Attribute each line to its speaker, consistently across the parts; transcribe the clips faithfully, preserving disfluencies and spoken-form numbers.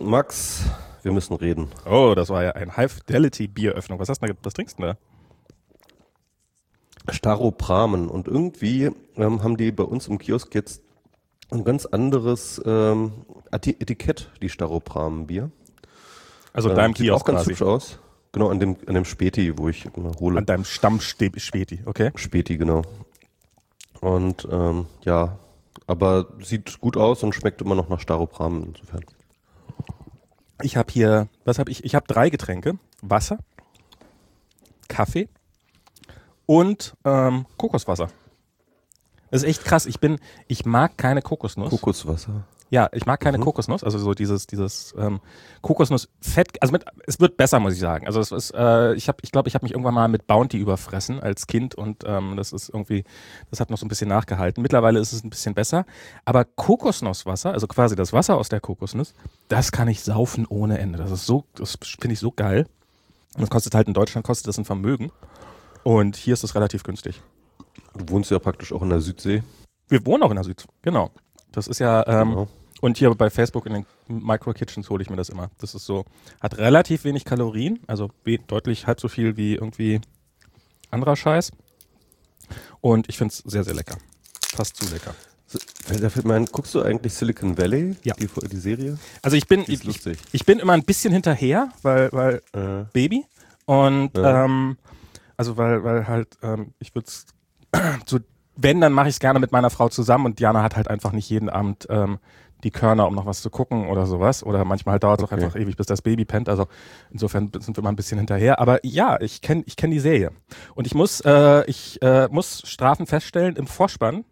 Speaker 1: Max, wir müssen reden.
Speaker 2: Oh, das war ja ein High-Fidelity-Bieröffnung. Was hast du da, was trinkst du denn da?
Speaker 1: Staropramen. Und irgendwie ähm, haben die bei uns im Kiosk jetzt ein ganz anderes ähm, Etikett, die Staropramen-Bier.
Speaker 2: Also
Speaker 1: äh,
Speaker 2: deinem
Speaker 1: sieht
Speaker 2: Kiosk
Speaker 1: auch ganz
Speaker 2: quasi.
Speaker 1: hübsch aus. Genau, an dem, an dem Späti, wo ich immer hole.
Speaker 2: An deinem Stamm-Späti, okay?
Speaker 1: Späti, genau. Und ähm, ja, aber sieht gut aus und schmeckt immer noch nach Staropramen insofern.
Speaker 2: Ich habe hier, was habe ich? Ich habe drei Getränke. Wasser, Kaffee und ähm, Kokoswasser. Das ist echt krass. Ich bin, ich mag keine Kokosnuss.
Speaker 1: Kokoswasser.
Speaker 2: Ja, ich mag keine
Speaker 1: Mhm.
Speaker 2: Kokosnuss, also so dieses dieses ähm, Kokosnussfett, also mit, es wird besser, muss ich sagen. Also es ist, äh, ich habe, ich glaube, ich habe mich irgendwann mal mit Bounty überfressen als Kind und ähm, das ist irgendwie, das hat noch so ein bisschen nachgehalten. Mittlerweile ist es ein bisschen besser, aber Kokosnusswasser, also quasi das Wasser aus der Kokosnuss, das kann ich saufen ohne Ende. Das ist so, das finde ich so geil. Und das kostet halt in Deutschland kostet das ein Vermögen und hier ist es relativ günstig.
Speaker 1: Du wohnst ja praktisch auch in der Südsee.
Speaker 2: Wir wohnen auch in der Süd, genau. Das ist ja ähm,
Speaker 1: Genau.
Speaker 2: Und hier bei Facebook in den Micro-Kitchens hole ich mir das immer. Das ist so, hat relativ wenig Kalorien, also we- deutlich halb so viel wie irgendwie anderer Scheiß. Und ich finde es sehr, sehr lecker. Fast zu lecker.
Speaker 1: So, da fällt mir ein, guckst du eigentlich Silicon Valley,
Speaker 2: Ja.
Speaker 1: die, die Serie?
Speaker 2: Also ich bin,
Speaker 1: Die ist
Speaker 2: ich,
Speaker 1: lustig.
Speaker 2: ich bin immer ein bisschen hinterher, weil, weil
Speaker 1: Äh,
Speaker 2: Baby. Und
Speaker 1: Ja.
Speaker 2: ähm, also weil, weil halt, ähm, ich würde es so, wenn, dann mache ich es gerne mit meiner Frau zusammen und Diana hat halt einfach nicht jeden Abend ähm, die Körner, um noch was zu gucken oder sowas. Oder manchmal halt dauert es
Speaker 1: Okay.
Speaker 2: auch einfach ewig, bis das Baby pennt. Also insofern sind wir mal ein bisschen hinterher. Aber ja, ich kenne ich kenn die Serie. Und ich muss, äh, ich äh, muss strafend feststellen, im Vorspann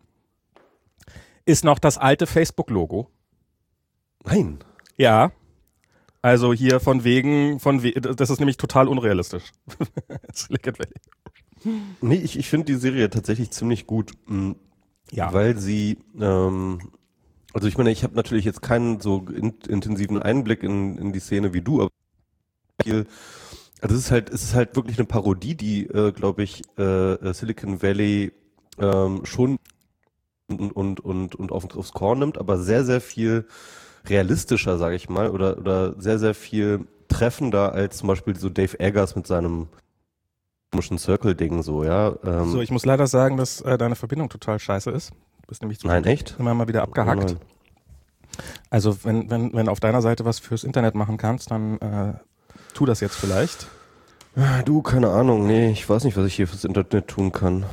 Speaker 2: ist noch das alte Facebook-Logo.
Speaker 1: Nein.
Speaker 2: Ja. Also hier von wegen, von we das ist nämlich total unrealistisch. Silicon Valley.
Speaker 1: Nee, ich, ich finde die Serie tatsächlich ziemlich gut, mh,
Speaker 2: Ja.
Speaker 1: weil sie, ähm, also ich meine, ich habe natürlich jetzt keinen so in, intensiven Einblick in, in die Szene wie du, aber viel, also es ist halt, es ist halt wirklich eine Parodie, die, äh, glaube ich, äh, Silicon Valley ähm, schon und, und, und, und auf, aufs Korn nimmt, aber sehr, sehr viel realistischer, sage ich mal, oder, oder sehr, sehr viel treffender als zum Beispiel so Dave Eggers mit seinem komischen Circle-Ding so, ja. Ähm,
Speaker 2: So, ich muss leider sagen, dass äh, deine Verbindung total scheiße ist. Du bist nämlich
Speaker 1: nein, echt?
Speaker 2: immer mal wieder abgehackt.
Speaker 1: Oh nein.
Speaker 2: Also wenn, wenn, wenn auf deiner Seite was fürs Internet machen kannst, dann äh, tu das jetzt vielleicht.
Speaker 1: Du, keine Ahnung, nee, ich weiß nicht, was ich hier fürs Internet tun kann.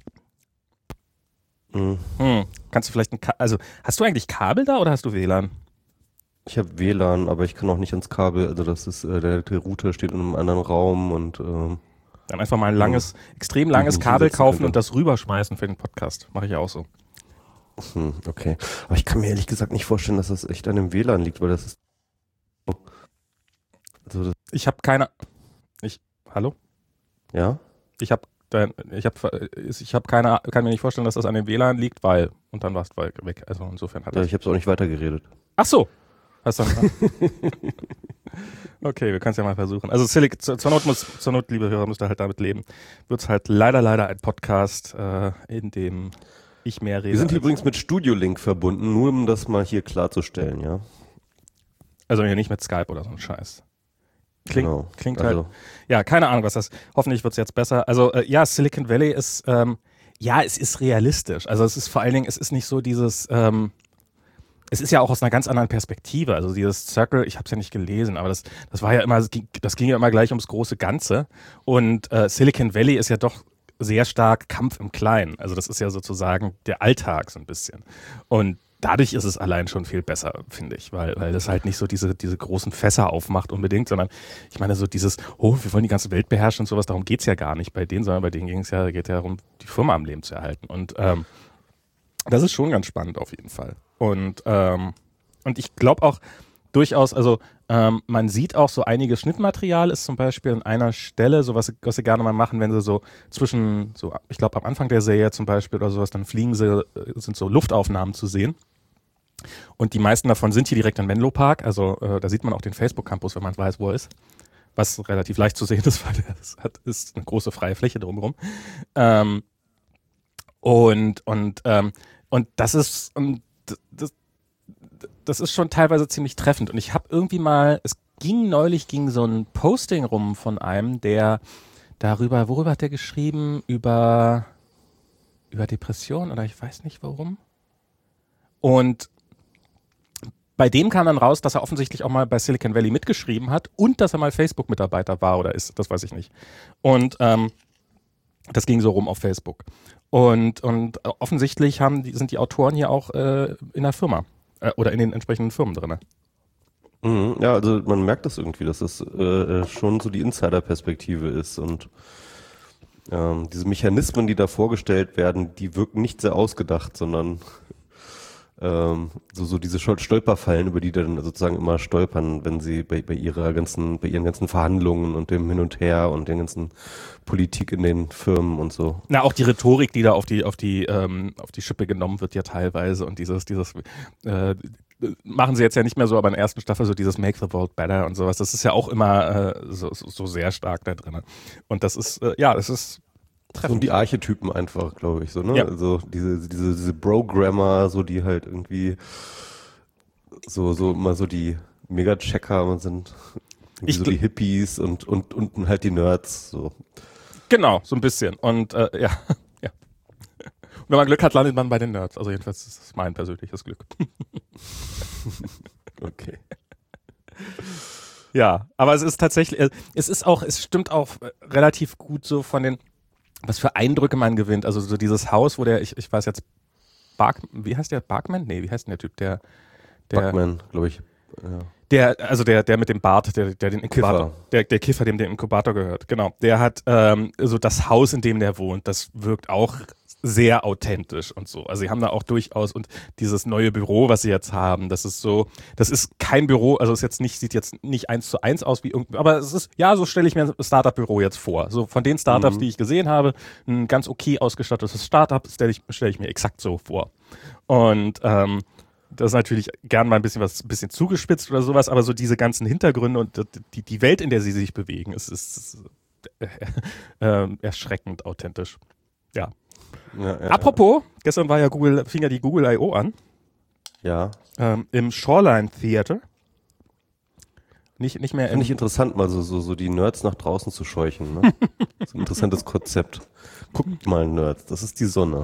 Speaker 1: Hm.
Speaker 2: Hm. Kannst du vielleicht ein Ka also hast du eigentlich Kabel da oder hast du W L A N?
Speaker 1: Ich habe W L A N, aber ich kann auch nicht ans Kabel, also das ist, äh, der, der Router steht in einem anderen Raum und ähm,
Speaker 2: Dann einfach mal ein langes, extrem
Speaker 1: Ich
Speaker 2: langes
Speaker 1: mich
Speaker 2: Kabel
Speaker 1: hinsetzen
Speaker 2: kaufen
Speaker 1: könnte.
Speaker 2: und das rüberschmeißen für den Podcast. Mache ich auch so.
Speaker 1: hm, okay. Aber ich kann mir ehrlich gesagt nicht vorstellen, dass das echt an dem W L A N liegt, weil das ist also das,
Speaker 2: Ich habe keine. Ich. Hallo?
Speaker 1: ja?
Speaker 2: Ich habe ich habe ich habe keine kann mir nicht vorstellen, dass das an dem W L A N liegt, weil und dann warst du weg. Also insofern hat
Speaker 1: Ja,
Speaker 2: das.
Speaker 1: ich habe es auch nicht weitergeredet.
Speaker 2: Ach so. Hast du Okay, wir können es ja mal versuchen. Also Silic, zur, zur Not muss, zur Not, liebe Hörer, müsst ihr halt damit leben. Wird es halt leider, leider ein Podcast, äh, in dem ich mehr rede.
Speaker 1: Wir sind hier
Speaker 2: als-
Speaker 1: übrigens mit Studio Link verbunden, nur um das mal hier klarzustellen, ja?
Speaker 2: Also hier nicht mit Skype oder so ein Scheiß. Klingt,
Speaker 1: Genau.
Speaker 2: klingt
Speaker 1: Also,
Speaker 2: halt. Ja, keine Ahnung, was das. Hoffentlich wird es jetzt besser. Also äh, ja, Silicon Valley ist, ähm, ja, es ist realistisch. Also es ist vor allen Dingen, es ist nicht so dieses, ähm, es ist ja auch aus einer ganz anderen Perspektive. Also dieses Circle, ich habe es ja nicht gelesen, aber das, das war ja immer, das ging, das ging ja immer gleich ums große Ganze. Und äh, Silicon Valley ist ja doch sehr stark Kampf im Kleinen. Also das ist ja sozusagen der Alltag so ein bisschen. Und dadurch ist es allein schon viel besser, finde ich, weil, weil das halt nicht so diese, diese großen Fässer aufmacht unbedingt, sondern ich meine so dieses, oh, wir wollen die ganze Welt beherrschen und sowas, darum geht's ja gar nicht bei denen, sondern bei denen ging es ja, geht ja darum, die Firma am Leben zu erhalten. Und ähm, das ist schon ganz spannend auf jeden Fall. Und, ähm, und ich glaube auch durchaus, also ähm, man sieht auch so einiges Schnittmaterial ist zum Beispiel an einer Stelle, so was, was sie gerne mal machen, wenn sie so zwischen, so ich glaube am Anfang der Serie zum Beispiel oder sowas, dann fliegen sie, äh, sind so Luftaufnahmen zu sehen. Und die meisten davon sind hier direkt in Menlo Park, also äh, da sieht man auch den Facebook-Campus, wenn man weiß, wo er ist. Was relativ leicht zu sehen ist, weil es hat, ist eine große freie Fläche drumherum. Ähm, und, und, ähm, und das ist, und das, das ist schon teilweise ziemlich treffend. Und ich habe irgendwie mal, es ging neulich, ging so ein Posting rum von einem, der darüber, worüber hat der geschrieben? Über, über Depression oder ich weiß nicht warum. Und bei dem kam dann raus, dass er offensichtlich auch mal bei Silicon Valley mitgeschrieben hat und dass er mal Facebook-Mitarbeiter war oder ist, das weiß ich nicht. Und ähm, das ging so rum auf Facebook. Und, und offensichtlich haben die, sind die Autoren hier auch äh, in der Firma äh, oder in den entsprechenden Firmen drin.
Speaker 1: Mhm, ja, also man merkt das irgendwie, dass es äh, schon so die Insider-Perspektive ist und ähm, diese Mechanismen, die da vorgestellt werden, die wirken nicht sehr ausgedacht, sondern ähm, so, so diese Stolperfallen, über die dann sozusagen immer stolpern, wenn sie bei, bei ihrer ganzen, bei ihren ganzen Verhandlungen und dem Hin und Her und der ganzen Politik in den Firmen und so.
Speaker 2: Na, auch die Rhetorik, die da auf die, auf die, ähm, auf die Schippe genommen wird ja teilweise und dieses, dieses, äh, machen sie jetzt ja nicht mehr so, aber in der ersten Staffel so dieses Make the World Better und sowas, das ist ja auch immer äh, so, so, so sehr stark da drin. Und das ist, äh, ja, das ist treffend.
Speaker 1: Und die Archetypen einfach, glaube ich, so, ne?
Speaker 2: Ja.
Speaker 1: Also diese, diese, diese Programmer, so die halt irgendwie so, so immer so die Mega-Checker sind, irgendwie
Speaker 2: Ich
Speaker 1: so
Speaker 2: gl-
Speaker 1: die Hippies und, und unten halt die Nerds, so.
Speaker 2: Genau, so ein bisschen. Und äh, ja, ja. Und wenn man Glück hat, landet man bei den Nerds. Also jedenfalls ist das mein persönliches Glück.
Speaker 1: Okay.
Speaker 2: Ja, aber es ist tatsächlich, äh, es ist auch, es stimmt auch äh, relativ gut so von den, was für Eindrücke man gewinnt. Also so dieses Haus, wo der, ich, ich weiß jetzt, Bark, wie heißt der? Barkman? Nee, wie heißt denn der Typ? Der, der,
Speaker 1: Buckman, glaube ich. Ja.
Speaker 2: der, also der, der mit dem Bart, der, der den Inkubator,
Speaker 1: Kiffer.
Speaker 2: der, der Kiffer, dem der Inkubator gehört, genau. Der hat ähm, so das Haus, in dem der wohnt, das wirkt auch sehr authentisch und so. Also sie haben da auch durchaus und dieses neue Büro, was sie jetzt haben, das ist so, das ist kein Büro, also es jetzt nicht, sieht jetzt nicht eins zu eins aus wie irgendwie, aber es ist, ja, so stelle ich mir ein Startup-Büro jetzt vor. So von den Startups,
Speaker 1: Mhm.
Speaker 2: die ich gesehen habe, ein ganz okay ausgestattetes Startup, stelle ich, stelle ich mir exakt so vor. Und ähm, das ist natürlich gern mal ein bisschen was, ein bisschen zugespitzt oder sowas, aber so diese ganzen Hintergründe und die, die Welt, in der sie sich bewegen, ist, ist, ist äh, äh, erschreckend authentisch. Ja.
Speaker 1: Ja, ja,
Speaker 2: Apropos, gestern war ja Google, fing ja die Google I O an,
Speaker 1: ja.
Speaker 2: ähm, im Shoreline Theater. Nicht, nicht mehr im,
Speaker 1: Finde ich interessant, mal so, so, so die Nerds nach draußen zu scheuchen, ne? Das ist ein interessantes Konzept. Guckt mal, Nerds, das ist die Sonne.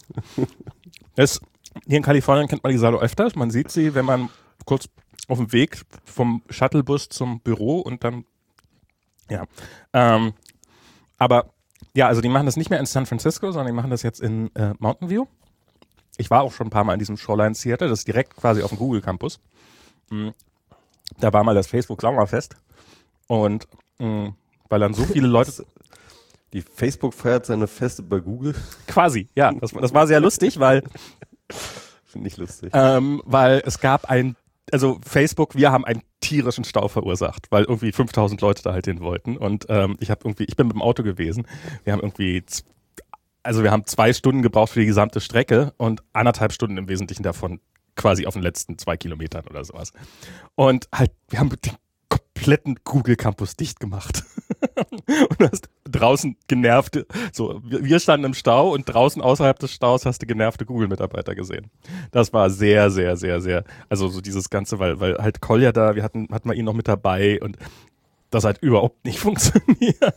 Speaker 2: das, hier in Kalifornien kennt man die Saale öfters. Man sieht sie, wenn man kurz auf dem Weg vom Shuttlebus zum Büro und dann, ja. Ähm, aber ja, also die machen das nicht mehr in San Francisco, sondern die machen das jetzt in äh, Mountain View. Ich war auch schon ein paar Mal in diesem Shoreline Theater, das ist direkt quasi auf dem Google Campus. Mhm. Da war mal das Facebook Sommerfest und mh, weil dann so viele Leute...
Speaker 1: Die Facebook feiert seine Feste bei Google.
Speaker 2: Quasi, ja, das, das war sehr lustig, weil,
Speaker 1: Finde ich lustig.
Speaker 2: ähm, weil es gab ein, also Facebook, wir haben einen tierischen Stau verursacht, weil irgendwie fünftausend Leute da halt hin wollten und ähm, ich habe irgendwie, ich bin mit dem Auto gewesen, wir haben irgendwie, z- also wir haben zwei Stunden gebraucht für die gesamte Strecke und anderthalb Stunden im Wesentlichen davon quasi auf den letzten zwei Kilometern oder sowas. Und halt, wir haben den kompletten Google Campus dicht gemacht. Und du hast draußen genervte, so, wir wir standen im Stau und draußen außerhalb des Staus hast du genervte Google-Mitarbeiter gesehen. Das war sehr, sehr, sehr, sehr, also so dieses Ganze, weil, weil halt Kolja da, wir hatten, hatten wir ihn noch mit dabei und das hat überhaupt nicht funktioniert.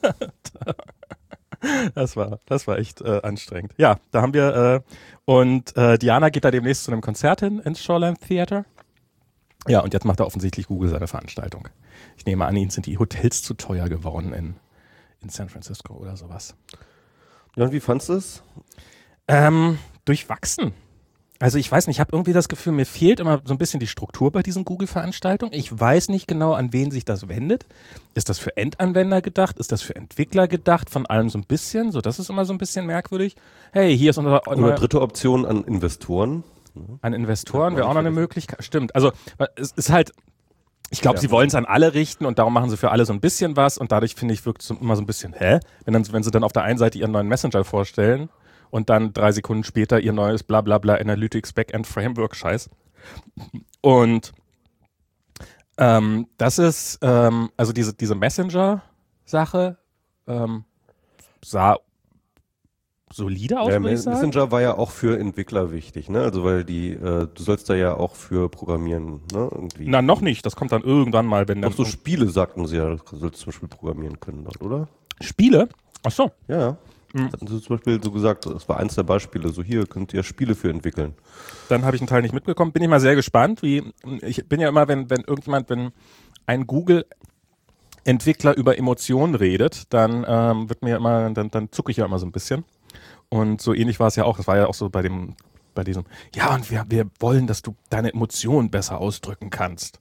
Speaker 2: Das war, das war echt äh, anstrengend. Ja, da haben wir, äh, und äh, Diana geht da demnächst zu einem Konzert hin ins Shoreline Theater. Ja, und jetzt macht er offensichtlich Google seine Veranstaltung. Ich nehme an, ihnen sind die Hotels zu teuer geworden in, in San Francisco oder sowas.
Speaker 1: Ja, und wie fandst du es?
Speaker 2: Ähm, durchwachsen. Also ich weiß nicht, ich habe irgendwie das Gefühl, mir fehlt immer so ein bisschen die Struktur bei diesen Google-Veranstaltungen. Ich weiß nicht genau, an wen sich das wendet. Ist das für Endanwender gedacht? Ist das für Entwickler gedacht? Von allem so ein bisschen? So, das ist immer so ein bisschen merkwürdig. Hey, hier ist unser...
Speaker 1: Oder dritte Option an Investoren.
Speaker 2: An Investoren wäre auch noch eine Möglichkeit. Stimmt, also es ist halt... Ich glaube, ja. Sie wollen es an alle richten und darum machen sie für alle so ein bisschen was und dadurch, finde ich, wirkt es immer so ein bisschen, hä? Wenn, dann, wenn sie dann auf der einen Seite ihren neuen Messenger vorstellen und dann drei Sekunden später ihr neues Blablabla Analytics Backend Framework Scheiß. Und ähm, das ist, ähm, also diese, diese Messenger-Sache ähm, sah solide aus,
Speaker 1: Ja,
Speaker 2: würde ich sagen.
Speaker 1: Messenger war ja auch für Entwickler wichtig, ne? Also weil die, äh, du sollst da ja auch für programmieren, ne? Irgendwie.
Speaker 2: Na, noch nicht. Das kommt dann irgendwann mal, wenn dann...
Speaker 1: Auch so Spiele sagten sie ja, du sollst zum Beispiel programmieren können dort, oder?
Speaker 2: Spiele? Ach so.
Speaker 1: Ja, ja. Mhm. Hatten sie zum Beispiel so gesagt, das war eins der Beispiele, so hier könnt ihr Spiele für entwickeln.
Speaker 2: Dann habe ich einen Teil nicht mitbekommen. Bin ich mal sehr gespannt, wie, ich bin ja immer, wenn, wenn irgendjemand, wenn ein Google-Entwickler über Emotionen redet, dann ähm, wird mir immer, dann, dann zucke ich ja immer so ein bisschen. Und so ähnlich war es ja auch. Das war ja auch so bei dem, bei diesem, ja, und wir, wir wollen, dass du deine Emotionen besser ausdrücken kannst.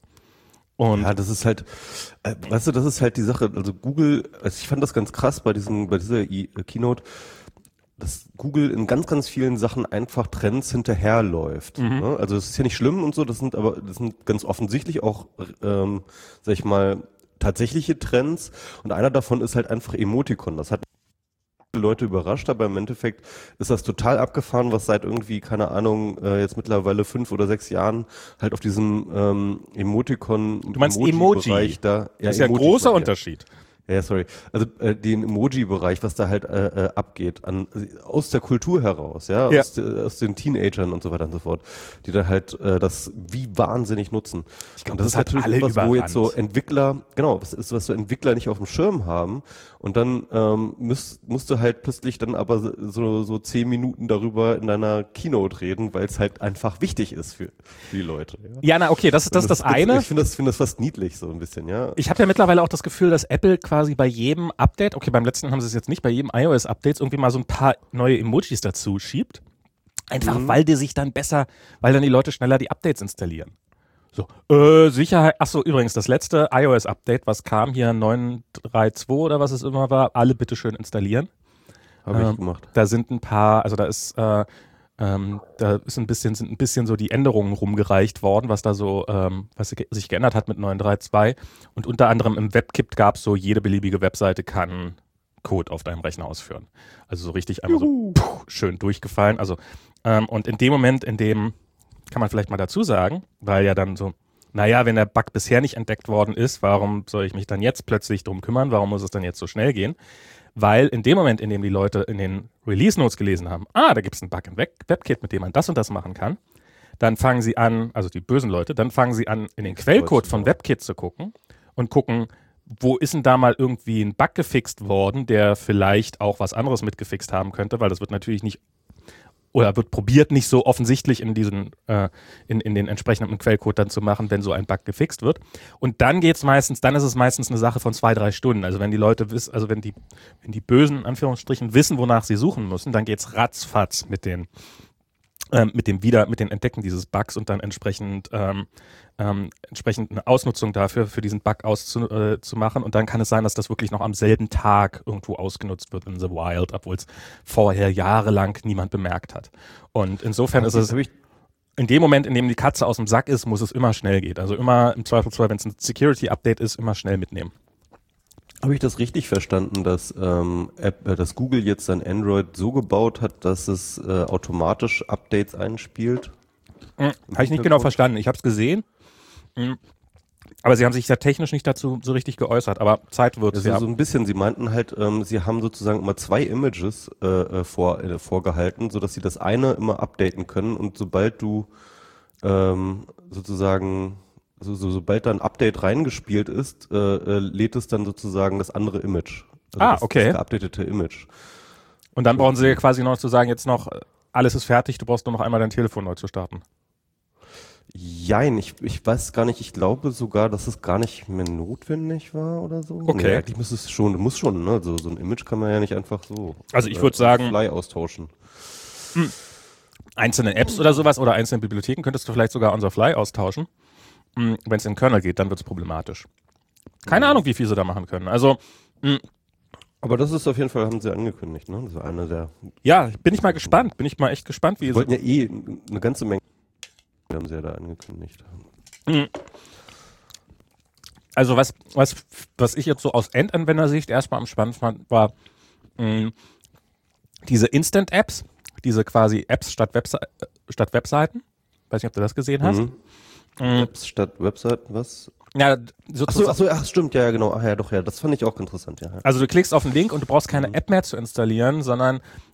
Speaker 2: Und
Speaker 1: ja, das ist halt, äh, weißt du, das ist halt die Sache. Also Google, also ich fand das ganz krass bei diesem, bei dieser I- äh, Keynote, dass Google in ganz, ganz vielen Sachen einfach Trends hinterherläuft.
Speaker 2: Mhm.
Speaker 1: Ne? Also das ist ja nicht schlimm und so, das sind aber, das sind ganz offensichtlich auch, ähm, sag ich mal, tatsächliche Trends. Und einer davon ist halt einfach Emoticon. Das hat Leute überrascht, aber im Endeffekt ist das total abgefahren, was seit irgendwie, keine Ahnung, äh, jetzt mittlerweile fünf oder sechs Jahren halt auf diesem ähm, Emoticon,
Speaker 2: du meinst
Speaker 1: Emoji-Bereich
Speaker 2: Emoji?
Speaker 1: da.
Speaker 2: Das ist ja ein
Speaker 1: Emoji
Speaker 2: großer
Speaker 1: ja.
Speaker 2: Unterschied.
Speaker 1: Ja, sorry. Also äh, den Emoji-Bereich, was da halt äh, äh, abgeht, an, aus der Kultur heraus, ja,
Speaker 2: Ja.
Speaker 1: Aus, de, aus den Teenagern und so weiter und so fort, die da halt äh, das wie wahnsinnig nutzen.
Speaker 2: Ich glaube,
Speaker 1: Und das,
Speaker 2: das
Speaker 1: ist
Speaker 2: hat
Speaker 1: natürlich
Speaker 2: alle
Speaker 1: etwas, wo jetzt so
Speaker 2: überrannt.
Speaker 1: Entwickler, genau, was ist, was so Entwickler nicht auf dem Schirm haben und dann ähm, müsst, musst du halt plötzlich dann aber so, so zehn Minuten darüber in deiner Keynote reden, weil es halt einfach wichtig ist für, für die Leute. Ja,
Speaker 2: Ja, na okay, das ist das,
Speaker 1: Und
Speaker 2: das eine.
Speaker 1: Ich finde das, finde das fast niedlich so ein bisschen, ja.
Speaker 2: Ich habe ja mittlerweile auch das Gefühl, dass Apple quasi bei jedem Update, okay, beim letzten haben sie es jetzt nicht, bei jedem iOS-Update irgendwie mal so ein paar neue Emojis dazu schiebt. Einfach,
Speaker 1: Mhm.
Speaker 2: weil die sich dann besser, weil dann die Leute schneller die Updates installieren. So, äh, Sicherheit, ach so, übrigens, das letzte iOS-Update, was kam hier, neun Punkt drei Punkt zwei oder was es immer war, alle bitte schön installieren.
Speaker 1: Habe
Speaker 2: Ähm,
Speaker 1: ich gemacht.
Speaker 2: Da sind ein paar, also da ist, äh, ähm, da ist ein bisschen, sind ein bisschen so die Änderungen rumgereicht worden, was da so, ähm, was sich geändert hat mit neun Punkt drei Punkt zwei. Und unter anderem im WebKit gab es so, jede beliebige Webseite kann Code auf deinem Rechner ausführen. Also so richtig einmal so puh, schön durchgefallen. Also, ähm, und in dem Moment, in dem, kann man vielleicht mal dazu sagen, weil ja dann so, naja, wenn der Bug bisher nicht entdeckt worden ist, warum soll ich mich dann jetzt plötzlich drum kümmern? Warum muss es dann jetzt so schnell gehen? Weil in dem Moment, in dem die Leute in den Release-Notes gelesen haben, ah, da gibt es einen Bug im Web- WebKit, mit dem man das und das machen kann, dann fangen sie an, also die bösen Leute, dann fangen sie an, in den Quellcode von WebKit zu gucken und gucken, wo ist denn da mal irgendwie ein Bug gefixt worden, der vielleicht auch was anderes mitgefixt haben könnte, weil das wird natürlich nicht, oder wird probiert, nicht so offensichtlich in diesen, äh, in, in den entsprechenden Quellcode dann zu machen, wenn so ein Bug gefixt wird. Und dann geht's meistens, dann ist es meistens eine Sache von zwei, drei Stunden. Also wenn die Leute wissen, also wenn die, wenn die Bösen, in Anführungsstrichen, wissen, wonach sie suchen müssen, dann geht's ratzfatz mit den, ähm, mit dem Wieder, mit dem Entdecken dieses Bugs und dann entsprechend, ähm, ähm, entsprechend eine Ausnutzung dafür, für diesen Bug auszumachen. Äh, zu machen. Und dann kann es sein, dass das wirklich noch am selben Tag irgendwo ausgenutzt wird in the wild, obwohl es vorher jahrelang niemand bemerkt hat. Und insofern ist es, in dem Moment, in dem die Katze aus dem Sack ist, muss es immer schnell gehen. Also immer im Zweifelsfall, wenn es ein Security-Update ist, immer schnell mitnehmen.
Speaker 1: Habe ich das richtig verstanden, dass, ähm, App, äh, dass Google jetzt sein Android so gebaut hat, dass es äh, automatisch Updates einspielt?
Speaker 2: Hm, habe ich nicht genau verstanden. Ich habe es gesehen. Hm. Aber sie haben sich ja technisch nicht dazu so richtig geäußert, aber Zeit wird es.
Speaker 1: Also so ein bisschen, sie meinten halt, ähm, sie haben sozusagen immer zwei Images äh, vor, äh, vorgehalten, sodass sie das eine immer updaten können und sobald du ähm, sozusagen, so, so, sobald da ein Update reingespielt ist, äh, äh, lädt es dann sozusagen das andere Image. Also
Speaker 2: Ah,
Speaker 1: das,
Speaker 2: okay.
Speaker 1: Das geupdatete Image.
Speaker 2: Und dann brauchen sie ja quasi noch zu sagen, jetzt noch, alles ist fertig, du brauchst nur noch einmal dein Telefon neu zu starten.
Speaker 1: Jein, ich, ich weiß gar nicht, ich glaube sogar, dass es gar nicht mehr notwendig war oder so.
Speaker 2: Okay.
Speaker 1: Nee, eigentlich muss es schon, muss schon, ne? So, so ein Image kann man ja nicht einfach so
Speaker 2: Also ich
Speaker 1: äh,
Speaker 2: würde sagen,
Speaker 1: Fly austauschen.
Speaker 2: einzelne Apps oder sowas oder einzelne Bibliotheken könntest du vielleicht sogar on the fly austauschen. Wenn es in den Kernel geht, dann wird es problematisch. Keine Ahnung, wie viel sie da machen können. Also, mh,
Speaker 1: Aber das ist auf jeden Fall, haben sie angekündigt, ne? Das war eine der.
Speaker 2: ja, bin ich mal gespannt. Bin ich mal echt gespannt, wie
Speaker 1: Sie
Speaker 2: sie.
Speaker 1: wollten ja eh eine ganze Menge, haben sie ja da angekündigt.
Speaker 2: Also was, was, was ich jetzt so aus Endanwendersicht erstmal am spannend fand, war mh, diese Instant-Apps, diese quasi Apps statt, Webse äh, statt Webseiten. Weiß nicht, ob du das gesehen hast.
Speaker 1: Mhm.
Speaker 2: Mhm.
Speaker 1: Apps statt Webseiten, was?
Speaker 2: Ja,
Speaker 1: Achso,
Speaker 2: sozusagen.
Speaker 1: achso, ach, stimmt, ja, ja, genau. Ach ja, doch, ja, das fand ich auch interessant, ja.
Speaker 2: Also du klickst auf den Link und du brauchst keine
Speaker 1: Mhm.
Speaker 2: App mehr zu installieren, sondern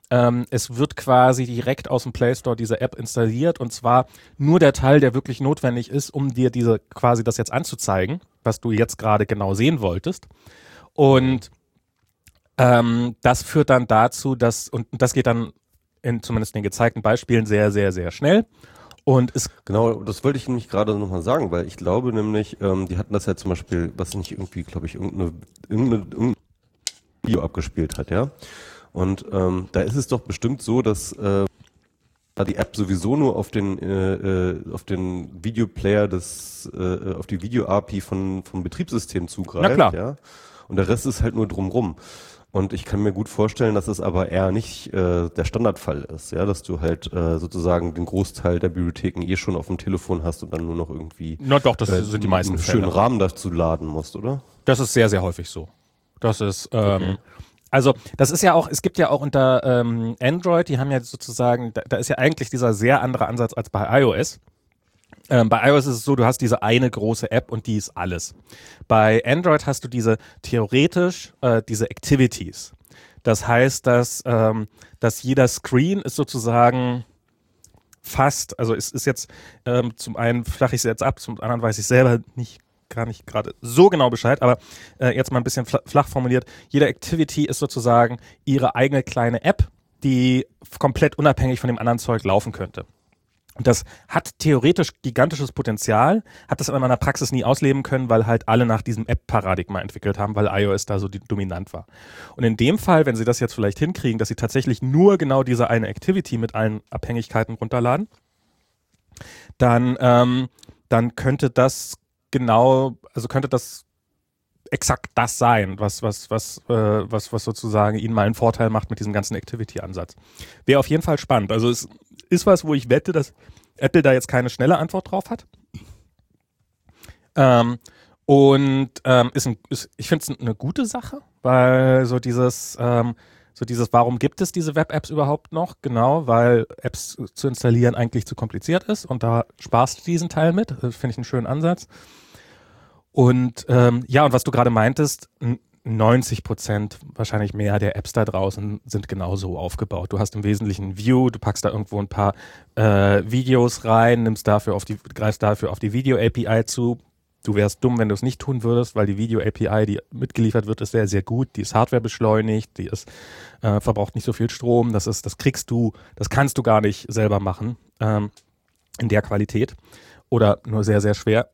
Speaker 2: Ähm, es wird quasi direkt aus dem Play Store diese App installiert und zwar nur der Teil, der wirklich notwendig ist, um dir diese quasi das jetzt anzuzeigen, was du jetzt gerade genau sehen wolltest. Und ähm, das führt dann dazu, dass, und das geht dann in zumindest den gezeigten Beispielen sehr, sehr, sehr schnell. Und es
Speaker 1: Genau, das wollte ich nämlich gerade nochmal sagen, weil ich glaube nämlich, ähm, die hatten das ja zum Beispiel, was nicht irgendwie, glaube ich, irgendeine, irgendeine, irgendein Video abgespielt hat, ja. Und ähm, da ist es doch bestimmt so, dass äh, die App sowieso nur auf den äh, äh, auf den Videoplayer des äh, auf die Video-A P I von vom Betriebssystem zugreift,
Speaker 2: Na klar.
Speaker 1: ja. Und der Rest ist halt nur drumrum. Und ich kann mir gut vorstellen, dass es aber eher nicht äh, der Standardfall ist, ja, dass du halt äh, sozusagen den Großteil der Bibliotheken eh schon auf dem Telefon hast und dann nur noch irgendwie
Speaker 2: Na doch, das
Speaker 1: äh,
Speaker 2: sind die meisten
Speaker 1: einen
Speaker 2: Fälle.
Speaker 1: schönen Rahmen dazu laden musst, oder?
Speaker 2: Das ist sehr, sehr häufig so. Das ist, ähm,
Speaker 1: Okay.
Speaker 2: also das ist ja auch, es gibt ja auch unter ähm, Android, die haben ja sozusagen, da, da ist ja eigentlich dieser sehr andere Ansatz als bei iOS. Ähm, bei iOS ist es so, du hast diese eine große App und die ist alles. Bei Android hast du diese theoretisch äh, diese Activities. Das heißt, dass, ähm, dass jeder Screen ist sozusagen fast, also es ist jetzt ähm, zum einen flache ich es jetzt ab, zum anderen weiß ich selber nicht gar nicht gerade so genau Bescheid, aber äh, jetzt mal ein bisschen fl- flach formuliert. Jede Activity ist sozusagen ihre eigene kleine App, die f- komplett unabhängig von dem anderen Zeug laufen könnte. Und das hat theoretisch gigantisches Potenzial, hat das aber in meiner Praxis nie ausleben können, weil halt alle nach diesem App-Paradigma entwickelt haben, weil iOS da so die, dominant war. Und in dem Fall, wenn sie das jetzt vielleicht hinkriegen, dass sie tatsächlich nur genau diese eine Activity mit allen Abhängigkeiten runterladen, dann, ähm, dann könnte das genau, also könnte das exakt das sein, was, was, was, äh, was, was sozusagen ihnen mal einen Vorteil macht mit diesem ganzen Activity-Ansatz. Wäre auf jeden Fall spannend. Also es ist was, wo ich wette, dass Apple da jetzt keine schnelle Antwort drauf hat. Ähm, und ähm, ist, ein, ist ich finde es eine gute Sache, weil so dieses, ähm, so dieses, warum gibt es diese Web-Apps überhaupt noch? Genau, weil Apps zu installieren eigentlich zu kompliziert ist und da sparst du diesen Teil mit. Das finde ich einen schönen Ansatz. Und ähm, ja, und was du gerade meintest, neunzig Prozent, wahrscheinlich mehr der Apps da draußen sind genauso aufgebaut. Du hast im Wesentlichen View, du packst da irgendwo ein paar äh, Videos rein, nimmst dafür auf die, greifst dafür auf die Video-A P I zu. Du wärst dumm, wenn du es nicht tun würdest, weil die Video-A P I, die mitgeliefert wird, ist sehr, sehr gut. Die ist Hardware beschleunigt, die ist, äh, verbraucht nicht so viel Strom. Das ist, das kriegst du, das kannst du gar nicht selber machen ähm, in der Qualität oder nur sehr, sehr schwer.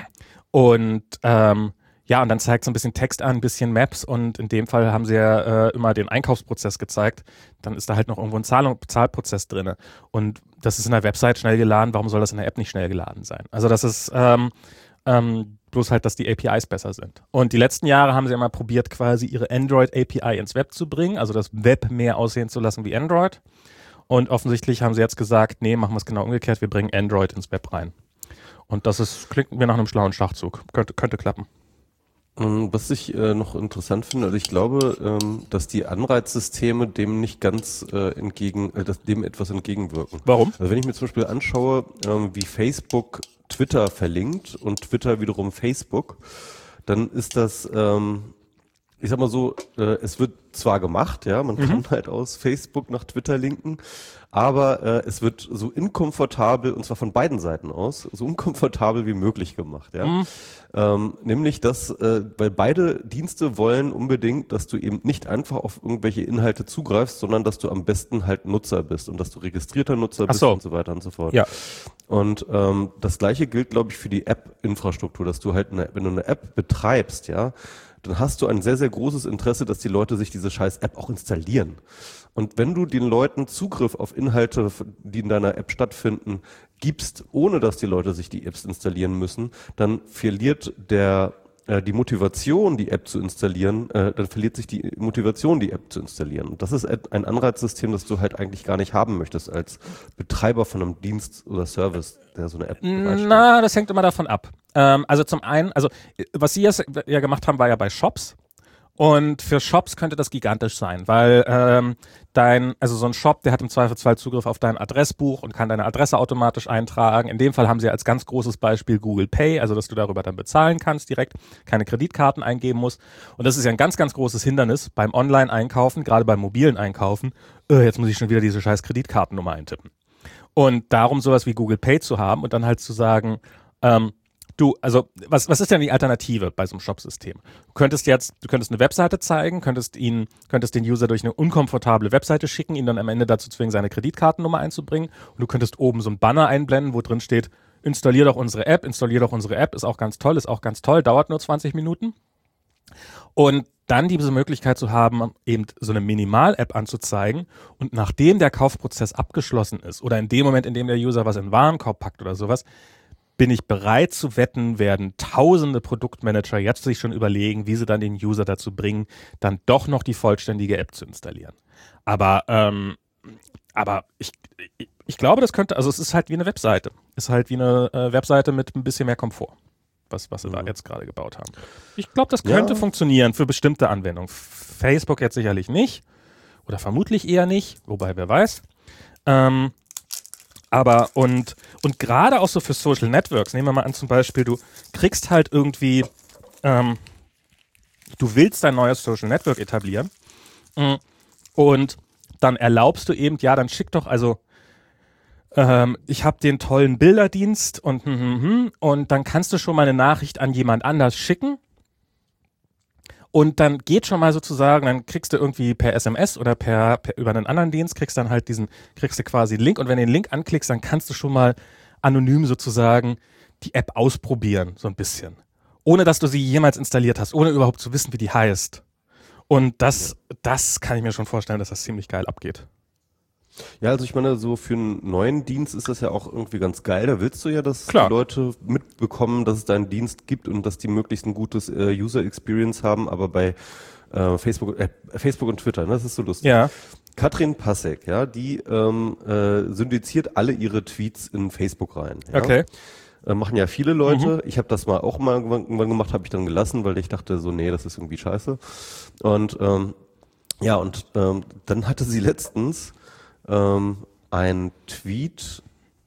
Speaker 2: Und ähm, ja, und dann zeigt es ein bisschen Text an, ein bisschen Maps und in dem Fall haben sie ja äh, immer den Einkaufsprozess gezeigt. Dann ist da halt noch irgendwo ein Zahlung, Zahlprozess drin. Und das ist in der Website schnell geladen. Warum soll das in der App nicht schnell geladen sein? Also das ist ähm, ähm, bloß halt, dass die A P Is besser sind. Und die letzten Jahre haben sie immer probiert, quasi ihre Android-A P I ins Web zu bringen, also das Web mehr aussehen zu lassen wie Android. Und offensichtlich haben sie jetzt gesagt, nee, machen wir es genau umgekehrt, wir bringen Android ins Web rein. Und das ist, klingt mir nach einem schlauen Schachzug. Könnte, könnte klappen.
Speaker 1: Was ich äh, noch interessant finde, also ich glaube, ähm, dass die Anreizsysteme dem nicht ganz äh, entgegen, äh, dass dem etwas entgegenwirken.
Speaker 2: Warum?
Speaker 1: Also wenn ich mir zum Beispiel anschaue, ähm, wie Facebook Twitter verlinkt und Twitter wiederum Facebook, dann ist das, ähm, ich sag mal so, äh, es wird zwar gemacht, ja, man mhm. kann halt aus Facebook nach Twitter linken, aber äh, es wird so inkomfortabel, und zwar von beiden Seiten aus, so unkomfortabel wie möglich gemacht, ja. Mhm. Ähm, nämlich, dass, äh, weil beide Dienste wollen unbedingt, dass du eben nicht einfach auf irgendwelche Inhalte zugreifst, sondern dass du am besten halt Nutzer bist und dass du registrierter Nutzer bist
Speaker 2: so.
Speaker 1: und so weiter und so fort.
Speaker 2: Ja.
Speaker 1: Und ähm, das Gleiche gilt, glaube ich, für die App-Infrastruktur, dass du halt, eine, wenn du eine App betreibst, ja, dann hast du ein sehr, sehr großes Interesse, dass die Leute sich diese scheiß App auch installieren. Und wenn du den Leuten Zugriff auf Inhalte, die in deiner App stattfinden, gibst, ohne dass die Leute sich die Apps installieren müssen, dann verliert der äh, die Motivation, die App zu installieren, äh, dann verliert sich die Motivation, die App zu installieren. Und das ist ein Anreizsystem, das du halt eigentlich gar nicht haben möchtest als Betreiber von einem Dienst oder Service, der so eine App bereitstellt.
Speaker 2: Na, das hängt immer davon ab. Ähm, also zum einen, also was sie jetzt ja gemacht haben, war ja bei Shops. Und für Shops könnte das gigantisch sein, weil ähm, dein, also so ein Shop, der hat im Zweifelsfall Zugriff auf dein Adressbuch und kann deine Adresse automatisch eintragen. In dem Fall haben sie als ganz großes Beispiel Google Pay, also dass du darüber dann bezahlen kannst direkt, keine Kreditkarten eingeben musst. Und das ist ja ein ganz, ganz großes Hindernis beim Online-Einkaufen, gerade beim mobilen Einkaufen. Äh, jetzt muss ich schon wieder diese scheiß Kreditkartennummer eintippen. Und darum sowas wie Google Pay zu haben und dann halt zu sagen, ähm, du, also was, was ist denn die Alternative bei so einem Shop-System? Du könntest jetzt, du könntest eine Webseite zeigen, könntest ihn, könntest den User durch eine unkomfortable Webseite schicken, ihn dann am Ende dazu zwingen, seine Kreditkartennummer einzubringen. Und du könntest oben so ein Banner einblenden, wo drin steht, installier doch unsere App, installier doch unsere App, ist auch ganz toll, ist auch ganz toll, dauert nur zwanzig Minuten. Und dann diese Möglichkeit zu haben, eben so eine Minimal-App anzuzeigen und nachdem der Kaufprozess abgeschlossen ist oder in dem Moment, in dem der User was in den Warenkorb packt oder sowas, bin ich bereit zu wetten, werden tausende Produktmanager jetzt sich schon überlegen, wie sie dann den User dazu bringen, dann doch noch die vollständige App zu installieren. Aber, ähm, aber ich, ich, ich glaube, das könnte, also es ist halt wie eine Webseite. Ist halt wie eine äh, Webseite mit ein bisschen mehr Komfort, was, was sie mhm. da jetzt gerade gebaut haben. Ich glaube, das könnte ja. funktionieren für bestimmte Anwendungen. Facebook jetzt sicherlich nicht oder vermutlich eher nicht, wobei wer weiß. Ähm, Aber und, und gerade auch so für Social Networks, nehmen wir mal an zum Beispiel, du kriegst halt irgendwie, ähm, du willst dein neues Social Network etablieren mh, und dann erlaubst du eben, ja, dann schick doch, also ähm, ich habe den tollen Bilderdienst und hm, hm, hm, und dann kannst du schon mal eine Nachricht an jemand anders schicken. Und dann geht schon mal sozusagen, dann kriegst du irgendwie per S M S oder per, per über einen anderen Dienst, kriegst dann halt diesen, kriegst du quasi einen Link und wenn du den Link anklickst, dann kannst du schon mal anonym sozusagen die App ausprobieren, so ein bisschen. Ohne dass du sie jemals installiert hast, ohne überhaupt zu wissen, wie die heißt. Und das, ja. das kann ich mir schon vorstellen, dass das ziemlich geil abgeht.
Speaker 1: Ja, also ich meine, so für einen neuen Dienst ist das ja auch irgendwie ganz geil. Da willst du ja, dass
Speaker 2: Klar.
Speaker 1: die Leute mitbekommen, dass es da einen Dienst gibt und dass die möglichst ein gutes äh, User-Experience haben. Aber bei äh, Facebook, äh, Facebook und Twitter, ne, das ist so lustig.
Speaker 2: Ja.
Speaker 1: Katrin Passek, ja, die ähm, äh, syndiziert alle ihre Tweets in Facebook rein. Ja?
Speaker 2: Okay.
Speaker 1: Äh, machen ja viele Leute.
Speaker 2: Mhm.
Speaker 1: Ich habe das mal auch mal irgendwann gemacht, habe ich dann gelassen, weil ich dachte so, nee, das ist irgendwie scheiße. Und ähm, ja, und ähm, dann hatte sie letztens ähm, ein Tweet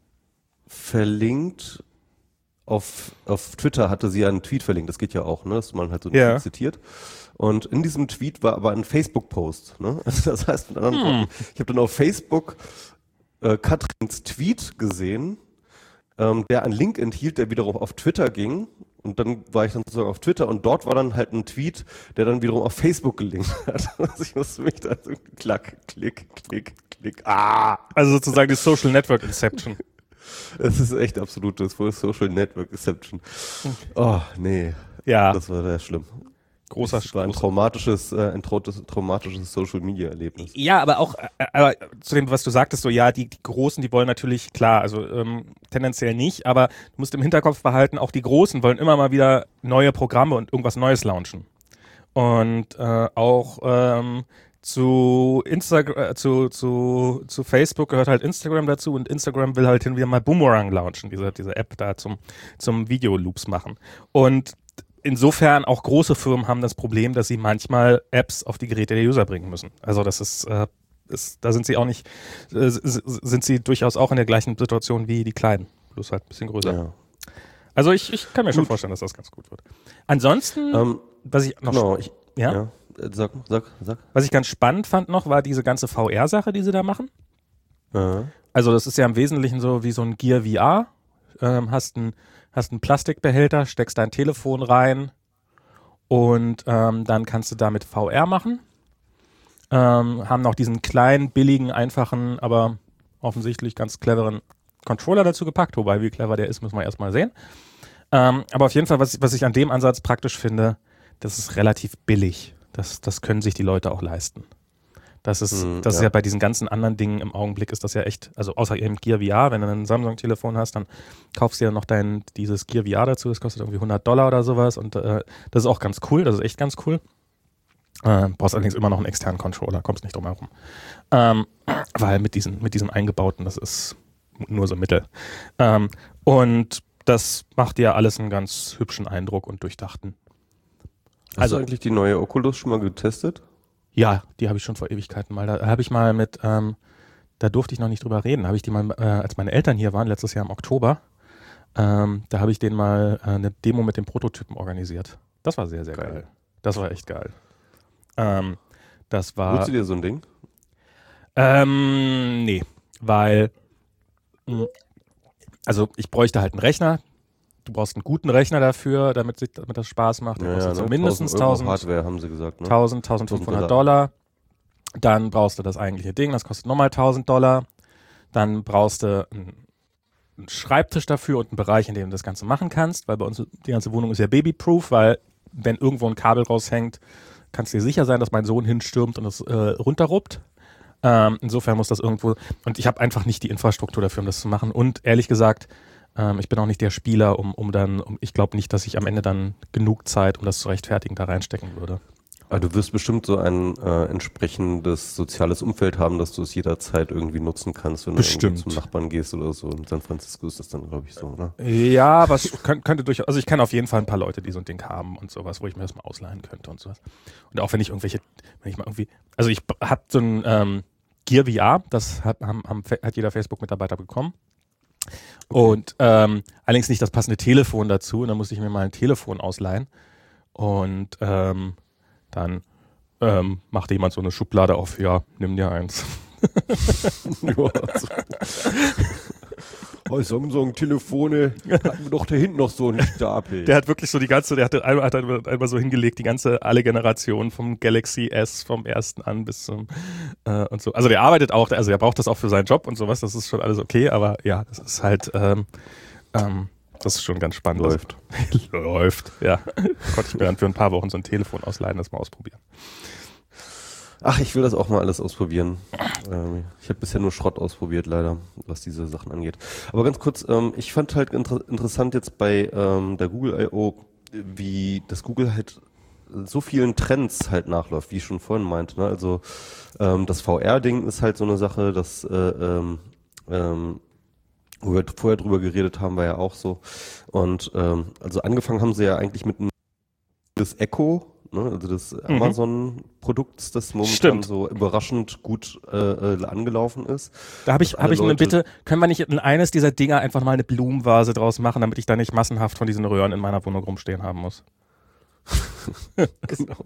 Speaker 1: verlinkt, auf, auf Twitter hatte sie einen Tweet verlinkt, das geht ja auch, ne, dass man halt so einen
Speaker 2: Ja.
Speaker 1: Tweet zitiert. Und in diesem Tweet war aber ein Facebook-Post, ne? Also das heißt, mit anderen
Speaker 2: Hm.
Speaker 1: Worten, ich habe dann auf Facebook äh, Katrins Tweet gesehen, ähm, der einen Link enthielt, der wiederum auf Twitter ging. Und dann war ich dann sozusagen auf Twitter und dort war dann halt ein Tweet, der dann wiederum auf Facebook gelinkt hat. Also ich musste mich da so klack, klick, klick, klick, ah!
Speaker 2: Also sozusagen die Social Network Inception.
Speaker 1: Es ist echt absolutes Social Network Inception. Oh, nee.
Speaker 2: Ja.
Speaker 1: Das war sehr schlimm.
Speaker 2: Großer
Speaker 1: Das war ein
Speaker 2: großer-
Speaker 1: traumatisches, äh, ein trautes, traumatisches Social Media Erlebnis.
Speaker 2: Ja, aber auch, äh, aber zu dem, was du sagtest, so ja, die, die Großen, die wollen natürlich, klar, also ähm, tendenziell nicht, aber du musst im Hinterkopf behalten, auch die Großen wollen immer mal wieder neue Programme und irgendwas Neues launchen. Und äh, auch ähm, zu Instagram, äh, zu, zu, zu Facebook gehört halt Instagram dazu und Instagram will halt hin wieder mal Boomerang launchen, diese, diese App da zum, zum Videoloops machen. Und insofern auch große Firmen haben das Problem, dass sie manchmal Apps auf die Geräte der User bringen müssen. Also das ist, äh, ist da sind sie auch nicht, äh, sind sie durchaus auch in der gleichen Situation wie die Kleinen, bloß halt ein bisschen größer.
Speaker 1: Ja.
Speaker 2: Also ich, ich kann mir schon
Speaker 1: Gut.
Speaker 2: vorstellen, dass das ganz gut wird. Ansonsten,
Speaker 1: Ähm,
Speaker 2: was ich noch
Speaker 1: genau, ich,
Speaker 2: ja?
Speaker 1: ja. Äh, Sag, sag, sag.
Speaker 2: Was ich ganz spannend fand noch, war diese ganze V R-Sache, die sie da machen.
Speaker 1: Ja.
Speaker 2: Also das ist ja im Wesentlichen so wie so ein Gear V R. Ähm, hast einen hast einen Plastikbehälter, steckst dein Telefon rein und ähm, dann kannst du damit V R machen. Ähm, haben noch diesen kleinen, billigen, einfachen, aber offensichtlich ganz cleveren Controller dazu gepackt. Wobei, wie clever der ist, müssen wir erstmal sehen. Ähm, aber auf jeden Fall, was, was ich an dem Ansatz praktisch finde, das ist relativ billig. Das, das können sich die Leute auch leisten. Das ist,
Speaker 1: Hm,
Speaker 2: das ist
Speaker 1: ja.
Speaker 2: ja bei diesen ganzen anderen Dingen im Augenblick ist das ja echt, also außer eben Gear V R, wenn du ein Samsung-Telefon hast, dann kaufst du ja noch dein, dieses Gear V R dazu, das kostet irgendwie hundert Dollar oder sowas und äh, das ist auch ganz cool, das ist echt ganz cool. Äh, brauchst allerdings immer noch einen externen Controller, kommst nicht drum herum. Ähm, weil mit diesen, mit diesem eingebauten, das ist nur so Mittel. Ähm, und das macht ja alles einen ganz hübschen Eindruck und durchdachten.
Speaker 1: Hast
Speaker 2: Also
Speaker 1: du eigentlich die neue Oculus schon mal getestet?
Speaker 2: ja, die habe ich schon vor Ewigkeiten mal. Da habe ich mal mit, ähm, da durfte ich noch nicht drüber reden, habe ich die mal, äh, als meine Eltern hier waren, letztes Jahr im Oktober, ähm, da habe ich denen mal äh, eine Demo mit dem Prototypen organisiert. Das war sehr, sehr geil.
Speaker 1: Geil.
Speaker 2: Das war echt geil. Ähm, das war...
Speaker 1: Holst du dir so ein Ding?
Speaker 2: Ähm, nee, weil, mh, also ich bräuchte halt einen Rechner. Du brauchst einen guten Rechner dafür, damit, sich, damit das Spaß macht. Der
Speaker 1: Ja,
Speaker 2: kostet
Speaker 1: ja,
Speaker 2: so
Speaker 1: ne?
Speaker 2: mindestens
Speaker 1: tausend Euro
Speaker 2: tausend,
Speaker 1: Hardware, haben sie gesagt, ne?
Speaker 2: tausend, tausendfünfhundert Dollar. Dann brauchst du das eigentliche Ding, das kostet nochmal tausend Dollar. Dann brauchst du einen, einen Schreibtisch dafür und einen Bereich, in dem du das Ganze machen kannst, weil bei uns die ganze Wohnung ist ja babyproof, weil wenn irgendwo ein Kabel raushängt, kannst du dir sicher sein, dass mein Sohn hinstürmt und es äh, runterruppt. Ähm, insofern muss das irgendwo, und ich habe einfach nicht die Infrastruktur dafür, um das zu machen. Und ehrlich gesagt, ähm, ich bin auch nicht der Spieler, um, um dann, um, ich glaube nicht, dass ich am Ende dann genug Zeit, um das zu rechtfertigen, da reinstecken würde.
Speaker 1: Aber du wirst bestimmt so ein äh, entsprechendes soziales Umfeld haben, dass du es jederzeit irgendwie nutzen kannst, wenn
Speaker 2: Bestimmt.
Speaker 1: du zum Nachbarn gehst oder so. In San Francisco ist das dann, glaube ich, so, ne?
Speaker 2: Ja, aber es könnte, könnte durchaus, also ich kenne auf jeden Fall ein paar Leute, die so ein Ding haben und sowas, wo ich mir das mal ausleihen könnte und sowas. Und auch wenn ich irgendwelche, wenn ich mal irgendwie, also ich habe so ein ähm, Gear V R, das hat, haben, haben, hat jeder Facebook-Mitarbeiter bekommen. Okay. Und ähm, allerdings nicht das passende Telefon dazu. Und dann musste ich mir mal ein Telefon ausleihen. Und ähm, dann ähm, machte jemand so eine Schublade auf, ja, nimm dir eins.
Speaker 1: Ja, also. Oh, Samsung-Telefone, hatten wir doch da hinten noch so einen Stapel.
Speaker 2: Der hat wirklich so die ganze, der hat einmal, hat einmal so hingelegt, die ganze, alle Generationen vom Galaxy S, vom ersten an bis zum äh, und so. Also der arbeitet auch, also der braucht das auch für seinen Job und sowas, das ist schon alles okay, aber ja, das ist halt, ähm, ähm, das ist schon ganz spannend.
Speaker 1: Läuft.
Speaker 2: Läuft, ja. Gott, ich mir dann für ein paar Wochen so ein Telefon ausleihen, das mal ausprobieren.
Speaker 1: Ach, ich will das auch mal alles ausprobieren. Ähm, ich habe bisher nur Schrott ausprobiert, leider, was diese Sachen angeht. Aber ganz kurz, ähm, ich fand halt inter- interessant jetzt bei ähm, der Google I O, wie das Google halt so vielen Trends halt nachläuft, wie ich schon vorhin meinte. Ne? Also ähm, das V R-Ding ist halt so eine Sache, das äh, ähm, ähm, wo wir vorher drüber geredet haben, war ja auch so. Und ähm, also angefangen haben sie ja eigentlich mit einem das Echo, ne, also des
Speaker 2: Mhm.
Speaker 1: Amazon-Produkts, das momentan
Speaker 2: Stimmt.
Speaker 1: so überraschend gut äh, äh, angelaufen ist.
Speaker 2: Da habe ich,
Speaker 1: Dass
Speaker 2: hab
Speaker 1: alle
Speaker 2: ich eine
Speaker 1: Leute-
Speaker 2: Bitte, können wir nicht in eines dieser Dinger einfach mal eine Blumenvase draus machen, damit ich da nicht massenhaft von diesen Röhren in meiner Wohnung rumstehen haben muss?
Speaker 1: Genau.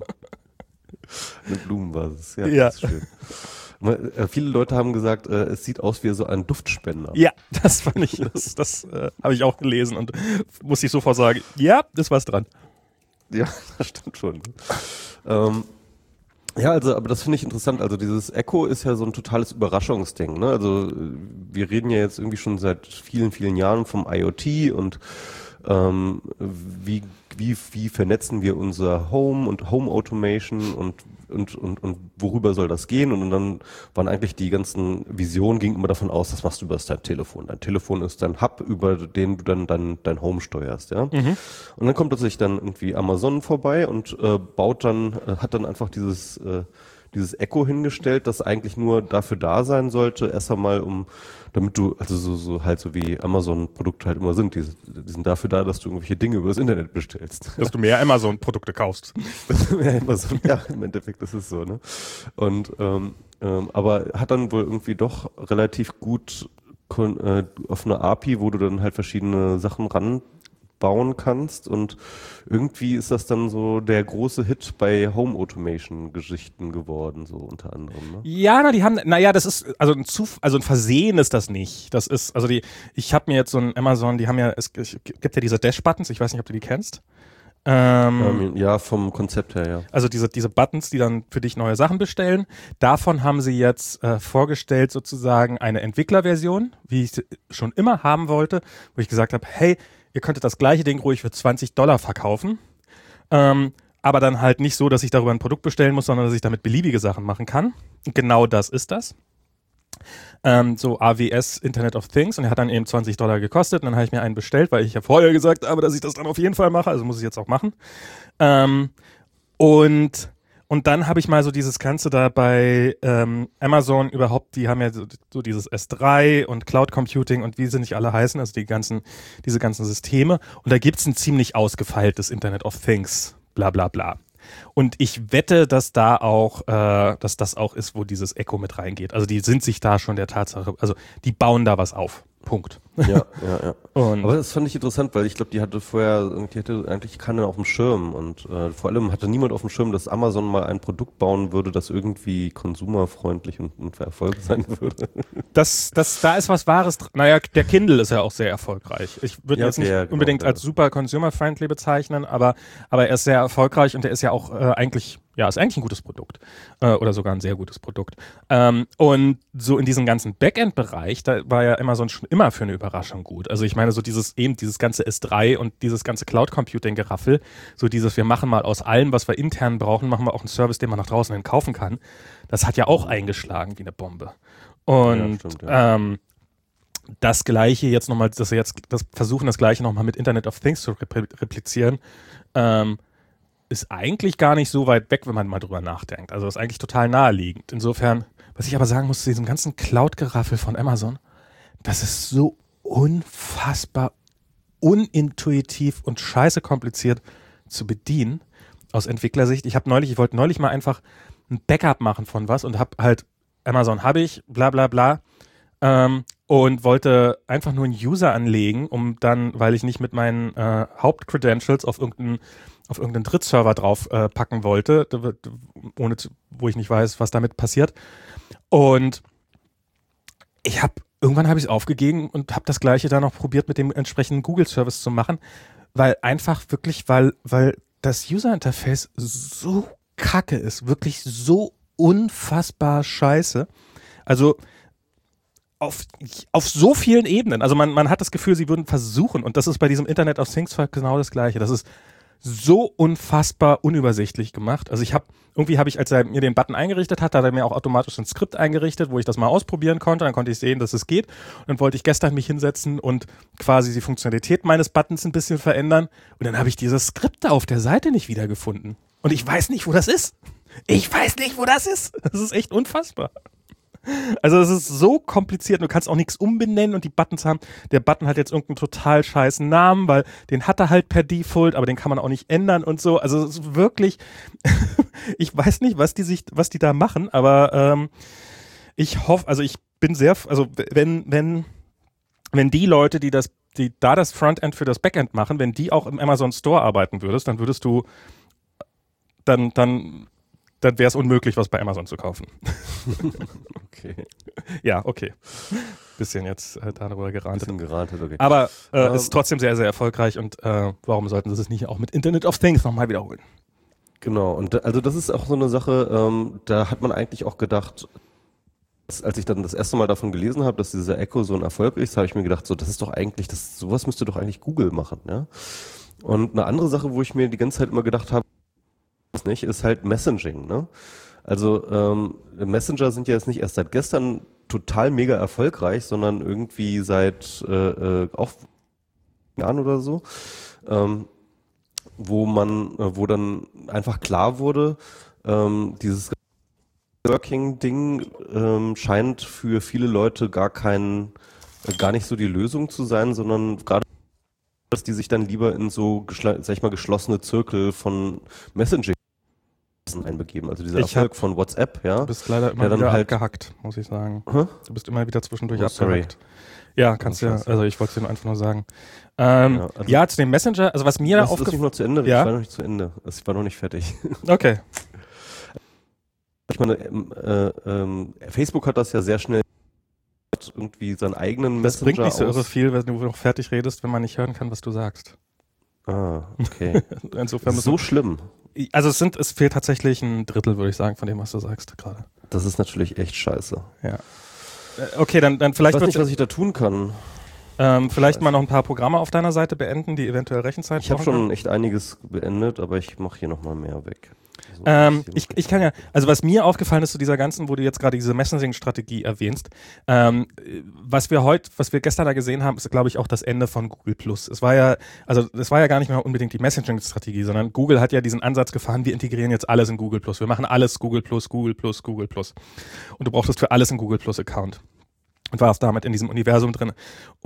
Speaker 1: Eine Blumenbasis, ja,
Speaker 2: Ja.
Speaker 1: das ist schön. Mal, äh, viele Leute haben gesagt, äh, es sieht aus wie so ein Duftspender.
Speaker 2: Ja, das fand ich, das, das äh, habe ich auch gelesen und muss ich sofort sagen, ja, ist was dran.
Speaker 1: Ja, das stimmt schon. Ähm, ja, also, aber das finde ich interessant. Also dieses Echo ist ja so ein totales Überraschungsding. Ne? Also wir reden ja jetzt irgendwie schon seit vielen, vielen Jahren vom IoT und ähm, wie, wie, wie vernetzen wir unser Home und Home Automation und und, und, und worüber soll das gehen? Und dann waren eigentlich die ganzen Visionen, gingen immer davon aus, das machst du über dein Telefon. Dein Telefon ist dein Hub, über den du dann dein, dein Home steuerst, ja.
Speaker 2: Mhm.
Speaker 1: Und dann kommt plötzlich dann irgendwie Amazon vorbei und äh, baut dann, äh, hat dann einfach dieses, äh, dieses Echo hingestellt, das eigentlich nur dafür da sein sollte, erst einmal um, damit du, also so, so halt so wie Amazon-Produkte halt immer sind, die, die sind dafür da, dass du irgendwelche Dinge über das Internet bestellst.
Speaker 2: Dass du mehr Amazon-Produkte kaufst.
Speaker 1: ja, Amazon, ja, im Endeffekt ist es so, ne? Und ähm, ähm, aber hat dann wohl irgendwie doch relativ gut kon- äh, auf eine A P I, wo du dann halt verschiedene Sachen ranbauen kannst und irgendwie ist das dann so der große Hit bei Home Automation Geschichten geworden, so unter anderem, ne?
Speaker 2: Ja, na, die haben, naja, das ist, also ein Zuf, also ein Versehen ist das nicht. Das ist, also die, ich habe mir jetzt so ein Amazon, die haben ja, es gibt ja diese Dash-Buttons, ich weiß nicht, ob du die kennst. Ähm,
Speaker 1: Ähm, ja, vom Konzept her, ja.
Speaker 2: Also diese, diese Buttons, die dann für dich neue Sachen bestellen. Davon haben sie jetzt äh, vorgestellt sozusagen eine Entwicklerversion, wie ich sie schon immer haben wollte, wo ich gesagt habe, hey, ihr könntet das gleiche Ding ruhig für zwanzig Dollar verkaufen, ähm, aber dann halt nicht so, dass ich darüber ein Produkt bestellen muss, sondern dass ich damit beliebige Sachen machen kann. Und genau das ist das. Ähm, so A W S Internet of Things und er hat dann eben zwanzig Dollar gekostet und dann habe ich mir einen bestellt, weil ich ja vorher gesagt habe, dass ich das dann auf jeden Fall mache, also muss ich jetzt auch machen. Ähm, und, und dann habe ich mal so dieses Ganze da bei ähm, Amazon überhaupt, die haben ja so, so dieses S drei und Cloud Computing und wie sie nicht alle heißen, also die ganzen, diese ganzen Systeme und da gibt es ein ziemlich ausgefeiltes Internet of Things, bla bla bla. Und ich wette, dass da auch, äh, dass das auch ist, wo dieses Echo mit reingeht. Also die sind sich da schon der Tatsache, also die bauen da was auf. Punkt.
Speaker 1: Ja, ja, ja.
Speaker 2: Und
Speaker 1: aber das fand ich interessant, weil ich glaube, die hatte vorher, die hatte eigentlich keiner auf dem Schirm und äh, vor allem hatte niemand auf dem Schirm, dass Amazon mal ein Produkt bauen würde, das irgendwie konsumerfreundlich und, und für Erfolg sein würde.
Speaker 2: Das, das, da ist was Wahres dran. Naja, der Kindle ist ja auch sehr erfolgreich. Ich würde
Speaker 1: Ja,
Speaker 2: jetzt
Speaker 1: okay,
Speaker 2: nicht
Speaker 1: ja, genau,
Speaker 2: unbedingt
Speaker 1: ja.
Speaker 2: als super consumer-friendly bezeichnen, aber, aber er ist sehr erfolgreich und der ist ja auch äh, eigentlich, ja, ist eigentlich ein gutes Produkt. Äh, oder sogar ein sehr gutes Produkt. Ähm, und so in diesem ganzen Backend-Bereich, da war ja Amazon schon immer für eine Überraschung gut. Also ich meine, so dieses eben dieses ganze S drei und dieses ganze Cloud-Computing-Geraffel, so dieses, wir machen mal aus allem, was wir intern brauchen, machen wir auch einen Service, den man nach draußen hin kaufen kann. Das hat ja auch eingeschlagen wie eine Bombe. Und
Speaker 1: Ja, stimmt, ja.
Speaker 2: ähm, das Gleiche jetzt nochmal, dass wir jetzt das versuchen, das Gleiche nochmal mit Internet of Things zu repl- replizieren, ähm, ist eigentlich gar nicht so weit weg, wenn man mal drüber nachdenkt. Also ist eigentlich total naheliegend. Insofern, was ich aber sagen muss zu diesem ganzen Cloud-Geraffel von Amazon, das ist so unfassbar unintuitiv und scheiße kompliziert zu bedienen aus Entwicklersicht. Ich habe neulich, ich wollte neulich mal einfach ein Backup machen von was und habe halt Amazon habe ich, bla bla bla, ähm, und wollte einfach nur einen User anlegen, um dann, weil ich nicht mit meinen äh, Hauptcredentials auf irgendeinen auf irgendeinen Drittserver drauf äh, packen wollte, ohne zu, wo ich nicht weiß, was damit passiert. Und ich habe irgendwann habe ich es aufgegeben und habe das Gleiche dann noch probiert, mit dem entsprechenden Google-Service zu machen, weil einfach wirklich, weil, weil das User-Interface so kacke ist, wirklich so unfassbar scheiße. Also auf, auf so vielen Ebenen. Also man, man hat das Gefühl, sie würden versuchen, und das ist bei diesem Internet of Things genau das Gleiche. Das ist so unfassbar unübersichtlich gemacht. Also ich habe, irgendwie habe ich, als er mir den Button eingerichtet hat, hat er mir auch automatisch ein Skript eingerichtet, wo ich das mal ausprobieren konnte. Dann konnte ich sehen, dass es geht. Und dann wollte ich gestern mich hinsetzen und quasi die Funktionalität meines Buttons ein bisschen verändern. Und dann habe ich dieses Skript da auf der Seite nicht wiedergefunden. Und ich weiß nicht, wo das ist. Ich weiß nicht, wo das ist. Das ist echt unfassbar. Also es ist so kompliziert, du kannst auch nichts umbenennen und die Buttons haben, der Button hat jetzt irgendeinen total scheißen Namen, weil den hat er halt per Default, aber den kann man auch nicht ändern und so. Also es ist wirklich, ich weiß nicht, was die sich, was die da machen, aber ähm, ich hoffe, also ich bin sehr, also wenn, wenn, wenn die Leute, die das, die da das Frontend für das Backend machen, wenn die auch im Amazon Store arbeiten würdest, dann würdest du, dann, dann dann wäre es unmöglich, was bei Amazon zu kaufen.
Speaker 1: Okay.
Speaker 2: Ja, okay. Bisschen jetzt äh, darüber gerantet.
Speaker 1: Bisschen gerantet, okay.
Speaker 2: Aber äh,
Speaker 1: Ähm,
Speaker 2: ist trotzdem sehr, sehr erfolgreich und äh, warum sollten sie es nicht auch mit Internet of Things nochmal wiederholen?
Speaker 1: Genau, und da, also das ist auch so eine Sache, ähm, da hat man eigentlich auch gedacht, dass, als ich dann das erste Mal davon gelesen habe, dass dieser Echo so ein Erfolg ist, habe ich mir gedacht, so das ist doch eigentlich, das sowas müsste doch eigentlich Google machen, ja. Und eine andere Sache, wo ich mir die ganze Zeit immer gedacht habe, nicht, ist halt Messaging, ne? Also ähm, Messenger sind ja jetzt nicht erst seit gestern total mega erfolgreich, sondern irgendwie seit äh, äh, auch Jahren oder so, ähm, wo man, äh, wo dann einfach klar wurde, ähm, dieses Working-Ding ähm, scheint für viele Leute gar kein, äh, gar nicht so die Lösung zu sein, sondern gerade dass die sich dann lieber in so, geschl- sag ich mal, geschlossene Zirkel von Messaging einbegeben. Also dieser
Speaker 2: Ich
Speaker 1: Erfolg
Speaker 2: hab-
Speaker 1: von WhatsApp, ja.
Speaker 2: Du bist leider immer
Speaker 1: Ja, dann
Speaker 2: wieder
Speaker 1: halt-
Speaker 2: abgehackt, muss ich sagen.
Speaker 1: Hä?
Speaker 2: Du bist immer wieder zwischendurch
Speaker 1: Oh, sorry.
Speaker 2: abgehackt. Ja, kannst
Speaker 1: Oh,
Speaker 2: ja,
Speaker 1: scheiße.
Speaker 2: also ich wollte es dir einfach nur sagen. Ähm,
Speaker 1: Ja,
Speaker 2: ja,
Speaker 1: also-
Speaker 2: zu dem Messenger, also was mir
Speaker 1: Lass, lass mich
Speaker 2: aufgefallen
Speaker 1: noch zu Ende.
Speaker 2: Ja?
Speaker 1: Ich war noch nicht zu Ende. Ich war noch nicht fertig.
Speaker 2: Okay.
Speaker 1: Ich meine, ähm, äh, ähm, Facebook hat das ja sehr schnell irgendwie seinen eigenen
Speaker 2: Das
Speaker 1: Messenger
Speaker 2: bringt nicht so irre
Speaker 1: aus.
Speaker 2: viel, wenn du noch fertig redest, wenn man nicht hören kann, was du sagst.
Speaker 1: Ah, okay.
Speaker 2: Insofern
Speaker 1: so schlimm.
Speaker 2: müssen, also es sind, es fehlt tatsächlich ein Drittel, würde ich sagen, von dem, was du sagst gerade.
Speaker 1: Das ist natürlich echt scheiße.
Speaker 2: Ja. Äh, Okay, dann, dann
Speaker 1: Ich
Speaker 2: vielleicht
Speaker 1: weiß
Speaker 2: wird
Speaker 1: nicht, was ich da tun kann.
Speaker 2: ähm, vielleicht mal noch ein paar Programme auf deiner Seite beenden, die eventuell Rechenzeit
Speaker 1: Ich habe
Speaker 2: brauchen.
Speaker 1: schon echt einiges beendet, aber ich mache hier nochmal mehr weg. So,
Speaker 2: Ähm,
Speaker 1: dass hier
Speaker 2: ich,
Speaker 1: wirklich-
Speaker 2: ich kann ja, also was mir aufgefallen ist zu dieser ganzen, wo du jetzt gerade diese Messaging-Strategie erwähnst, ähm, was wir heute, was wir gestern da gesehen haben, ist, glaube ich, auch das Ende von Google Plus. Es war ja, also es war ja gar nicht mehr unbedingt die Messaging-Strategie, sondern Google hat ja diesen Ansatz gefahren, wir integrieren jetzt alles in Google Plus. Wir machen alles Google Plus, Google Plus, Google Plus. Und du brauchtest für alles einen Google Plus-Account. Und warst damit in diesem Universum drin. Und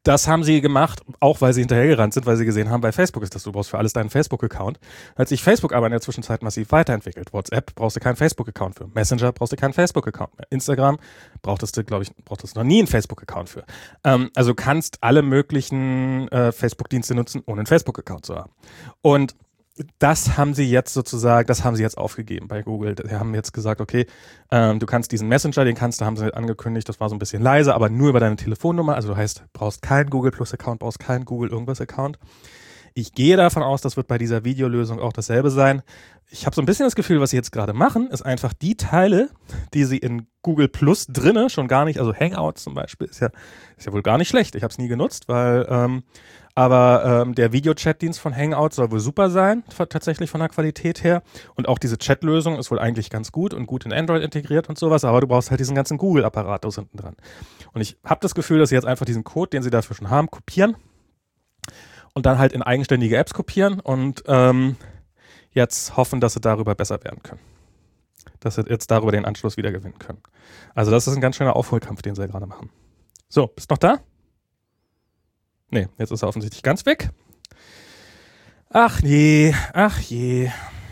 Speaker 2: Das haben sie gemacht, auch weil sie hinterhergerannt sind, weil sie gesehen haben, bei Facebook ist das, du brauchst für alles deinen Facebook-Account. Hat sich Facebook aber in der Zwischenzeit massiv weiterentwickelt. WhatsApp brauchst du keinen Facebook-Account für. Messenger brauchst du keinen Facebook-Account mehr. Instagram brauchtest du, glaube ich, brauchtest du noch nie einen Facebook-Account für. Ähm, also kannst alle möglichen äh, Facebook-Dienste nutzen, ohne einen Facebook-Account zu haben. Und das haben sie jetzt sozusagen, das haben sie jetzt aufgegeben bei Google. Sie haben jetzt gesagt, okay, ähm, du kannst diesen Messenger, den kannst du, haben sie angekündigt, das war so ein bisschen leise, aber nur über deine Telefonnummer. Also du heißt, brauchst keinen Google Plus Account, brauchst keinen Google irgendwas Account. Ich gehe davon aus, das wird bei dieser Videolösung auch dasselbe sein. Ich habe so ein bisschen das Gefühl, was sie jetzt gerade machen, ist einfach die Teile, die sie in Google Plus drinne schon gar nicht, also Hangouts zum Beispiel, ist ja, ist ja wohl gar nicht schlecht. Ich habe es nie genutzt, weil ähm, aber ähm, der Video-Chat-Dienst von Hangout soll wohl super sein, tatsächlich von der Qualität her. Und auch diese Chat-Lösung ist wohl eigentlich ganz gut und gut in Android integriert und sowas, aber du brauchst halt diesen ganzen Google-Apparat da hinten dran. Und ich habe das Gefühl, dass sie jetzt einfach diesen Code, den sie dafür schon haben, kopieren und dann halt in eigenständige Apps kopieren und ähm, jetzt hoffen, dass sie darüber besser werden können. Dass sie jetzt darüber den Anschluss wieder gewinnen können. Also das ist ein ganz schöner Aufholkampf, den sie ja gerade machen. So, bist du noch da? Nee, jetzt ist er offensichtlich ganz weg. Ach je, ach je.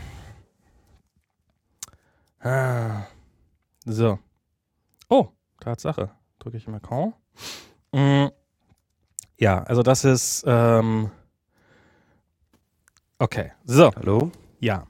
Speaker 2: Ah. So. Oh, Tatsache. Drücke ich im Account. Mm. Ja, also das ist, ähm okay, so.
Speaker 1: Hallo?
Speaker 2: Ja.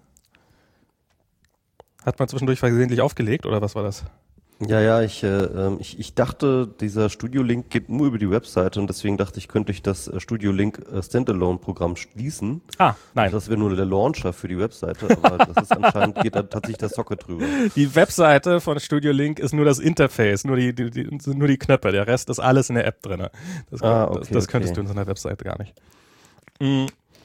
Speaker 2: Hat man zwischendurch versehentlich aufgelegt, oder was war das?
Speaker 1: Ja, ja, ich, äh, ich, ich dachte, dieser Studio-Link geht nur über die Webseite und deswegen dachte ich, könnte ich das äh, Studio-Link äh, Standalone-Programm schließen.
Speaker 2: Ah, nein.
Speaker 1: Das wäre nur der Launcher für die Webseite, aber das ist anscheinend, geht da tatsächlich der Socket drüber.
Speaker 2: Die Webseite von Studio Link ist nur das Interface, nur die, die, die, nur die Knöpfe, der Rest ist alles in der App drin. Das,
Speaker 1: ah, okay,
Speaker 2: das, das könntest
Speaker 1: okay.
Speaker 2: du in so einer Webseite gar nicht. Mhm.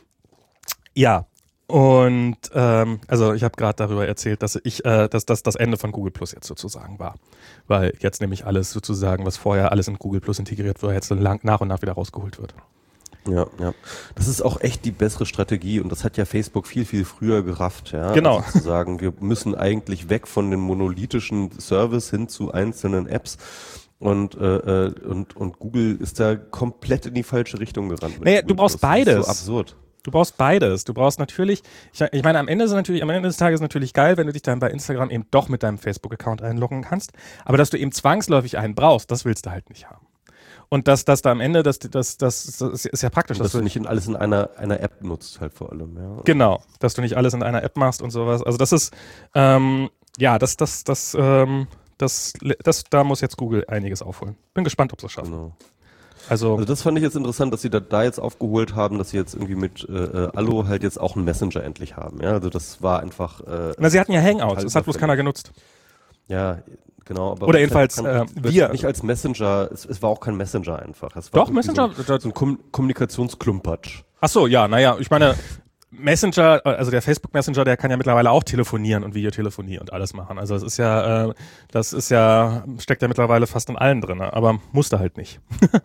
Speaker 2: Ja. Und ähm, also ich habe gerade darüber erzählt, dass ich, äh, dass das das Ende von Google Plus jetzt sozusagen war, weil jetzt nämlich alles sozusagen, was vorher alles in Google Plus integriert war, jetzt lang, nach und nach wieder rausgeholt wird.
Speaker 1: Ja, ja. Das ist auch echt die bessere Strategie und das hat ja Facebook viel, viel früher gerafft. Ja?
Speaker 2: Genau.
Speaker 1: Also zu sagen, wir müssen eigentlich weg von dem monolithischen Service hin zu einzelnen Apps. Und, äh, und, und Google ist da komplett in die falsche Richtung gerannt.
Speaker 2: Naja, du brauchst beides.
Speaker 1: Das ist so absurd.
Speaker 2: Du brauchst beides. Du braust natürlich, ich, ich meine, am Ende ist es natürlich, am Ende des Tages ist es natürlich geil, wenn du dich dann bei Instagram eben doch mit deinem Facebook-Account einloggen kannst. Aber dass du eben zwangsläufig einen brauchst, das willst du halt nicht haben. Und dass das da am Ende, das, das, das, das ist ja praktisch.
Speaker 1: Und dass, dass du nicht in alles in einer, einer App nutzt halt vor allem. Ja.
Speaker 2: Genau, dass du nicht alles in einer App machst und sowas. Also das ist, ähm, ja, das, das, das, ähm, das, das, da muss jetzt Google einiges aufholen. Bin gespannt, ob sie es schaffen.
Speaker 1: Genau.
Speaker 2: Also,
Speaker 1: also das fand ich jetzt interessant, dass sie da, da jetzt aufgeholt haben, dass sie jetzt irgendwie mit äh, Allo halt jetzt auch einen Messenger endlich haben. Ja, also das war einfach. Äh,
Speaker 2: Na, sie hatten ja Hangouts, das hat bloß keiner genutzt.
Speaker 1: Ja, genau. Aber
Speaker 2: Oder jedenfalls
Speaker 1: kann,
Speaker 2: äh, wir.
Speaker 1: Nicht als Messenger, es, es war auch kein Messenger einfach. Es war
Speaker 2: Doch, Messenger?
Speaker 1: So ein, so ein Kom- Kommunikationsklumpatsch.
Speaker 2: Ach so, ja, naja, ich meine, Messenger, also der Facebook Messenger, der kann ja mittlerweile auch telefonieren und Videotelefonie und alles machen. Also das ist ja, äh, das ist ja, steckt ja mittlerweile fast in allen drin, aber musste halt nicht.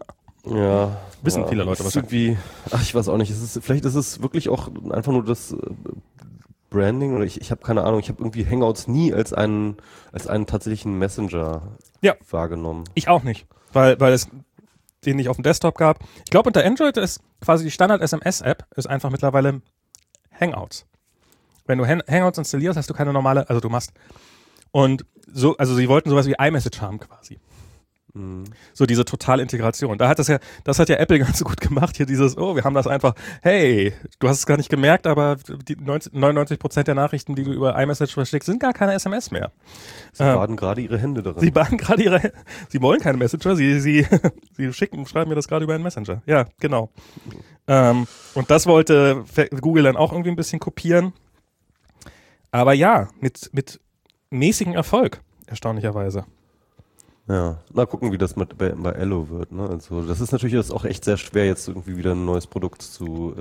Speaker 1: Ja.
Speaker 2: Wissen
Speaker 1: ja,
Speaker 2: viele Leute wahrscheinlich.
Speaker 1: Irgendwie, ach, ich weiß auch nicht. Es ist, vielleicht ist es wirklich auch einfach nur das äh, Branding oder ich, ich habe keine Ahnung. Ich habe irgendwie Hangouts nie als einen, als einen tatsächlichen Messenger
Speaker 2: ja.
Speaker 1: wahrgenommen.
Speaker 2: Ich auch nicht, weil, weil es den nicht auf dem Desktop gab. Ich glaube, unter Android ist quasi die Standard-S M S-App ist einfach mittlerweile Hangouts. Wenn du Han- Hangouts installierst, hast du keine normale, also du machst und so, also sie wollten sowas wie iMessage haben quasi.
Speaker 1: Mhm.
Speaker 2: So diese Totalintegration. Da hat das ja, das hat ja Apple ganz gut gemacht. Hier dieses, oh, wir haben das einfach, hey, du hast es gar nicht gemerkt, aber die neunundneunzig Prozent der Nachrichten, die du über iMessage verschickst, sind gar keine S M S mehr.
Speaker 1: Sie ähm, baden gerade ihre Hände daran.
Speaker 2: Sie baden gerade ihre, sie wollen keine Messenger, sie, sie, sie schicken, schreiben mir das gerade über einen Messenger. Ja, genau. Mhm. Ähm, und das wollte Google dann auch irgendwie ein bisschen kopieren. Aber ja, mit, mit mäßigem Erfolg, erstaunlicherweise.
Speaker 1: Ja, mal gucken, wie das mit, bei, bei Allo wird. Ne? Also das ist natürlich jetzt auch echt sehr schwer, jetzt irgendwie wieder ein neues Produkt zu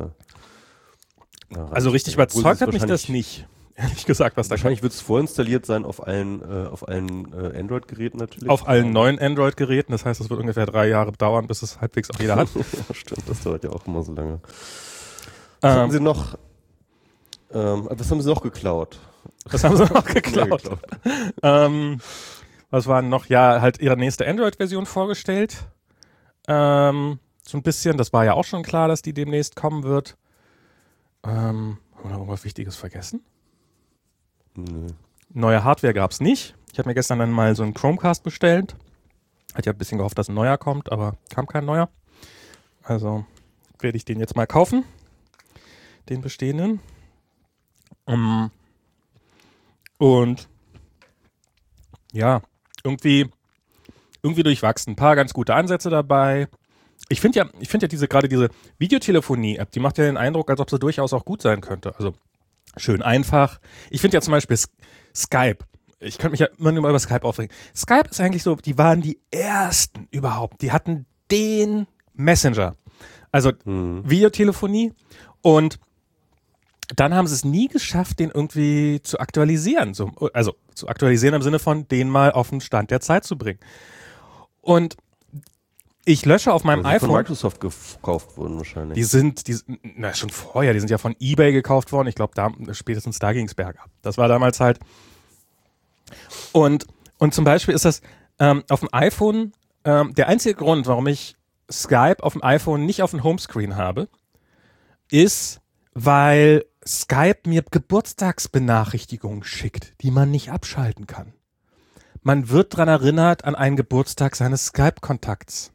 Speaker 1: äh, ja,
Speaker 2: Also richtig überzeugt hat mich das nicht, ehrlich gesagt, was da
Speaker 1: wahrscheinlich wird es vorinstalliert sein auf allen äh, auf allen äh, Android-Geräten natürlich.
Speaker 2: Auf allen neuen Android-Geräten, das heißt, es wird ungefähr drei Jahre dauern, bis es halbwegs auch jeder hat.
Speaker 1: Ja, stimmt, das dauert ja auch immer so lange.
Speaker 2: Ähm,
Speaker 1: haben Sie noch, ähm, was haben Sie noch geklaut?
Speaker 2: Was haben Sie noch geklaut? geklaut. ähm, Was war noch? Ja, halt ihre nächste Android-Version vorgestellt. Ähm, so ein bisschen, das war ja auch schon klar, dass die demnächst kommen wird. Ähm, haben wir noch irgendwas Wichtiges vergessen?
Speaker 1: Nö.
Speaker 2: Neue Hardware gab es nicht. Ich habe mir gestern dann mal so einen Chromecast bestellt. Hatte ja ein bisschen gehofft, dass ein neuer kommt, aber kam kein neuer. Also werde ich den jetzt mal kaufen. Den bestehenden. Um, und ja, irgendwie, irgendwie durchwachsen. Ein paar ganz gute Ansätze dabei. Ich finde ja, ich finde ja diese, gerade diese Videotelefonie-App, die macht ja den Eindruck, als ob sie durchaus auch gut sein könnte. Also schön einfach. Ich finde ja zum Beispiel Skype. Ich könnte mich ja immer nur über Skype aufregen. Skype ist eigentlich so, die waren die ersten überhaupt. Die hatten den Messenger. Also hm. Videotelefonie. Und dann haben sie es nie geschafft, den irgendwie zu aktualisieren. So, also zu aktualisieren im Sinne von, den mal auf den Stand der Zeit zu bringen. Und ich lösche auf meinem
Speaker 1: also
Speaker 2: iPhone.
Speaker 1: Von Microsoft gekauft wurden wahrscheinlich.
Speaker 2: Die sind, die, na schon vorher, die sind ja von eBay gekauft worden. Ich glaube, da, spätestens da ging es bergab. Das war damals halt. Und, und zum Beispiel ist das ähm, auf dem iPhone, ähm, der einzige Grund, warum ich Skype auf dem iPhone nicht auf dem Homescreen habe, ist, weil Skype mir Geburtstagsbenachrichtigungen schickt, die man nicht abschalten kann. Man wird daran erinnert an einen Geburtstag seines Skype-Kontakts.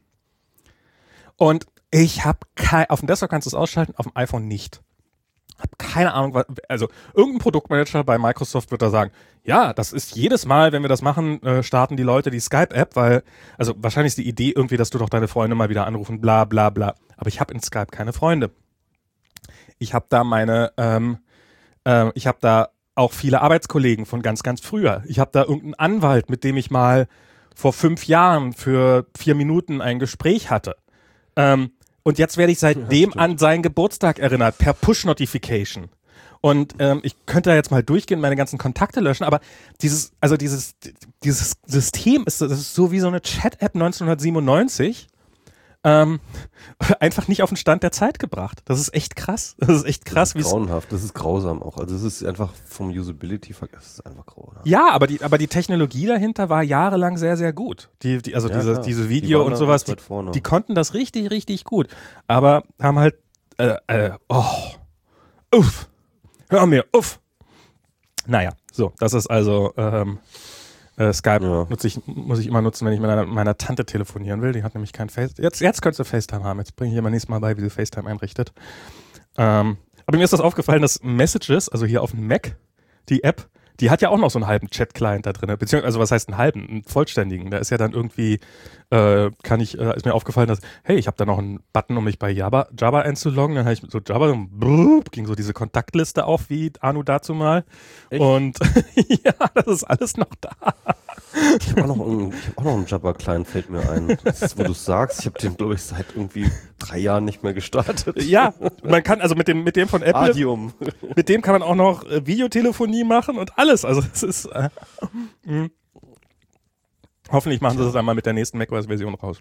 Speaker 2: Und ich habe kein, auf dem Desktop kannst du es ausschalten, auf dem iPhone nicht. Hab keine Ahnung, was, also irgendein Produktmanager bei Microsoft wird da sagen, ja, das ist jedes Mal, wenn wir das machen, äh, starten die Leute die Skype-App, weil, also wahrscheinlich ist die Idee irgendwie, dass du doch deine Freunde mal wieder anrufen, bla bla bla. Aber ich habe in Skype keine Freunde. Ich habe da meine, ähm, äh, ich habe da auch viele Arbeitskollegen von ganz, ganz früher. Ich habe da irgendeinen Anwalt, mit dem ich mal vor fünf Jahren für vier Minuten ein Gespräch hatte. Ähm, und jetzt werde ich seitdem ja, an seinen Geburtstag erinnert, per Push-Notification. Und ähm, ich könnte da jetzt mal durchgehen, meine ganzen Kontakte löschen, aber dieses, also dieses, dieses System ist, das ist so wie so eine Chat-App neunzehnhundertsiebenundneunzig. Ähm, einfach nicht auf den Stand der Zeit gebracht. Das ist echt krass. Das ist echt krass.
Speaker 1: Das ist grauenhaft, das ist grausam auch. Also es ist einfach vom Usability, das ist einfach grausam.
Speaker 2: Ja, aber die, aber die Technologie dahinter war jahrelang sehr, sehr gut. Die, die, also ja, diese, diese Video die und sowas, die, die konnten das richtig, richtig gut. Aber haben halt, äh, äh, oh, uff, hör mir, uff. Naja, so, das ist also, ähm, Äh, Skype ja. nutze ich, muss ich immer nutzen, wenn ich mit meiner, meiner Tante telefonieren will. Die hat nämlich kein Face. Jetzt, jetzt könntest du FaceTime haben. Jetzt bringe ich dir mal nächstes Mal bei, wie du FaceTime einrichtet. Ähm, aber mir ist das aufgefallen, dass Messages, also hier auf dem Mac, die App, die hat ja auch noch so einen halben Chat-Client da drin. Beziehungsweise, also was heißt einen halben? Einen vollständigen. Da ist ja dann irgendwie, äh, kann ich, äh, ist mir aufgefallen, dass, hey, ich habe da noch einen Button, um mich bei Java, Java einzuloggen. Dann habe ich so Java, so brrr, ging so diese Kontaktliste auf, wie Anu dazu mal. Echt? Und ja, das ist alles noch da.
Speaker 1: Ich habe auch noch einen, ich hab auch noch einen Java-Client, fällt mir ein. Das ist, wo du sagst, ich habe den, glaube ich, seit irgendwie drei Jahren nicht mehr gestartet.
Speaker 2: Ja, man kann also mit dem, mit dem von Apple,
Speaker 1: Adium.
Speaker 2: Mit dem kann man auch noch äh, Videotelefonie machen und alles. Also es ist, äh, mh. Hoffentlich machen sie das einmal mit der nächsten macOS-Version raus.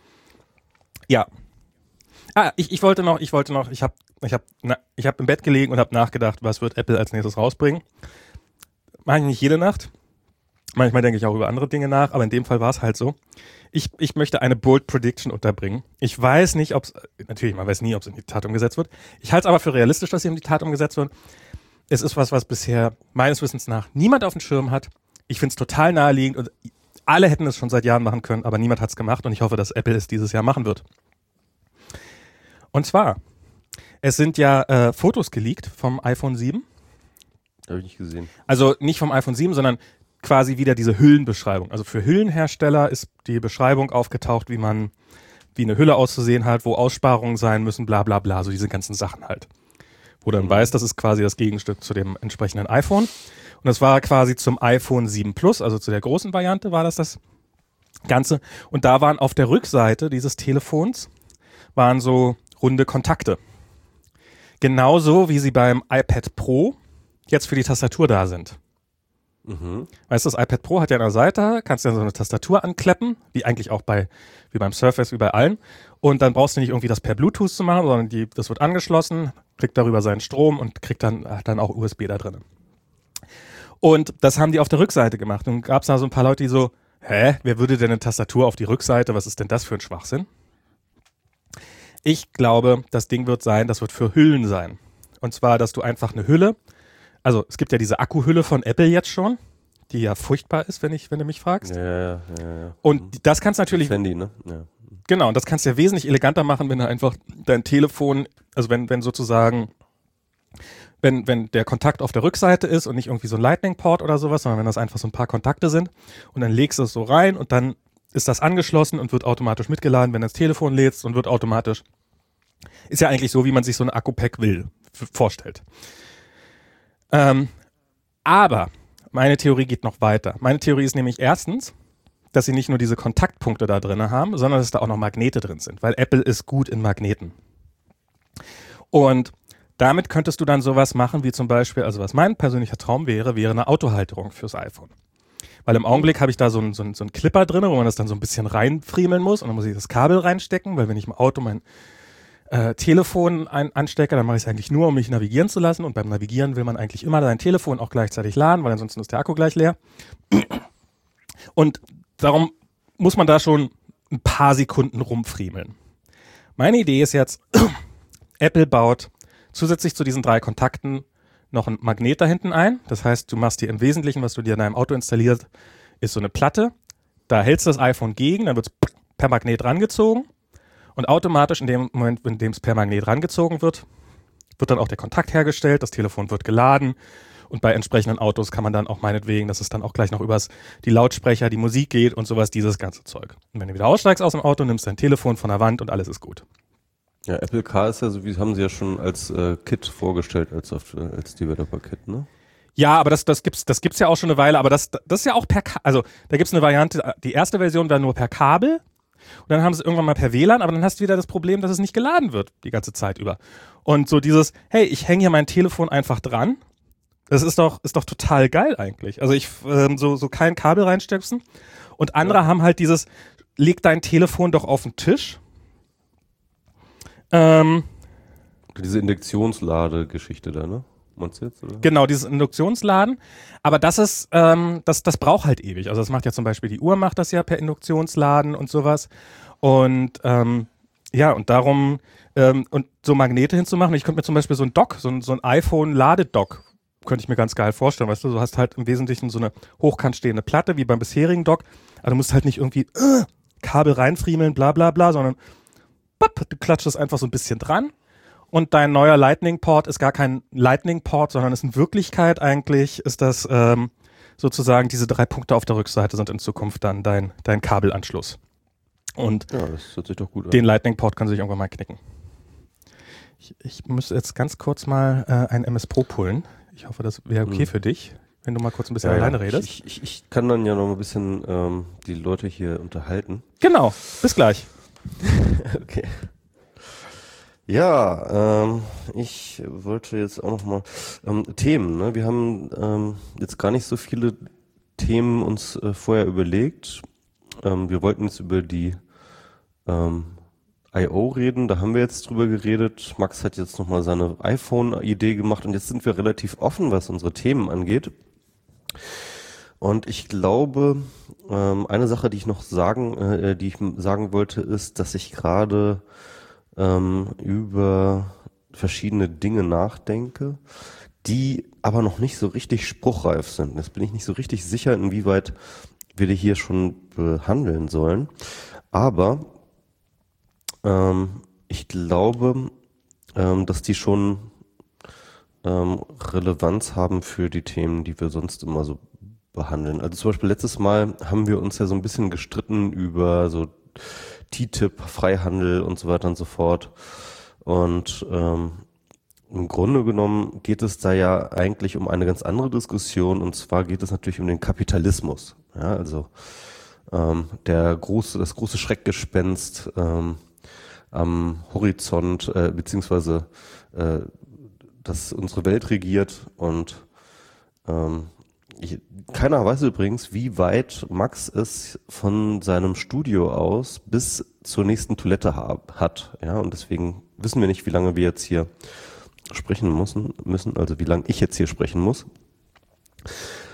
Speaker 2: Ja. Ah, ich, ich wollte noch, ich wollte noch, ich habe, ich habe, ich habe im Bett gelegen und habe nachgedacht, was wird Apple als nächstes rausbringen. Mache ich nicht jede Nacht. Manchmal denke ich auch über andere Dinge nach, aber in dem Fall war es halt so. Ich, ich möchte eine Bold Prediction unterbringen. Ich weiß nicht, ob es, natürlich, man weiß nie, ob es in die Tat umgesetzt wird. Ich halte es aber für realistisch, dass sie in die Tat umgesetzt wird. Es ist was, was bisher meines Wissens nach niemand auf dem Schirm hat. Ich finde es total naheliegend und alle hätten es schon seit Jahren machen können, aber niemand hat es gemacht und ich hoffe, dass Apple es dieses Jahr machen wird. Und zwar, es sind ja äh, Fotos geleakt vom iPhone sieben.
Speaker 1: Habe ich nicht gesehen.
Speaker 2: Also nicht vom iPhone sieben, sondern quasi wieder diese Hüllenbeschreibung. Also für Hüllenhersteller ist die Beschreibung aufgetaucht, wie man, wie eine Hülle auszusehen hat, wo Aussparungen sein müssen, bla bla bla, so diese ganzen Sachen halt. Wo dann mhm. weiß, das ist quasi das Gegenstück zu dem entsprechenden iPhone. Und das war quasi zum iPhone sieben Plus, also zu der großen Variante war das das Ganze. Und da waren auf der Rückseite dieses Telefons, waren so runde Kontakte. Genauso wie sie beim iPad Pro jetzt für die Tastatur da sind. Mhm. Weißt du, das iPad Pro hat ja an der Seite, kannst du ja so eine Tastatur ankleppen, wie eigentlich auch bei, wie beim Surface, wie bei allen. Und dann brauchst du nicht irgendwie das per Bluetooth zu machen, sondern die, das wird angeschlossen, kriegt darüber seinen Strom und kriegt dann, hat dann auch U S B da drin. Und das haben die auf der Rückseite gemacht. Und gab es da so ein paar Leute, die so, hä, wer würde denn eine Tastatur auf die Rückseite? Was ist denn das für ein Schwachsinn? Ich glaube, das Ding wird sein, das wird für Hüllen sein. Und zwar, dass du einfach eine Hülle, also es gibt ja diese Akkuhülle von Apple jetzt schon, die ja furchtbar ist, wenn ich, wenn du mich fragst.
Speaker 1: Ja, ja, ja, ja.
Speaker 2: Und das kannst du natürlich,
Speaker 1: das Handy, ne? Ja.
Speaker 2: Genau, und das kannst du ja wesentlich eleganter machen, wenn du einfach dein Telefon, also wenn, wenn sozusagen, wenn, wenn der Kontakt auf der Rückseite ist und nicht irgendwie so ein Lightning-Port oder sowas, sondern wenn das einfach so ein paar Kontakte sind und dann legst du es so rein und dann ist das angeschlossen und wird automatisch mitgeladen, wenn du das Telefon lädst und wird automatisch. Ist ja eigentlich so, wie man sich so ein Akku-Pack will, f- vorstellt. Ähm, aber meine Theorie geht noch weiter. Meine Theorie ist nämlich erstens, dass sie nicht nur diese Kontaktpunkte da drin haben, sondern dass da auch noch Magnete drin sind, weil Apple ist gut in Magneten. Und damit könntest du dann sowas machen wie zum Beispiel, also was mein persönlicher Traum wäre, wäre eine Autohalterung fürs iPhone. Weil im Augenblick habe ich da so einen so so ein Clipper drin, wo man das dann so ein bisschen reinfriemeln muss und dann muss ich das Kabel reinstecken, weil wenn ich im Auto mein äh, Telefon ein, anstecke, dann mache ich es eigentlich nur, um mich navigieren zu lassen und beim Navigieren will man eigentlich immer sein Telefon auch gleichzeitig laden, weil ansonsten ist der Akku gleich leer. Und darum muss man da schon ein paar Sekunden rumfriemeln. Meine Idee ist jetzt, Apple baut zusätzlich zu diesen drei Kontakten noch ein Magnet da hinten ein. Das heißt, du machst dir im Wesentlichen, was du dir in deinem Auto installierst, ist so eine Platte. Da hältst du das iPhone gegen, dann wird es per Magnet rangezogen. Und automatisch in dem Moment, in dem es per Magnet rangezogen wird, wird dann auch der Kontakt hergestellt, das Telefon wird geladen. Und bei entsprechenden Autos kann man dann auch meinetwegen, dass es dann auch gleich noch übers die Lautsprecher, die Musik geht und sowas, dieses ganze Zeug. Und wenn du wieder aussteigst aus dem Auto, nimmst dein Telefon von der Wand und alles ist gut.
Speaker 1: Ja, Apple Car ist ja so, wie haben sie ja schon als äh, Kit vorgestellt, als, Software, als Developer-Kit, ne?
Speaker 2: Ja, aber das, das gibt's, das gibt's ja auch schon eine Weile, aber das, das ist ja auch per, Ka- also da gibt's eine Variante, die erste Version war nur per Kabel und dann haben sie irgendwann mal per W L A N, aber dann hast du wieder das Problem, dass es nicht geladen wird die ganze Zeit über. Und so dieses, hey, ich hänge hier mein Telefon einfach dran, das ist doch, ist doch total geil eigentlich. Also ich, ähm, so, so kein Kabel reinsteckst und andere ja. haben halt dieses, leg dein Telefon doch auf den Tisch. Ähm,
Speaker 1: Diese Induktionsladegeschichte da, ne? Meinst du jetzt, oder?
Speaker 2: Genau, dieses Induktionsladen. Aber das ist, ähm, das, das braucht halt ewig. Also das macht ja zum Beispiel die Uhr, macht das ja per Induktionsladen und sowas. Und ähm, ja, und darum, ähm, und so Magnete hinzumachen. Ich könnte mir zum Beispiel so ein Dock, so ein, so ein iPhone-Ladedock, könnte ich mir ganz geil vorstellen. Weißt du, du hast halt im Wesentlichen so eine hochkant stehende Platte, wie beim bisherigen Dock. Aber du musst halt nicht irgendwie äh, Kabel reinfriemeln, bla bla bla, sondern pop, du klatschst es einfach so ein bisschen dran. Und dein neuer Lightning-Port ist gar kein Lightning-Port, sondern ist in Wirklichkeit eigentlich, ist das ähm, sozusagen diese drei Punkte auf der Rückseite sind in Zukunft dann dein, dein Kabelanschluss. Und
Speaker 1: ja, das hört sich doch gut an.
Speaker 2: Den Lightning-Port kann sich irgendwann mal knicken. Ich, ich müsste jetzt ganz kurz mal äh, ein M S Pro pullen. Ich hoffe, das wäre okay hm. für dich, wenn du mal kurz ein bisschen
Speaker 1: ja,
Speaker 2: alleine
Speaker 1: ja.
Speaker 2: redest.
Speaker 1: Ich, ich, ich kann dann ja noch ein bisschen ähm, die Leute hier unterhalten.
Speaker 2: Genau, bis gleich.
Speaker 1: Okay. Ja, ähm, ich wollte jetzt auch noch mal ähm, Themen. Ne? Wir haben ähm, jetzt gar nicht so viele Themen uns äh, vorher überlegt. Ähm, wir wollten jetzt über die ähm, I O reden. Da haben wir jetzt drüber geredet. Max hat jetzt noch mal seine iPhone-Idee gemacht und jetzt sind wir relativ offen, was unsere Themen angeht. Und ich glaube, ähm, eine Sache, die ich noch sagen, äh, die ich sagen wollte, ist, dass ich gerade ähm, über verschiedene Dinge nachdenke, die aber noch nicht so richtig spruchreif sind. Jetzt bin ich nicht so richtig sicher, inwieweit wir die hier schon behandeln sollen. Aber ähm, ich glaube, ähm, dass die schon ähm, Relevanz haben für die Themen, die wir sonst immer so behandeln. Also zum Beispiel letztes Mal haben wir uns ja so ein bisschen gestritten über so T T I P, Freihandel und so weiter und so fort. Und ähm, im Grunde genommen geht es da ja eigentlich um eine ganz andere Diskussion, und zwar geht es natürlich um den Kapitalismus. Ja, also ähm, der große, das große Schreckgespenst ähm, am Horizont, äh, beziehungsweise äh, das unsere Welt regiert. Und ähm, Ich, keiner weiß übrigens, wie weit Max es von seinem Studio aus bis zur nächsten Toilette hab, hat. Ja, und deswegen wissen wir nicht, wie lange wir jetzt hier sprechen müssen, müssen, also wie lange ich jetzt hier sprechen muss.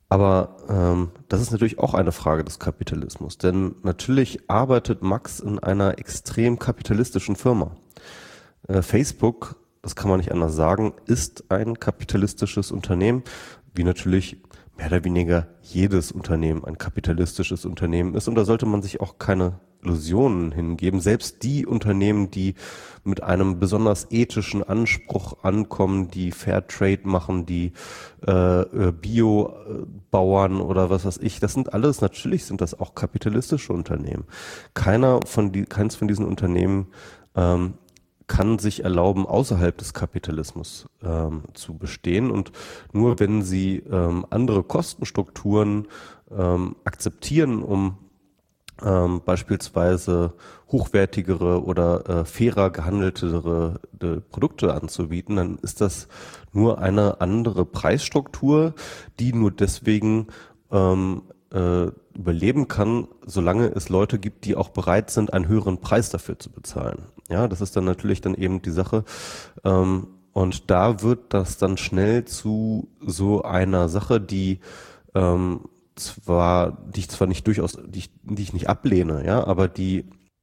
Speaker 1: Aber ähm, das ist natürlich auch eine Frage des Kapitalismus, denn natürlich arbeitet Max in einer extrem kapitalistischen Firma. Äh, Facebook, das kann man nicht anders sagen, ist ein kapitalistisches Unternehmen, wie natürlich mehr oder weniger jedes Unternehmen ein kapitalistisches Unternehmen ist. Und da sollte man sich auch keine Illusionen hingeben. Selbst die Unternehmen, die mit einem besonders ethischen Anspruch ankommen, die Fairtrade machen, die äh, Bio-Bauern oder was weiß ich, das sind alles, natürlich sind das auch kapitalistische Unternehmen. Keiner von die, keins von diesen Unternehmen ähm, kann sich erlauben, außerhalb des Kapitalismus ähm, zu bestehen. Und nur wenn sie ähm, andere Kostenstrukturen ähm, akzeptieren, um ähm, beispielsweise hochwertigere oder äh, fairer gehandeltere äh, Produkte anzubieten, dann ist das nur eine andere Preisstruktur, die nur deswegen ähm, äh, überleben kann, solange es Leute gibt, die auch bereit sind, einen höheren Preis dafür zu bezahlen. Ja, das ist dann natürlich dann eben die Sache. Ähm, und da wird das dann schnell zu so einer Sache, die ähm, zwar, die ich zwar nicht durchaus, die ich, die ich nicht ablehne, ja, aber die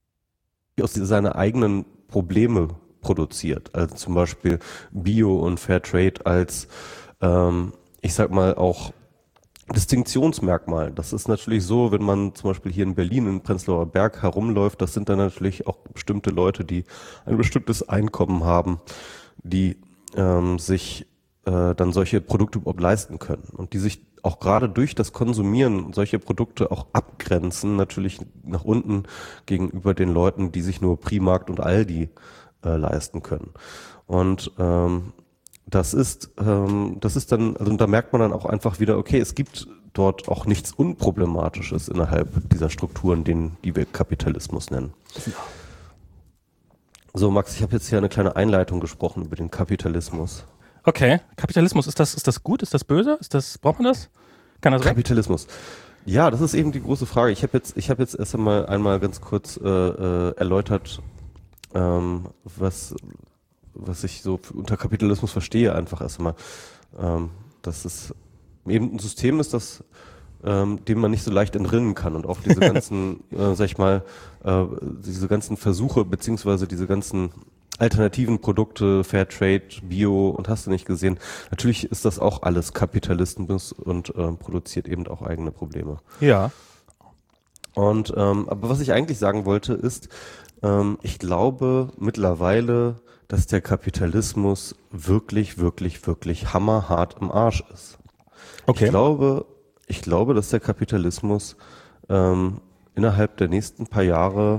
Speaker 1: aus seine eigenen Probleme produziert. Also zum Beispiel Bio und Fairtrade als, ähm, ich sag mal auch Distinktionsmerkmal. Das ist natürlich so, wenn man zum Beispiel hier in Berlin in Prenzlauer Berg herumläuft, das sind dann natürlich auch bestimmte Leute, die ein bestimmtes Einkommen haben, die ähm, sich äh, dann solche Produkte überhaupt leisten können und die sich auch gerade durch das Konsumieren solche Produkte auch abgrenzen, natürlich nach unten gegenüber den Leuten, die sich nur Primarkt und Aldi äh, leisten können. Und ähm, das ist, ähm, das ist dann, also da merkt man dann auch einfach wieder, okay, es gibt dort auch nichts Unproblematisches innerhalb dieser Strukturen, den, die wir Kapitalismus nennen. So, Max, ich habe jetzt hier eine kleine Einleitung gesprochen über den Kapitalismus.
Speaker 2: Okay, Kapitalismus, ist das, ist das gut? Ist das böse? Ist das, braucht man das? Kann das
Speaker 1: Kapitalismus. Ja, das ist eben die große Frage. Ich habe jetzt, ich habe jetzt erst einmal einmal ganz kurz äh, äh, erläutert, ähm, was was ich so unter Kapitalismus verstehe, einfach erst einmal, ähm, dass es eben ein System ist, das ähm, dem man nicht so leicht entrinnen kann und auch diese ganzen, äh, sag ich mal, äh, diese ganzen Versuche beziehungsweise diese ganzen alternativen Produkte, Fairtrade, Bio und hast du nicht gesehen. Natürlich ist das auch alles Kapitalismus und ähm, produziert eben auch eigene Probleme.
Speaker 2: Ja.
Speaker 1: Und ähm, aber was ich eigentlich sagen wollte ist, ähm, ich glaube mittlerweile, dass der Kapitalismus wirklich, wirklich, wirklich hammerhart im Arsch ist.
Speaker 2: Okay.
Speaker 1: Ich glaube, ich glaube, dass der Kapitalismus ähm, innerhalb der nächsten paar Jahre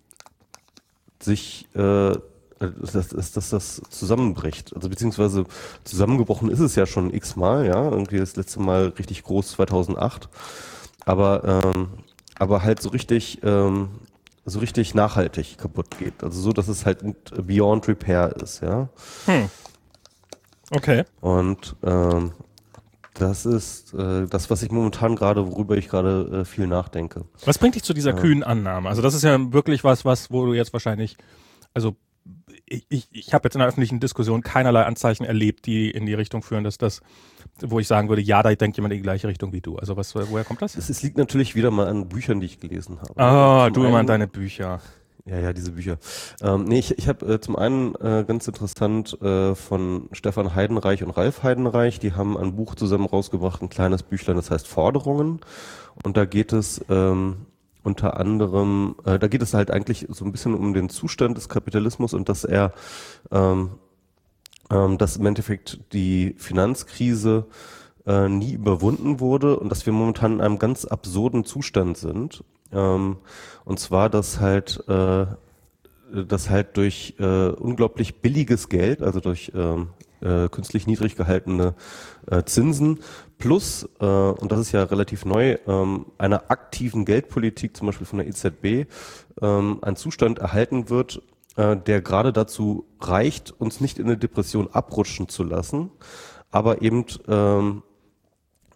Speaker 1: sich äh, dass, dass, dass das zusammenbricht. Also beziehungsweise zusammengebrochen ist es ja schon x-mal, ja, irgendwie das letzte Mal richtig groß zweitausendacht, aber ähm, aber halt so richtig ähm, so richtig nachhaltig kaputt geht. Also so, dass es halt beyond repair ist, ja.
Speaker 2: Hm. Okay.
Speaker 1: Und ähm, das ist äh, das, was ich momentan gerade, worüber ich gerade äh, viel nachdenke.
Speaker 2: Was bringt dich zu dieser
Speaker 1: Ja.
Speaker 2: kühnen Annahme? Also das ist ja wirklich was, was, wo du jetzt wahrscheinlich, also ich, ich, ich habe jetzt in der öffentlichen Diskussion keinerlei Anzeichen erlebt, die in die Richtung führen, dass das, wo ich sagen würde, ja, da denkt jemand in die gleiche Richtung wie du. Also was, woher kommt das?
Speaker 1: Es, es liegt natürlich wieder mal an Büchern, die ich gelesen habe.
Speaker 2: Ah,
Speaker 1: Zum
Speaker 2: du immer an
Speaker 1: einen-
Speaker 2: deine Bücher.
Speaker 1: Ja, ja, diese Bücher. Ähm, nee, ich, ich habe äh, zum einen äh, ganz interessant äh, von Stefan Heidenreich und Ralf Heidenreich, die haben ein Buch zusammen rausgebracht, ein kleines Büchlein, das heißt Forderungen. Und da geht es ähm, unter anderem, äh, da geht es halt eigentlich so ein bisschen um den Zustand des Kapitalismus und dass er, ähm, ähm, dass im Endeffekt die Finanzkrise äh, nie überwunden wurde und dass wir momentan in einem ganz absurden Zustand sind. Ähm, und zwar, dass halt, äh, dass halt durch äh, unglaublich billiges Geld, also durch ähm, äh, künstlich niedrig gehaltene äh, Zinsen plus, äh, und das ist ja relativ neu, ähm, einer aktiven Geldpolitik, zum Beispiel von der E Z B, ähm, ein Zustand erhalten wird, äh, der gerade dazu reicht, uns nicht in eine Depression abrutschen zu lassen, aber eben ähm,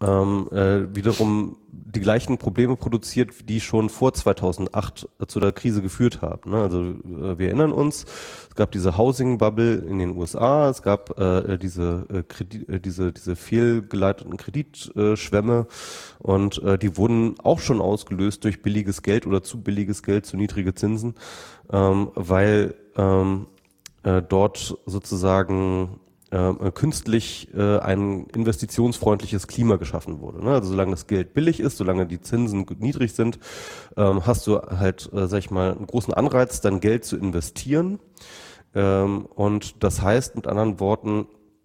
Speaker 1: ähm, äh, wiederum die gleichen Probleme produziert, die schon vor zweitausendacht zu der Krise geführt haben. Ne? Also äh, wir erinnern uns, es gab diese Housing Bubble in den U S A, es gab äh, diese äh, Kredit, äh, diese diese fehlgeleiteten Kreditschwämme äh, und äh, die wurden auch schon ausgelöst durch billiges Geld oder zu billiges Geld, zu niedrige Zinsen, ähm, weil ähm, äh, dort sozusagen Äh, künstlich äh, ein investitionsfreundliches Klima geschaffen wurde. Ne? Also solange das Geld billig ist, solange die Zinsen niedrig sind, ähm, hast du halt, äh, sag ich mal, einen großen Anreiz, dein Geld zu investieren. Ähm, und das heißt mit anderen Worten,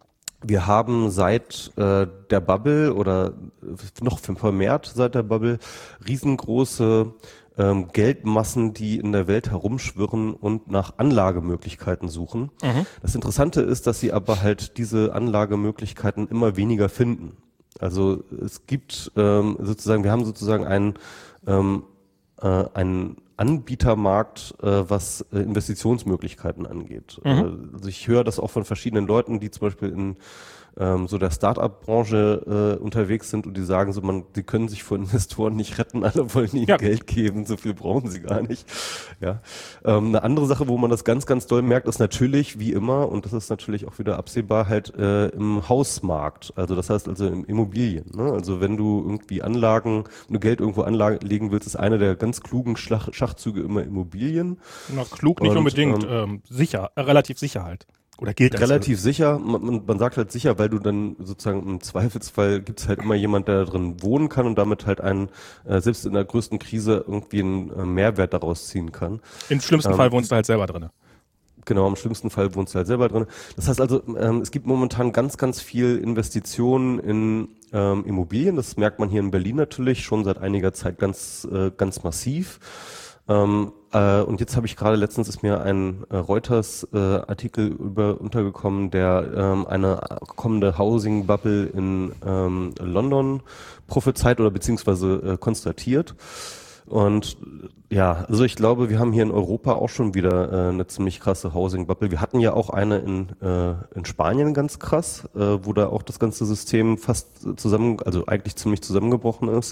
Speaker 1: wir haben seit äh, der Bubble oder noch vermehrt seit der Bubble riesengroße ähm, Geldmassen, die in der Welt herumschwirren und nach Anlagemöglichkeiten suchen. Mhm. Das Interessante ist, dass sie aber halt diese Anlagemöglichkeiten immer weniger finden. Also es gibt ähm, sozusagen, wir haben sozusagen einen, ähm, äh, einen Anbietermarkt, äh, was äh, Investitionsmöglichkeiten angeht. Mhm. Äh, also ich höre das auch von verschiedenen Leuten, die zum Beispiel in ähm, so der Start-up-Branche äh, unterwegs sind und die sagen so, man, die können sich vor Investoren nicht retten, alle wollen ihnen ja Geld geben, so viel brauchen sie gar nicht. Ja. Ähm, eine andere Sache, wo man das ganz, ganz doll merkt, ist natürlich, wie immer, und das ist natürlich auch wieder absehbar, halt äh, im Hausmarkt. Also das heißt also im Immobilien. Ne? Also wenn du irgendwie Anlagen, wenn du Geld irgendwo anlegen willst, ist eine der ganz klugen Schach Schachzüge immer Immobilien.
Speaker 2: Na, klug nicht und, unbedingt, ähm, ähm, sicher, äh, relativ sicher halt. Oder gilt das?
Speaker 1: Relativ sicher. Man, man sagt halt sicher, weil du dann sozusagen im Zweifelsfall gibt es halt immer jemand, der da drin wohnen kann und damit halt einen, äh, selbst in der größten Krise irgendwie einen äh, Mehrwert daraus ziehen kann.
Speaker 2: Im schlimmsten ähm, Fall wohnst du halt selber drin.
Speaker 1: Genau, im schlimmsten Fall wohnst du halt selber drin. Das heißt also, ähm, es gibt momentan ganz, ganz viel Investitionen in ähm, Immobilien. Das merkt man hier in Berlin natürlich schon seit einiger Zeit ganz, äh, ganz massiv. Ähm, äh, und jetzt habe ich gerade letztens ist mir ein äh, Reuters-Artikel äh, über untergekommen, der ähm, eine kommende Housing-Bubble in ähm, London prophezeit oder beziehungsweise äh, konstatiert. Und ja, also ich glaube, wir haben hier in Europa auch schon wieder äh, eine ziemlich krasse Housing-Bubble. Wir hatten ja auch eine in, äh, in Spanien ganz krass, äh, wo da auch das ganze System fast zusammen, also eigentlich ziemlich zusammengebrochen ist.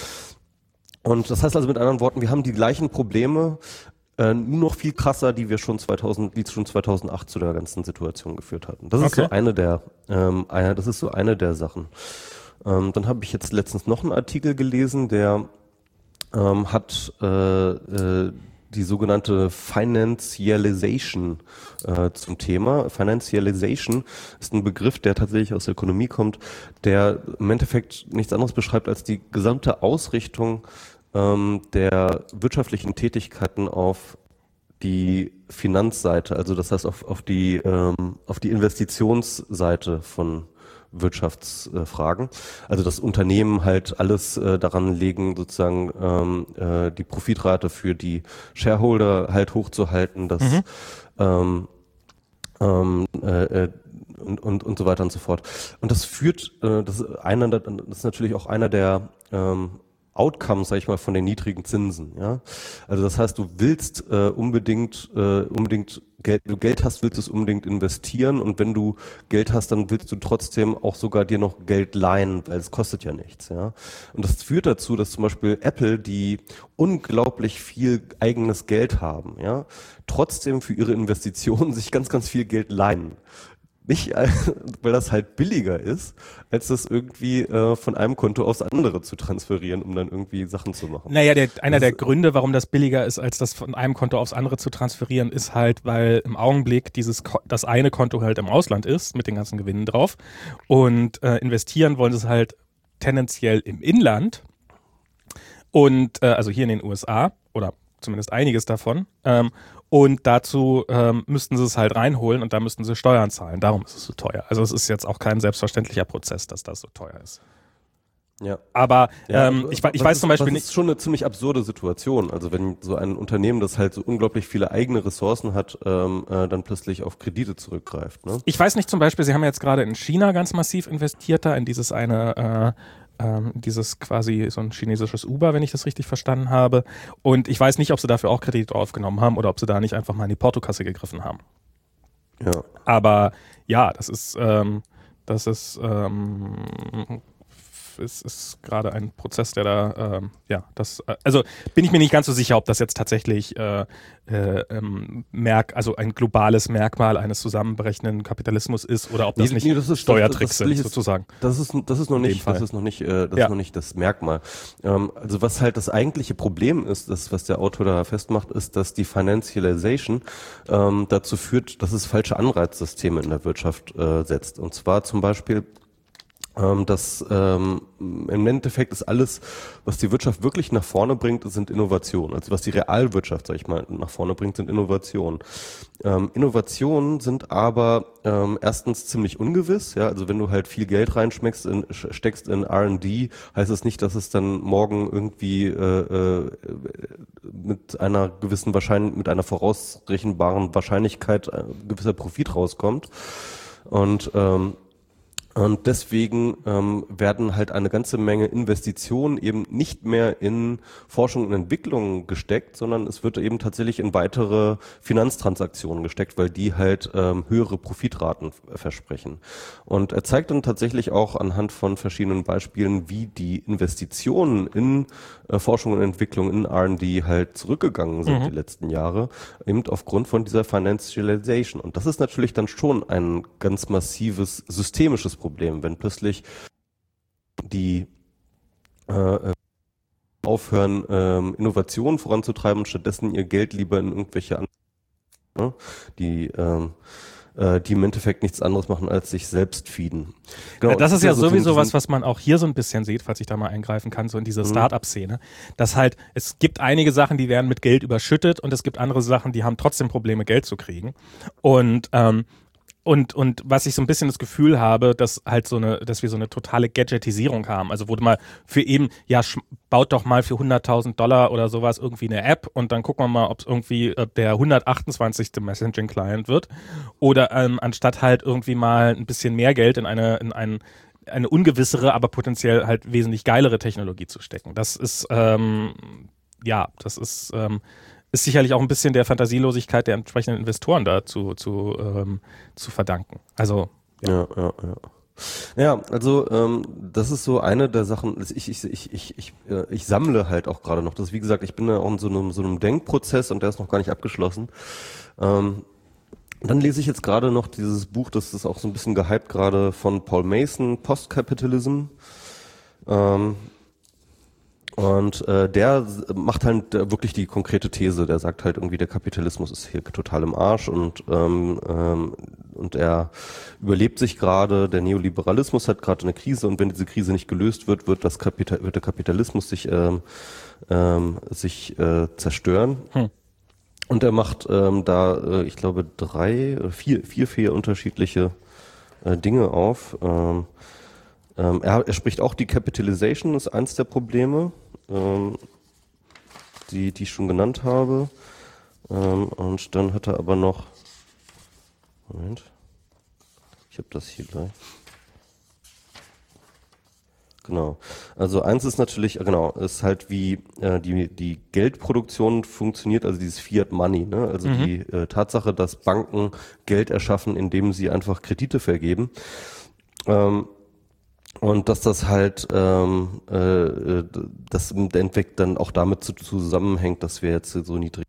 Speaker 1: Und das heißt also mit anderen Worten, wir haben die gleichen Probleme, äh, nur noch viel krasser, die wir schon zweitausend, die schon zweitausendacht zu der ganzen Situation geführt hatten. Das ist okay. so eine der, ähm, eine, das ist so eine der Sachen. Ähm, dann habe ich jetzt letztens noch einen Artikel gelesen, der ähm, hat äh, äh, die sogenannte Financialization äh, zum Thema. Financialization ist ein Begriff, der tatsächlich aus der Ökonomie kommt, der im Endeffekt nichts anderes beschreibt als die gesamte Ausrichtung ähm, der wirtschaftlichen Tätigkeiten auf die Finanzseite, also das heißt auf, auf die ähm, auf die Investitionsseite von Wirtschaftsfragen. Also das Unternehmen halt alles äh, daran legen, sozusagen ähm, äh, die Profitrate für die Shareholder halt hochzuhalten, dass mhm. ähm, ähm, äh, und, und, und so weiter und so fort. Und das führt, äh, das ist einer, das ist natürlich auch einer der ähm, Outcomes, sag ich mal, von den niedrigen Zinsen. Ja, also das heißt, du willst äh, unbedingt äh, unbedingt Geld, wenn du Geld hast, willst du es unbedingt investieren und wenn du Geld hast, dann willst du trotzdem auch sogar dir noch Geld leihen, weil es kostet ja nichts, ja. Und das führt dazu, dass zum Beispiel Apple, die unglaublich viel eigenes Geld haben, ja, trotzdem für ihre Investitionen sich ganz, ganz viel Geld leihen. Nicht, weil das halt billiger ist, als das irgendwie äh, von einem Konto aufs andere zu transferieren, um dann irgendwie Sachen zu machen.
Speaker 2: Naja, der, einer das der Gründe, warum das billiger ist, als das von einem Konto aufs andere zu transferieren, ist halt, weil im Augenblick dieses das eine Konto halt im Ausland ist, mit den ganzen Gewinnen drauf. Und äh, investieren wollen sie es halt tendenziell im Inland. Und äh, also hier in den U S A, oder zumindest einiges davon. Ähm, Und dazu ähm, müssten sie es halt reinholen und da müssten sie Steuern zahlen. Darum ist es so teuer. Also es ist jetzt auch kein selbstverständlicher Prozess, dass das so teuer ist.
Speaker 1: Ja.
Speaker 2: Aber ja, ähm, ich, ich weiß
Speaker 1: ist,
Speaker 2: zum Beispiel nicht.
Speaker 1: Das ist schon eine ziemlich absurde Situation. Also wenn so ein Unternehmen, das halt so unglaublich viele eigene Ressourcen hat, ähm, äh, dann plötzlich auf Kredite zurückgreift. Ne?
Speaker 2: Ich weiß nicht zum Beispiel, sie haben jetzt gerade in China ganz massiv investiert, da in dieses eine äh, Ähm, dieses quasi so ein chinesisches Uber, wenn ich das richtig verstanden habe. Und ich weiß nicht, ob sie dafür auch Kredite aufgenommen haben oder ob sie da nicht einfach mal in die Portokasse gegriffen haben.
Speaker 1: Ja.
Speaker 2: Aber ja, das ist, ähm, das ist, ähm, ist, ist gerade ein Prozess, der da, ähm, ja, das, äh, also bin ich mir nicht ganz so sicher, ob das jetzt tatsächlich äh, äh, ähm, Merk, also ein globales Merkmal eines zusammenbrechenden Kapitalismus ist oder ob das
Speaker 1: Nee,
Speaker 2: nicht
Speaker 1: nee, das ist-
Speaker 2: Steuertricks
Speaker 1: das- das will ich
Speaker 2: sind,
Speaker 1: jetzt-
Speaker 2: sozusagen.
Speaker 1: Das ist, das ist noch
Speaker 2: In
Speaker 1: nicht,
Speaker 2: dem Fall.
Speaker 1: das ist noch nicht, äh, das
Speaker 2: Ja.
Speaker 1: ist noch nicht das Merkmal. Ähm, also was halt das eigentliche Problem ist, das, was der Autor da festmacht, ist, dass die Financialization ähm, dazu führt, dass es falsche Anreizsysteme in der Wirtschaft äh, setzt. Und zwar zum Beispiel Ähm, das ähm, im Endeffekt ist alles, was die Wirtschaft wirklich nach vorne bringt, sind Innovationen. Also was die Realwirtschaft, sag ich mal, nach vorne bringt, sind Innovationen. Ähm, Innovationen sind aber ähm, erstens ziemlich ungewiss. Ja, also wenn du halt viel Geld reinschmeckst, in, steckst in R und D, heißt es nicht, dass es dann morgen irgendwie äh, äh, mit einer gewissen Wahrscheinlichkeit, mit einer vorausrechenbaren Wahrscheinlichkeit äh, gewisser Profit rauskommt. Und ähm, Und deswegen ähm, werden halt eine ganze Menge Investitionen eben nicht mehr in Forschung und Entwicklung gesteckt, sondern es wird eben tatsächlich in weitere Finanztransaktionen gesteckt, weil die halt ähm, höhere Profitraten f- versprechen. Und er zeigt dann tatsächlich auch anhand von verschiedenen Beispielen, wie die Investitionen in äh, Forschung und Entwicklung, in R und D halt zurückgegangen sind
Speaker 2: Mhm.
Speaker 1: die letzten Jahre, eben aufgrund von dieser Financialization. Und das ist natürlich dann schon ein ganz massives systemisches Problem, wenn plötzlich die äh, aufhören, ähm, Innovationen voranzutreiben und stattdessen ihr Geld lieber in irgendwelche anderen, ne, die ähm, äh, die im Endeffekt nichts anderes machen, als sich selbst feeden. Genau,
Speaker 2: Ja, das
Speaker 1: es
Speaker 2: ist ja
Speaker 1: so
Speaker 2: sowieso
Speaker 1: diesen-
Speaker 2: was, was man auch hier so ein bisschen sieht, falls ich da mal eingreifen kann, so in diese
Speaker 1: Mhm.
Speaker 2: Start-up-Szene. Dass halt, es gibt einige Sachen, die werden mit Geld überschüttet und es gibt andere Sachen, die haben trotzdem Probleme, Geld zu kriegen. Und ähm, Und, und was ich so ein bisschen das Gefühl habe, dass halt so eine, dass wir so eine totale Gadgetisierung haben. Also wo du mal für eben, ja, sch- baut doch mal für hunderttausend Dollar oder sowas irgendwie eine App und dann gucken wir mal, ob es irgendwie äh, der hundertachtundzwanzigste Messaging-Client wird. Oder ähm, anstatt halt irgendwie mal ein bisschen mehr Geld in eine, in einen, eine ungewissere, aber potenziell halt wesentlich geilere Technologie zu stecken. Das ist, ähm, ja, das ist, ähm, ist sicherlich auch ein bisschen der Fantasielosigkeit der entsprechenden Investoren da zu, zu, ähm, zu verdanken. Also,
Speaker 1: Ja, ja, ja. Ja, also ähm, das ist so eine der Sachen, ich, ich, ich, ich, ich, äh, ich sammle halt auch gerade noch. Das, wie gesagt, ich bin ja auch in so einem, so einem Denkprozess und der ist noch gar nicht abgeschlossen. Ähm, dann lese ich jetzt gerade noch dieses Buch, das ist auch so ein bisschen gehypt gerade, von Paul Mason, Post-Capitalism. Ähm, Und äh, der s- macht halt äh, wirklich die konkrete These. Der sagt halt irgendwie, der Kapitalismus ist hier total im Arsch und ähm, ähm, und er überlebt sich gerade. Der Neoliberalismus hat gerade eine Krise und wenn diese Krise nicht gelöst wird, wird das Kapital wird der Kapitalismus sich ähm, ähm, sich äh, zerstören.
Speaker 2: Hm.
Speaker 1: Und er macht ähm, da, äh, ich glaube, drei, äh, vier, vier, vier unterschiedliche äh, Dinge auf. Ähm, ähm, er, er spricht auch die Capitalization ist eins der Probleme, ähm, die, die ich schon genannt habe. Ähm, und dann hat er aber noch, Moment, ich habe das hier gleich. Genau. Also eins ist natürlich, äh, genau, ist halt wie äh, die die Geldproduktion funktioniert, also dieses Fiat Money, ne? Also
Speaker 2: Mhm.
Speaker 1: die äh, Tatsache, dass Banken Geld erschaffen, indem sie einfach Kredite vergeben. Ähm, und dass das halt, ähm, äh, das im Endeffekt dann auch damit zu, zusammenhängt, dass wir jetzt so niedrig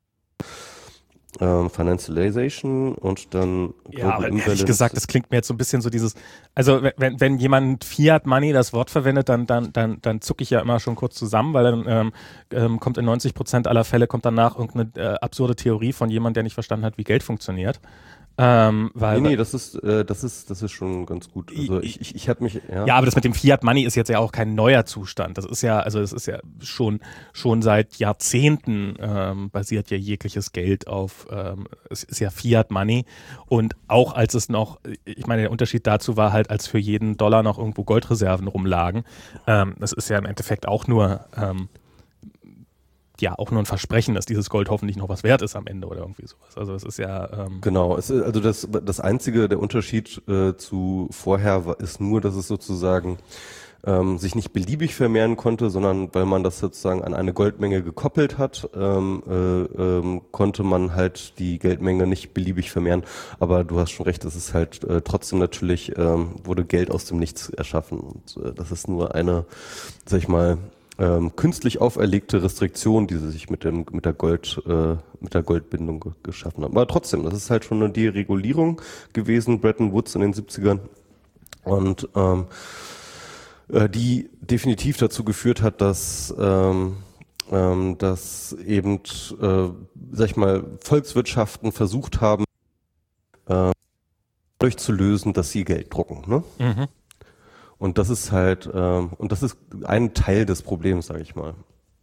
Speaker 1: ähm, Financialization und dann
Speaker 2: Ja, aber
Speaker 1: Global
Speaker 2: ehrlich gesagt, das klingt mir jetzt so ein bisschen so dieses, also wenn- wenn, wenn jemand Fiat Money das Wort verwendet, dann, dann, dann, dann zucke ich ja immer schon kurz zusammen, weil dann ähm, ähm, kommt in neunzig Prozent aller Fälle kommt danach irgendeine äh, absurde Theorie von jemand, der nicht verstanden hat, wie Geld funktioniert. Ähm, weil,
Speaker 1: Nee, nee, das ist, äh, das ist, das ist schon ganz gut. Also ich, ich, ich habe mich, ja.
Speaker 2: Ja, aber das mit dem Fiat Money ist jetzt ja auch kein neuer Zustand. Das ist ja, also es ist ja schon schon seit Jahrzehnten ähm, basiert ja jegliches Geld auf, ähm, es ist ja Fiat Money und auch als es noch, ich meine, der Unterschied dazu war halt, als für jeden Dollar noch irgendwo Goldreserven rumlagen. Ähm, das ist ja im Endeffekt auch nur ähm, ja auch nur ein Versprechen, dass dieses Gold hoffentlich noch was wert ist am Ende oder irgendwie sowas. Also es ist ja ähm,
Speaker 1: Genau, es ist, also das, das einzige, der Unterschied äh, zu vorher war, ist nur, dass es sozusagen ähm, sich nicht beliebig vermehren konnte, sondern weil man das sozusagen an eine Goldmenge gekoppelt hat, ähm, äh, ähm, konnte man halt die Geldmenge nicht beliebig vermehren. Aber du hast schon recht, es ist halt äh, trotzdem natürlich, ähm, wurde Geld aus dem Nichts erschaffen. Und äh, das ist nur eine, sag ich mal, ähm, künstlich auferlegte Restriktion, die sie sich mit dem mit der Gold äh, mit der Goldbindung ge- geschaffen haben. Aber trotzdem, das ist halt schon eine Deregulierung gewesen, Bretton Woods in den siebzigern. Und ähm, äh, die definitiv dazu geführt hat, dass ähm, ähm, dass eben, äh, sag ich mal, Volkswirtschaften versucht haben, äh, durchzulösen, dass sie Geld drucken. Ne?
Speaker 2: Mhm.
Speaker 1: Und das ist halt, ähm, und das ist ein Teil des Problems, sage ich mal.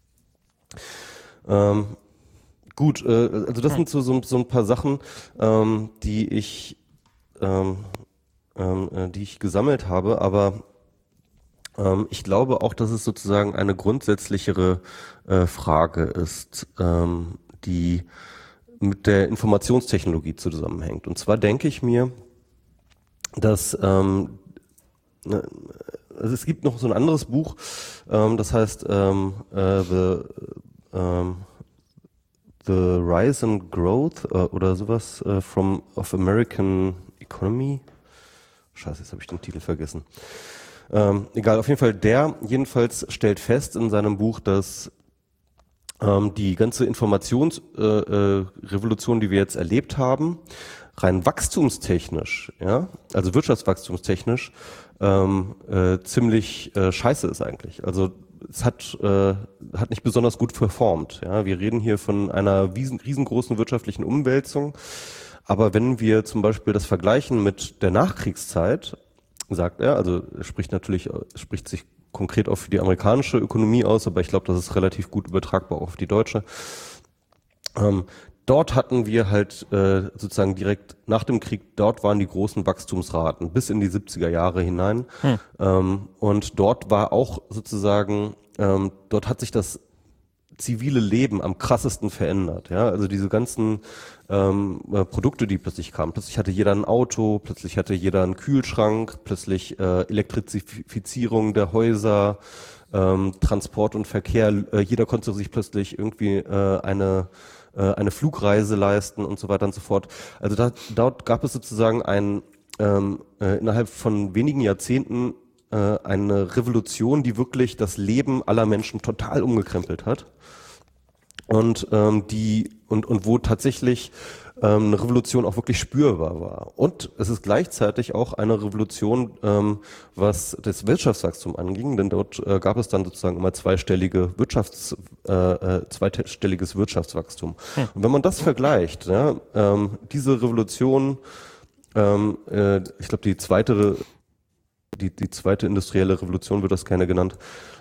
Speaker 1: Ähm, gut, äh, also das sind so, so, so ein paar Sachen, ähm, die ich, ähm, ähm, äh, die ich gesammelt habe, aber ähm, ich glaube auch, dass es sozusagen eine grundsätzlichere äh, Frage ist, ähm, die mit der Informationstechnologie zusammenhängt. Und zwar denke ich mir, dass ähm, also es gibt noch so ein anderes Buch, ähm, das heißt ähm, äh, The, ähm, The Rise and Growth äh, oder sowas äh, from of American Economy. Scheiße, jetzt habe ich den Titel vergessen. Ähm, egal, auf jeden Fall, der jedenfalls stellt fest in seinem Buch, dass ähm, die ganze Informationsrevolution, äh, äh, die wir jetzt erlebt haben, rein wachstumstechnisch, ja, also wirtschaftswachstumstechnisch, ähm, äh, ziemlich äh, scheiße ist eigentlich. Also es hat äh, hat nicht besonders gut performt. Ja, wir reden hier von einer riesen, riesengroßen wirtschaftlichen Umwälzung. Aber wenn wir zum Beispiel das vergleichen mit der Nachkriegszeit, sagt er, also er spricht natürlich, spricht sich konkret auch für die amerikanische Ökonomie aus, aber ich glaube, das ist relativ gut übertragbar auch auf die deutsche. Ähm, Dort hatten wir halt äh, sozusagen direkt nach dem Krieg, dort waren die großen Wachstumsraten bis in die siebziger Jahre hinein. Hm. Ähm, und dort war auch sozusagen, ähm, dort hat sich das zivile Leben am krassesten verändert. Ja, also diese ganzen ähm, äh, Produkte, die plötzlich kamen. Plötzlich hatte jeder ein Auto, plötzlich hatte jeder einen Kühlschrank, plötzlich äh, Elektrifizierung der Häuser, ähm, Transport und Verkehr. Äh, jeder konnte sich plötzlich irgendwie äh, eine eine Flugreise leisten und so weiter und so fort. Also da, dort gab es sozusagen ein, ähm, äh, innerhalb von wenigen Jahrzehnten äh, eine Revolution, die wirklich das Leben aller Menschen total umgekrempelt hat. Und ähm, die und und wo tatsächlich ähm, eine Revolution auch wirklich spürbar war. Und es ist gleichzeitig auch eine Revolution, ähm, was das Wirtschaftswachstum anging, denn dort äh, gab es dann sozusagen immer zweistellige Wirtschafts äh, äh, zweistelliges Wirtschaftswachstum. Hm. Und wenn man das vergleicht, ja, ähm, diese Revolution, ähm, äh, ich glaube die zweite die die zweite industrielle Revolution wird das gerne genannt,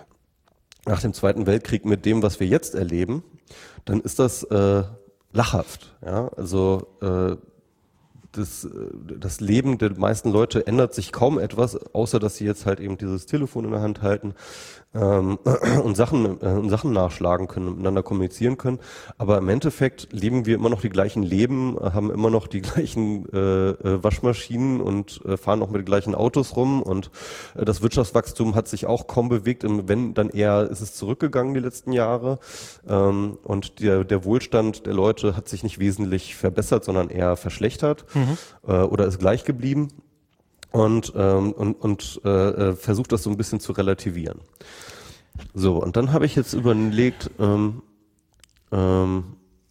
Speaker 1: nach dem Zweiten Weltkrieg mit dem, was wir jetzt erleben, dann ist das äh, lachhaft. Ja? Also äh, das, das Leben der meisten Leute ändert sich kaum etwas, außer dass sie jetzt halt eben dieses Telefon in der Hand halten ähm, und Sachen, äh, Sachen nachschlagen können, miteinander kommunizieren können. Aber im Endeffekt leben wir immer noch die gleichen Leben, haben immer noch die gleichen äh, Waschmaschinen und äh, fahren auch mit den gleichen Autos rum. Und äh, das Wirtschaftswachstum hat sich auch kaum bewegt. Wenn, dann eher ist es zurückgegangen die letzten Jahre. Ähm, und der, der Wohlstand der Leute hat sich nicht wesentlich verbessert, sondern eher verschlechtert. Mhm. Äh, oder ist gleich geblieben und, ähm, und, und äh, versucht das so ein bisschen zu relativieren. So, und dann habe ich jetzt überlegt, ähm, ähm,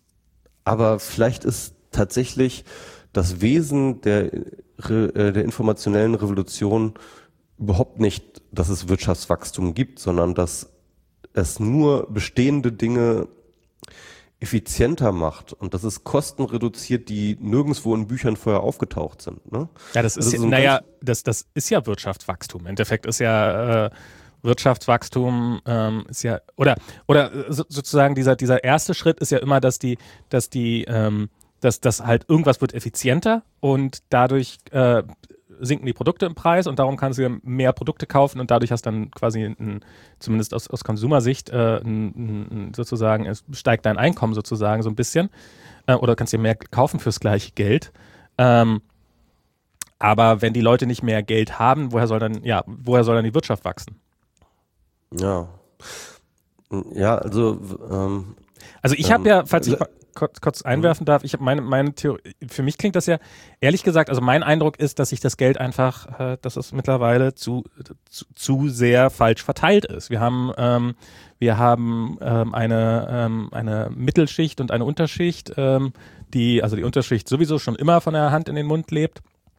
Speaker 1: aber vielleicht ist tatsächlich das Wesen der, äh, der informationellen Revolution überhaupt nicht, dass es Wirtschaftswachstum gibt, sondern dass es nur bestehende Dinge effizienter macht und dass es Kosten reduziert, die nirgendwo in Büchern vorher aufgetaucht sind. Ne?
Speaker 2: Ja, das ist, also so naja, das, das ist ja Wirtschaftswachstum. Im Endeffekt ist ja äh, Wirtschaftswachstum ähm, ist ja, oder, oder so, sozusagen dieser, dieser erste Schritt ist ja immer, dass die, dass die, ähm, dass, dass halt irgendwas wird effizienter und dadurch äh, sinken die Produkte im Preis und darum kannst du mehr Produkte kaufen und dadurch hast dann quasi, ein, zumindest aus, aus Konsumersicht, äh, ein, ein, sozusagen, es steigt dein Einkommen sozusagen so ein bisschen äh, oder kannst dir mehr kaufen fürs gleiche Geld. Ähm, aber wenn die Leute nicht mehr Geld haben, woher soll dann, ja, woher soll dann die Wirtschaft wachsen?
Speaker 1: Ja. Ja, also ähm,
Speaker 2: Also ich
Speaker 1: ähm,
Speaker 2: habe ja, falls ich mal kurz, kurz einwerfen darf, ich habe meine, meine Theorie, für mich klingt das ja, ehrlich gesagt, also mein Eindruck ist, dass sich das Geld einfach, äh, dass es mittlerweile zu, zu, zu sehr falsch verteilt ist. Wir haben, ähm, wir haben ähm, eine, ähm, eine Mittelschicht und eine Unterschicht, ähm, die, also die Unterschicht sowieso schon immer von der Hand in den Mund lebt.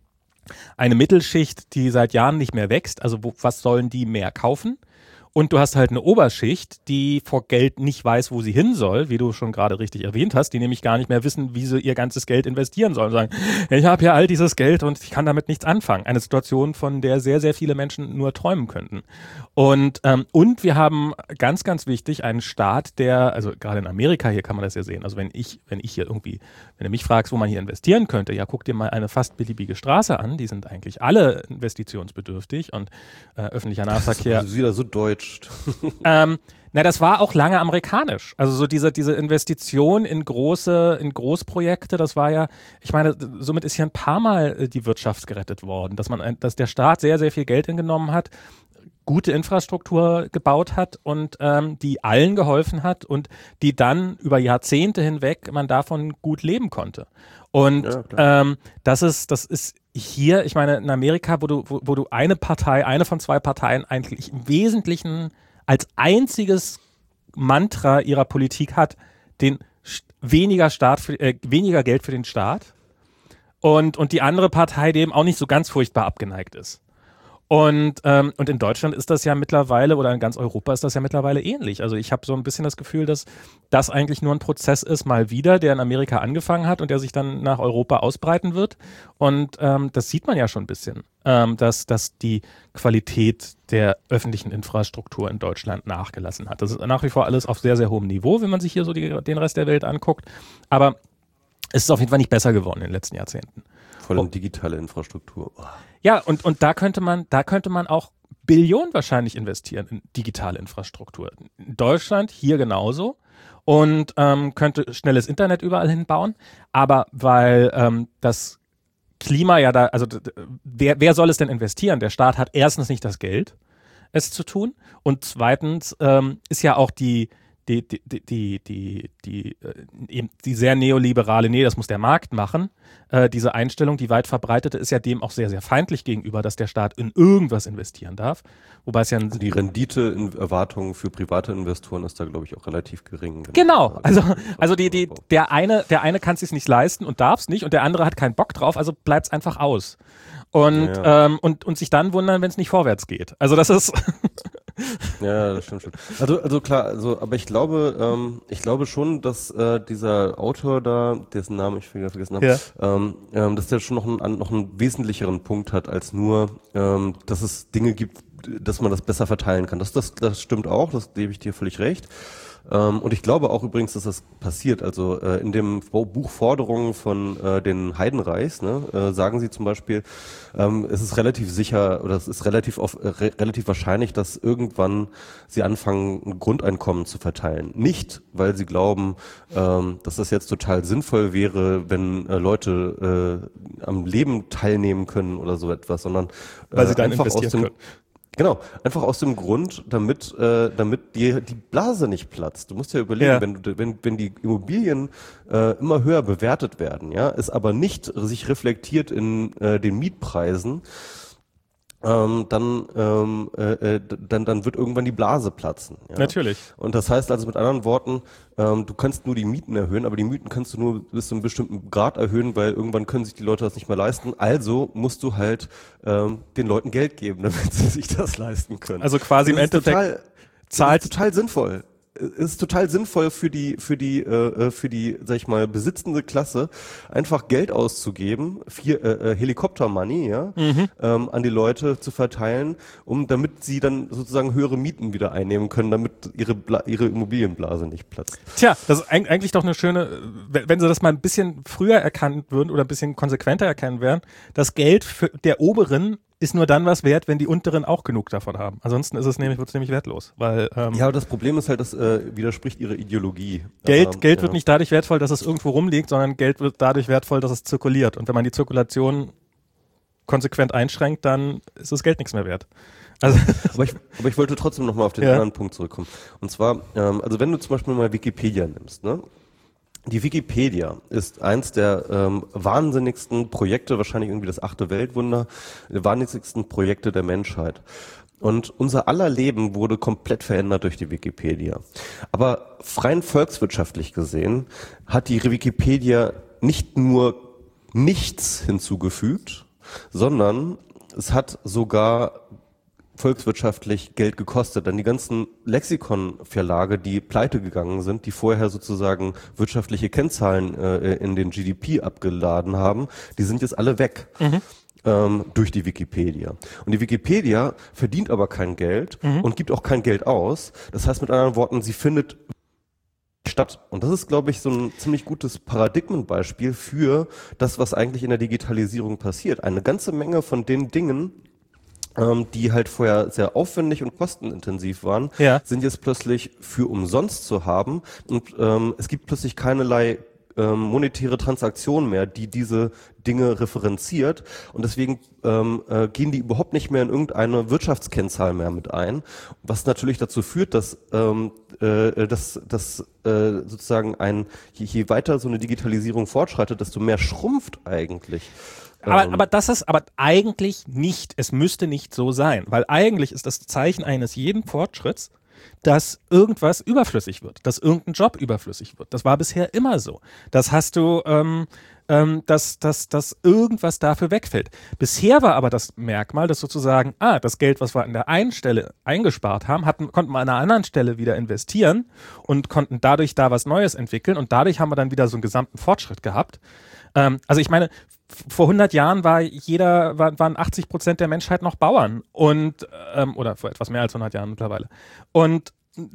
Speaker 2: Eine Mittelschicht, die seit Jahren nicht mehr wächst, also wo, was sollen die mehr kaufen? Und du hast halt eine Oberschicht, die vor Geld nicht weiß, wo sie hin soll, wie du schon gerade richtig erwähnt hast, die nämlich gar nicht mehr wissen, wie sie ihr ganzes Geld investieren sollen. Sagen, ich habe ja all dieses Geld und ich kann damit nichts anfangen. Eine Situation, von der sehr, sehr viele Menschen nur träumen könnten. Und, ähm, und wir haben ganz, ganz wichtig einen Staat, der, also gerade in Amerika hier kann man das ja sehen. Also wenn ich, wenn ich hier irgendwie, wenn du mich fragst, wo man hier investieren könnte, ja, guck dir mal eine fast beliebige Straße an. Die sind eigentlich alle investitionsbedürftig und äh, öffentlicher Nahverkehr.
Speaker 1: Das ist wieder so deutsch.
Speaker 2: ähm, na, das war auch lange amerikanisch. Also so diese, diese Investition in große, in Großprojekte, das war ja, ich meine, somit ist hier ein paar Mal die Wirtschaft gerettet worden, dass man, dass der Staat sehr, sehr viel Geld genommen hat, gute Infrastruktur gebaut hat und ähm, die allen geholfen hat und die dann über Jahrzehnte hinweg man davon gut leben konnte. Und ja, ähm, das ist, das ist hier, ich meine, in Amerika, wo du, wo, wo du eine Partei, eine von zwei Parteien eigentlich im Wesentlichen als einziges Mantra ihrer Politik hat, den weniger Staat für, äh, weniger Geld für den Staat und, und die andere Partei dem auch nicht so ganz furchtbar abgeneigt ist. Und, ähm, und in Deutschland ist das ja mittlerweile, oder in ganz Europa ist das ja mittlerweile ähnlich. Also ich habe so ein bisschen das Gefühl, dass das eigentlich nur ein Prozess ist, mal wieder, der in Amerika angefangen hat und der sich dann nach Europa ausbreiten wird. Und ähm, das sieht man ja schon ein bisschen, ähm, dass, dass die Qualität der öffentlichen Infrastruktur in Deutschland nachgelassen hat. Das ist nach wie vor alles auf sehr, sehr hohem Niveau, wenn man sich hier so die, den Rest der Welt anguckt. Aber es ist auf jeden Fall nicht besser geworden in den letzten Jahrzehnten.
Speaker 1: Vor allem digitale Infrastruktur. Oh.
Speaker 2: Ja, und, und da könnte man, da könnte man auch Billionen wahrscheinlich investieren in digitale Infrastruktur. In Deutschland hier genauso und ähm, könnte schnelles Internet überall hinbauen. Aber weil ähm, das Klima ja da, also wer, wer soll es denn investieren? Der Staat hat erstens nicht das Geld, es zu tun. Und zweitens ähm, ist ja auch die Die, die, die, die, die, die, äh, die sehr neoliberale, nee, das muss der Markt machen, äh, diese Einstellung, die weit verbreitete, ist ja dem auch sehr, sehr feindlich gegenüber, dass der Staat in irgendwas investieren darf. Wobei es ja ein
Speaker 1: die Rendite-Erwartung für private Investoren ist da, glaube ich, auch relativ gering.
Speaker 2: Genau, also, also die, die, der eine, der eine kann es sich nicht leisten und darf es nicht und der andere hat keinen Bock drauf, also bleibt es einfach aus. Und, ja, ja. Ähm, und, und sich dann wundern, wenn es nicht vorwärts geht. Also das ist
Speaker 1: ja, das stimmt schon. Also, also klar, also, aber ich glaube, ähm, ich glaube schon, dass äh, dieser Autor da, dessen Namen ich vergessen habe, ja. ähm, ähm, dass der schon noch einen, noch einen wesentlicheren Punkt hat als nur, ähm, dass es Dinge gibt, dass man das besser verteilen kann. Das, das, das stimmt auch, das gebe ich dir völlig recht. Ähm, und ich glaube auch übrigens, dass das passiert. Also äh, in dem Buch Forderungen von äh, den Heidenreichs, ne, äh, sagen sie zum Beispiel, ähm, es ist relativ sicher oder es ist relativ auf, äh, re- relativ wahrscheinlich, dass irgendwann sie anfangen, ein Grundeinkommen zu verteilen. Nicht, weil sie glauben, ähm, dass das jetzt total sinnvoll wäre, wenn äh, Leute äh, am Leben teilnehmen können oder so etwas, sondern äh,
Speaker 2: weil sie dann
Speaker 1: einfach
Speaker 2: investieren
Speaker 1: aus dem
Speaker 2: können.
Speaker 1: Genau, einfach aus dem Grund, damit äh, damit dir die Blase nicht platzt. Du musst ja überlegen,
Speaker 2: Ja.
Speaker 1: wenn du wenn wenn die Immobilien äh, immer höher bewertet werden, ja, es aber nicht sich reflektiert in äh, den Mietpreisen, ähm, dann ähm, äh, dann dann wird irgendwann die Blase platzen. Ja?
Speaker 2: Natürlich.
Speaker 1: Und das heißt also mit anderen Worten, ähm, du kannst nur die Mieten erhöhen, aber die Mieten kannst du nur bis zu einem bestimmten Grad erhöhen, weil irgendwann können sich die Leute das nicht mehr leisten. Also musst du halt ähm, den Leuten Geld geben, damit sie sich das leisten können.
Speaker 2: Also quasi im Endeffekt
Speaker 1: total, zahlt das ist total sinnvoll. Es ist total sinnvoll für die für die äh, für die sag ich mal besitzende Klasse einfach Geld auszugeben, vier äh, äh, Helikopter-Money, ja, mhm. ähm, an die Leute zu verteilen, um damit sie dann sozusagen höhere Mieten wieder einnehmen können, damit ihre Bla- ihre Immobilienblase nicht platzt.
Speaker 2: Tja, das ist eigentlich doch eine schöne, wenn sie das mal ein bisschen früher erkannt würden oder ein bisschen konsequenter erkennen wären, das Geld für der Oberen ist nur dann was wert, wenn die Unteren auch genug davon haben. Ansonsten ist es nämlich, wird es nämlich wertlos. Weil, ähm,
Speaker 1: ja, aber das Problem ist halt, das äh, widerspricht ihrer Ideologie.
Speaker 2: Geld,
Speaker 1: aber,
Speaker 2: Geld
Speaker 1: ja.
Speaker 2: wird nicht dadurch wertvoll, dass es irgendwo rumliegt, sondern Geld wird dadurch wertvoll, dass es zirkuliert. Und wenn man die Zirkulation konsequent einschränkt, dann ist das Geld nichts mehr wert. Also
Speaker 1: aber, ich, aber ich wollte trotzdem nochmal auf den ja. anderen Punkt zurückkommen. Und zwar, ähm, also wenn du zum Beispiel mal Wikipedia nimmst, ne? Die Wikipedia ist eins der ähm, wahnsinnigsten Projekte, wahrscheinlich irgendwie das achte Weltwunder, der wahnsinnigsten Projekte der Menschheit. Und unser aller Leben wurde komplett verändert durch die Wikipedia. Aber rein volkswirtschaftlich gesehen hat die Wikipedia nicht nur nichts hinzugefügt, sondern es hat sogar volkswirtschaftlich Geld gekostet. Denn die ganzen Lexikon-Verlage, die pleite gegangen sind, die vorher sozusagen wirtschaftliche Kennzahlen äh, in den G D P abgeladen haben, die sind jetzt alle weg. Mhm. Ähm, durch die Wikipedia. Und die Wikipedia verdient aber kein Geld mhm. und gibt auch kein Geld aus. Das heißt mit anderen Worten, sie findet statt. Und das ist, glaube ich, so ein ziemlich gutes Paradigmenbeispiel für das, was eigentlich in der Digitalisierung passiert. Eine ganze Menge von den Dingen, ähm, die halt vorher sehr aufwendig und kostenintensiv waren, ja. sind jetzt plötzlich für umsonst zu haben. Und ähm, es gibt plötzlich keinerlei ähm, monetäre Transaktion mehr, die diese Dinge referenziert, und deswegen ähm, äh, gehen die überhaupt nicht mehr in irgendeine Wirtschaftskennzahl mehr mit ein, was natürlich dazu führt, dass ähm, äh, dass, dass äh, sozusagen ein je, je weiter so eine Digitalisierung fortschreitet, desto mehr schrumpft eigentlich.
Speaker 2: Aber, aber das ist aber eigentlich nicht, es müsste nicht so sein, weil eigentlich ist das Zeichen eines jeden Fortschritts, dass irgendwas überflüssig wird, dass irgendein Job überflüssig wird. Das war bisher immer so. Das hast du, ähm, ähm, dass, dass, dass irgendwas dafür wegfällt. Bisher war aber das Merkmal, dass sozusagen, ah, das Geld, was wir an der einen Stelle eingespart haben, hatten, konnten wir an einer anderen Stelle wieder investieren und konnten dadurch da was Neues entwickeln, und dadurch haben wir dann wieder so einen gesamten Fortschritt gehabt. Ähm, also ich meine, vor hundert Jahren war jeder, war, waren achtzig Prozent der Menschheit noch Bauern, und ähm, oder vor etwas mehr als hundert Jahren mittlerweile. Und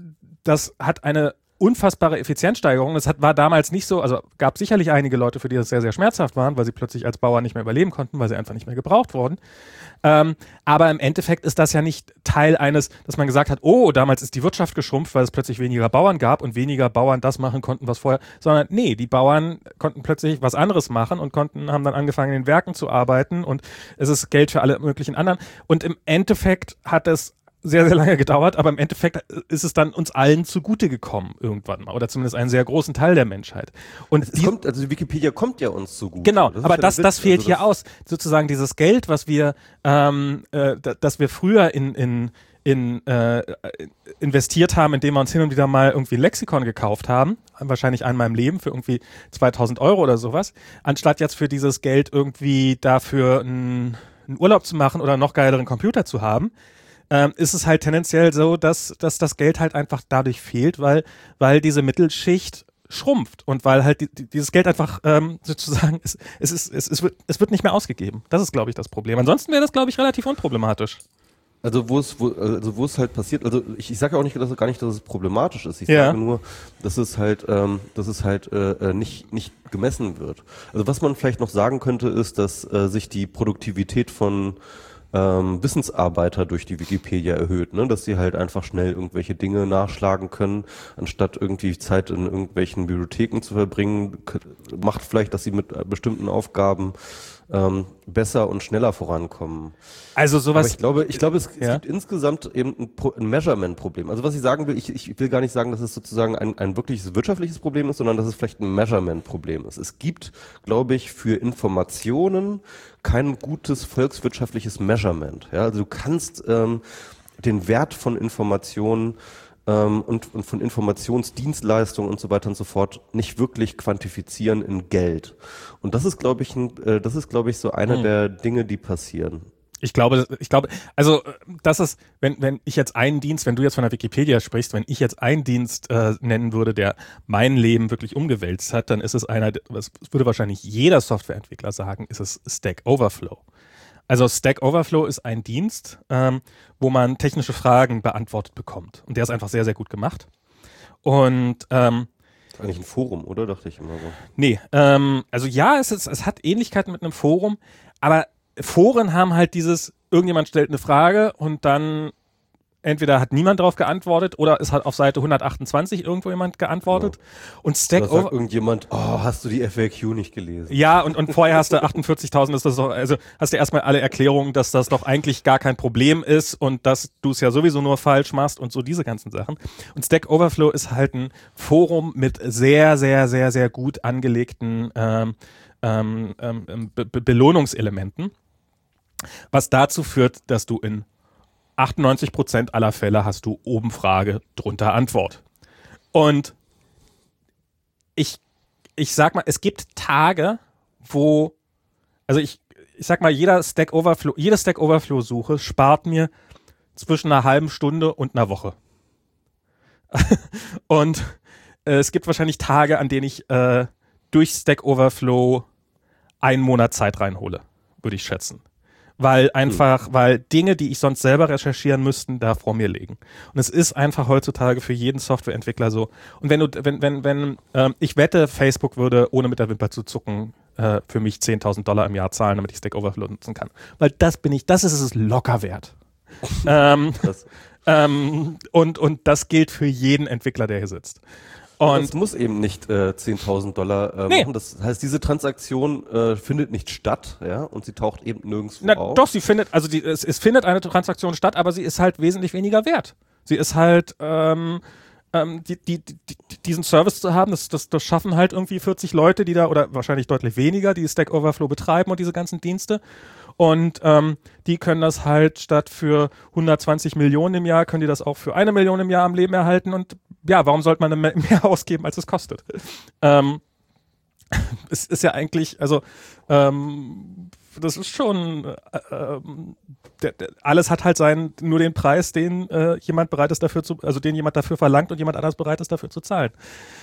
Speaker 2: das hat eine unfassbare Effizienzsteigerung. Das hat, war damals nicht so, also gab sicherlich einige Leute, für die das sehr, sehr schmerzhaft waren, weil sie plötzlich als Bauern nicht mehr überleben konnten, weil sie einfach nicht mehr gebraucht wurden. Ähm, aber im Endeffekt ist das ja nicht Teil eines, dass man gesagt hat, oh, damals ist die Wirtschaft geschrumpft, weil es plötzlich weniger Bauern gab und weniger Bauern das machen konnten, was vorher, sondern nee, die Bauern konnten plötzlich was anderes machen und konnten, haben dann angefangen, in den Werken zu arbeiten, und es ist Geld für alle möglichen anderen. Und im Endeffekt hat es sehr, sehr lange gedauert, aber im Endeffekt ist es dann uns allen zugute gekommen irgendwann mal, oder zumindest einen sehr großen Teil der Menschheit. Und
Speaker 1: es kommt, also die Wikipedia kommt ja uns zugute.
Speaker 2: Genau, das aber das, das fehlt also hier aus. Sozusagen dieses Geld, was wir, ähm, äh, das wir früher in, in, in äh, investiert haben, indem wir uns hin und wieder mal irgendwie ein Lexikon gekauft haben, wahrscheinlich einmal im Leben für irgendwie zweitausend Euro oder sowas, anstatt jetzt für dieses Geld irgendwie dafür einen, einen Urlaub zu machen oder einen noch geileren Computer zu haben, Ähm, ist es halt tendenziell so, dass, dass das Geld halt einfach dadurch fehlt, weil, weil diese Mittelschicht schrumpft und weil halt die, die, dieses Geld einfach ähm, sozusagen, es, es, ist, es, es, wird, es wird nicht mehr ausgegeben. Das ist, glaube ich, das Problem. Ansonsten wäre das, glaube ich, relativ unproblematisch.
Speaker 1: Also wo es, wo, also wo es halt passiert, also ich, ich sage ja auch nicht, dass, gar nicht, dass es problematisch ist. Ich
Speaker 2: ja.
Speaker 1: sage nur, dass es halt, ähm, dass es halt äh, nicht, nicht gemessen wird. Also was man vielleicht noch sagen könnte, ist, dass äh, sich die Produktivität von Ähm, Wissensarbeiter durch die Wikipedia erhöht, ne? Dass sie halt einfach schnell irgendwelche Dinge nachschlagen können, anstatt irgendwie Zeit in irgendwelchen Bibliotheken zu verbringen, macht vielleicht, dass sie mit bestimmten Aufgaben ähm, besser und schneller vorankommen.
Speaker 2: Also sowas.
Speaker 1: Aber ich glaube, ich glaube, es, es
Speaker 2: ja.
Speaker 1: gibt insgesamt eben ein, Pro- ein Measurement-Problem. Also was ich sagen will, ich, ich will gar nicht sagen, dass es sozusagen ein, ein wirkliches wirtschaftliches Problem ist, sondern dass es vielleicht ein Measurement-Problem ist. Es gibt, glaube ich, für Informationen kein gutes volkswirtschaftliches Measurement. Ja, also du kannst ähm, den Wert von Informationen ähm, und, und von Informationsdienstleistungen und so weiter und so fort nicht wirklich quantifizieren in Geld. Und das ist, glaube ich, ein, äh, das ist, glaube ich, so einer hm. der Dinge, die passieren.
Speaker 2: Ich glaube, ich glaube, also das ist, wenn wenn ich jetzt einen Dienst, wenn du jetzt von der Wikipedia sprichst, wenn ich jetzt einen Dienst äh, nennen würde, der mein Leben wirklich umgewälzt hat, dann ist es einer, das würde wahrscheinlich jeder Softwareentwickler sagen, ist es Stack Overflow. Also Stack Overflow ist ein Dienst, ähm, wo man technische Fragen beantwortet bekommt, und der ist einfach sehr, sehr gut gemacht. Und ähm,
Speaker 1: ist eigentlich ein Forum, oder? Dachte ich immer so.
Speaker 2: Nee, ähm, also ja, es ist, es hat Ähnlichkeiten mit einem Forum, aber Foren haben halt dieses, irgendjemand stellt eine Frage und dann entweder hat niemand darauf geantwortet oder es hat auf Seite hundertachtundzwanzig irgendwo jemand geantwortet. Genau. Und Stack
Speaker 1: Oder sagt irgendjemand, oh, hast du die F A Q nicht gelesen?
Speaker 2: Ja, und, und vorher hast du achtundvierzigtausend, ist das doch, also hast du erstmal alle Erklärungen, dass das doch eigentlich gar kein Problem ist und dass du es ja sowieso nur falsch machst und so diese ganzen Sachen. Und Stack Overflow ist halt ein Forum mit sehr, sehr, sehr, sehr gut angelegten ähm, ähm, ähm, Be- Be- Belohnungselementen, was dazu führt, dass du in achtundneunzig Prozent aller Fälle hast du oben Frage, drunter Antwort. Und ich, ich sag mal, es gibt Tage, wo, also ich, ich sag mal, jeder Stack Overflow, jede Stack Overflow Suche spart mir zwischen einer halben Stunde und einer Woche. Und äh, es gibt wahrscheinlich Tage, an denen ich äh, durch Stack Overflow einen Monat Zeit reinhole, würde ich schätzen. Weil einfach, hm. weil Dinge, die ich sonst selber recherchieren müssten, da vor mir liegen. Und es ist einfach heutzutage für jeden Softwareentwickler so. Und wenn du, wenn, wenn, wenn, ähm, ich wette, Facebook würde, ohne mit der Wimper zu zucken, äh, für mich zehntausend Dollar im Jahr zahlen, damit ich Stack Overflow nutzen kann. Weil das bin ich, das ist es locker wert. ähm, ähm, und, und das gilt für jeden Entwickler, der hier sitzt.
Speaker 1: Und es muss eben nicht äh, zehntausend Dollar äh,
Speaker 2: nee.
Speaker 1: machen. Das heißt, diese Transaktion äh, findet nicht statt, ja, und sie taucht eben nirgendwo
Speaker 2: Na,
Speaker 1: auf.
Speaker 2: Doch, sie findet, also die, es, es findet eine Transaktion statt, aber sie ist halt wesentlich weniger wert. Sie ist halt, ähm, ähm, die, die, die, diesen Service zu haben, das, das, das schaffen halt irgendwie vierzig Leute, die da, oder wahrscheinlich deutlich weniger, die Stack Overflow betreiben und diese ganzen Dienste. Und ähm, die können das halt statt für hundertzwanzig Millionen im Jahr, können die das auch für eine Million im Jahr am Leben erhalten. Und ja, warum sollte man mehr ausgeben, als es kostet? Ähm, es ist ja eigentlich, also ähm, das ist schon, äh, äh, der, der, alles hat halt seinen, nur den Preis, den äh, jemand bereit ist dafür zu, also den jemand dafür verlangt und jemand anders bereit ist dafür zu zahlen.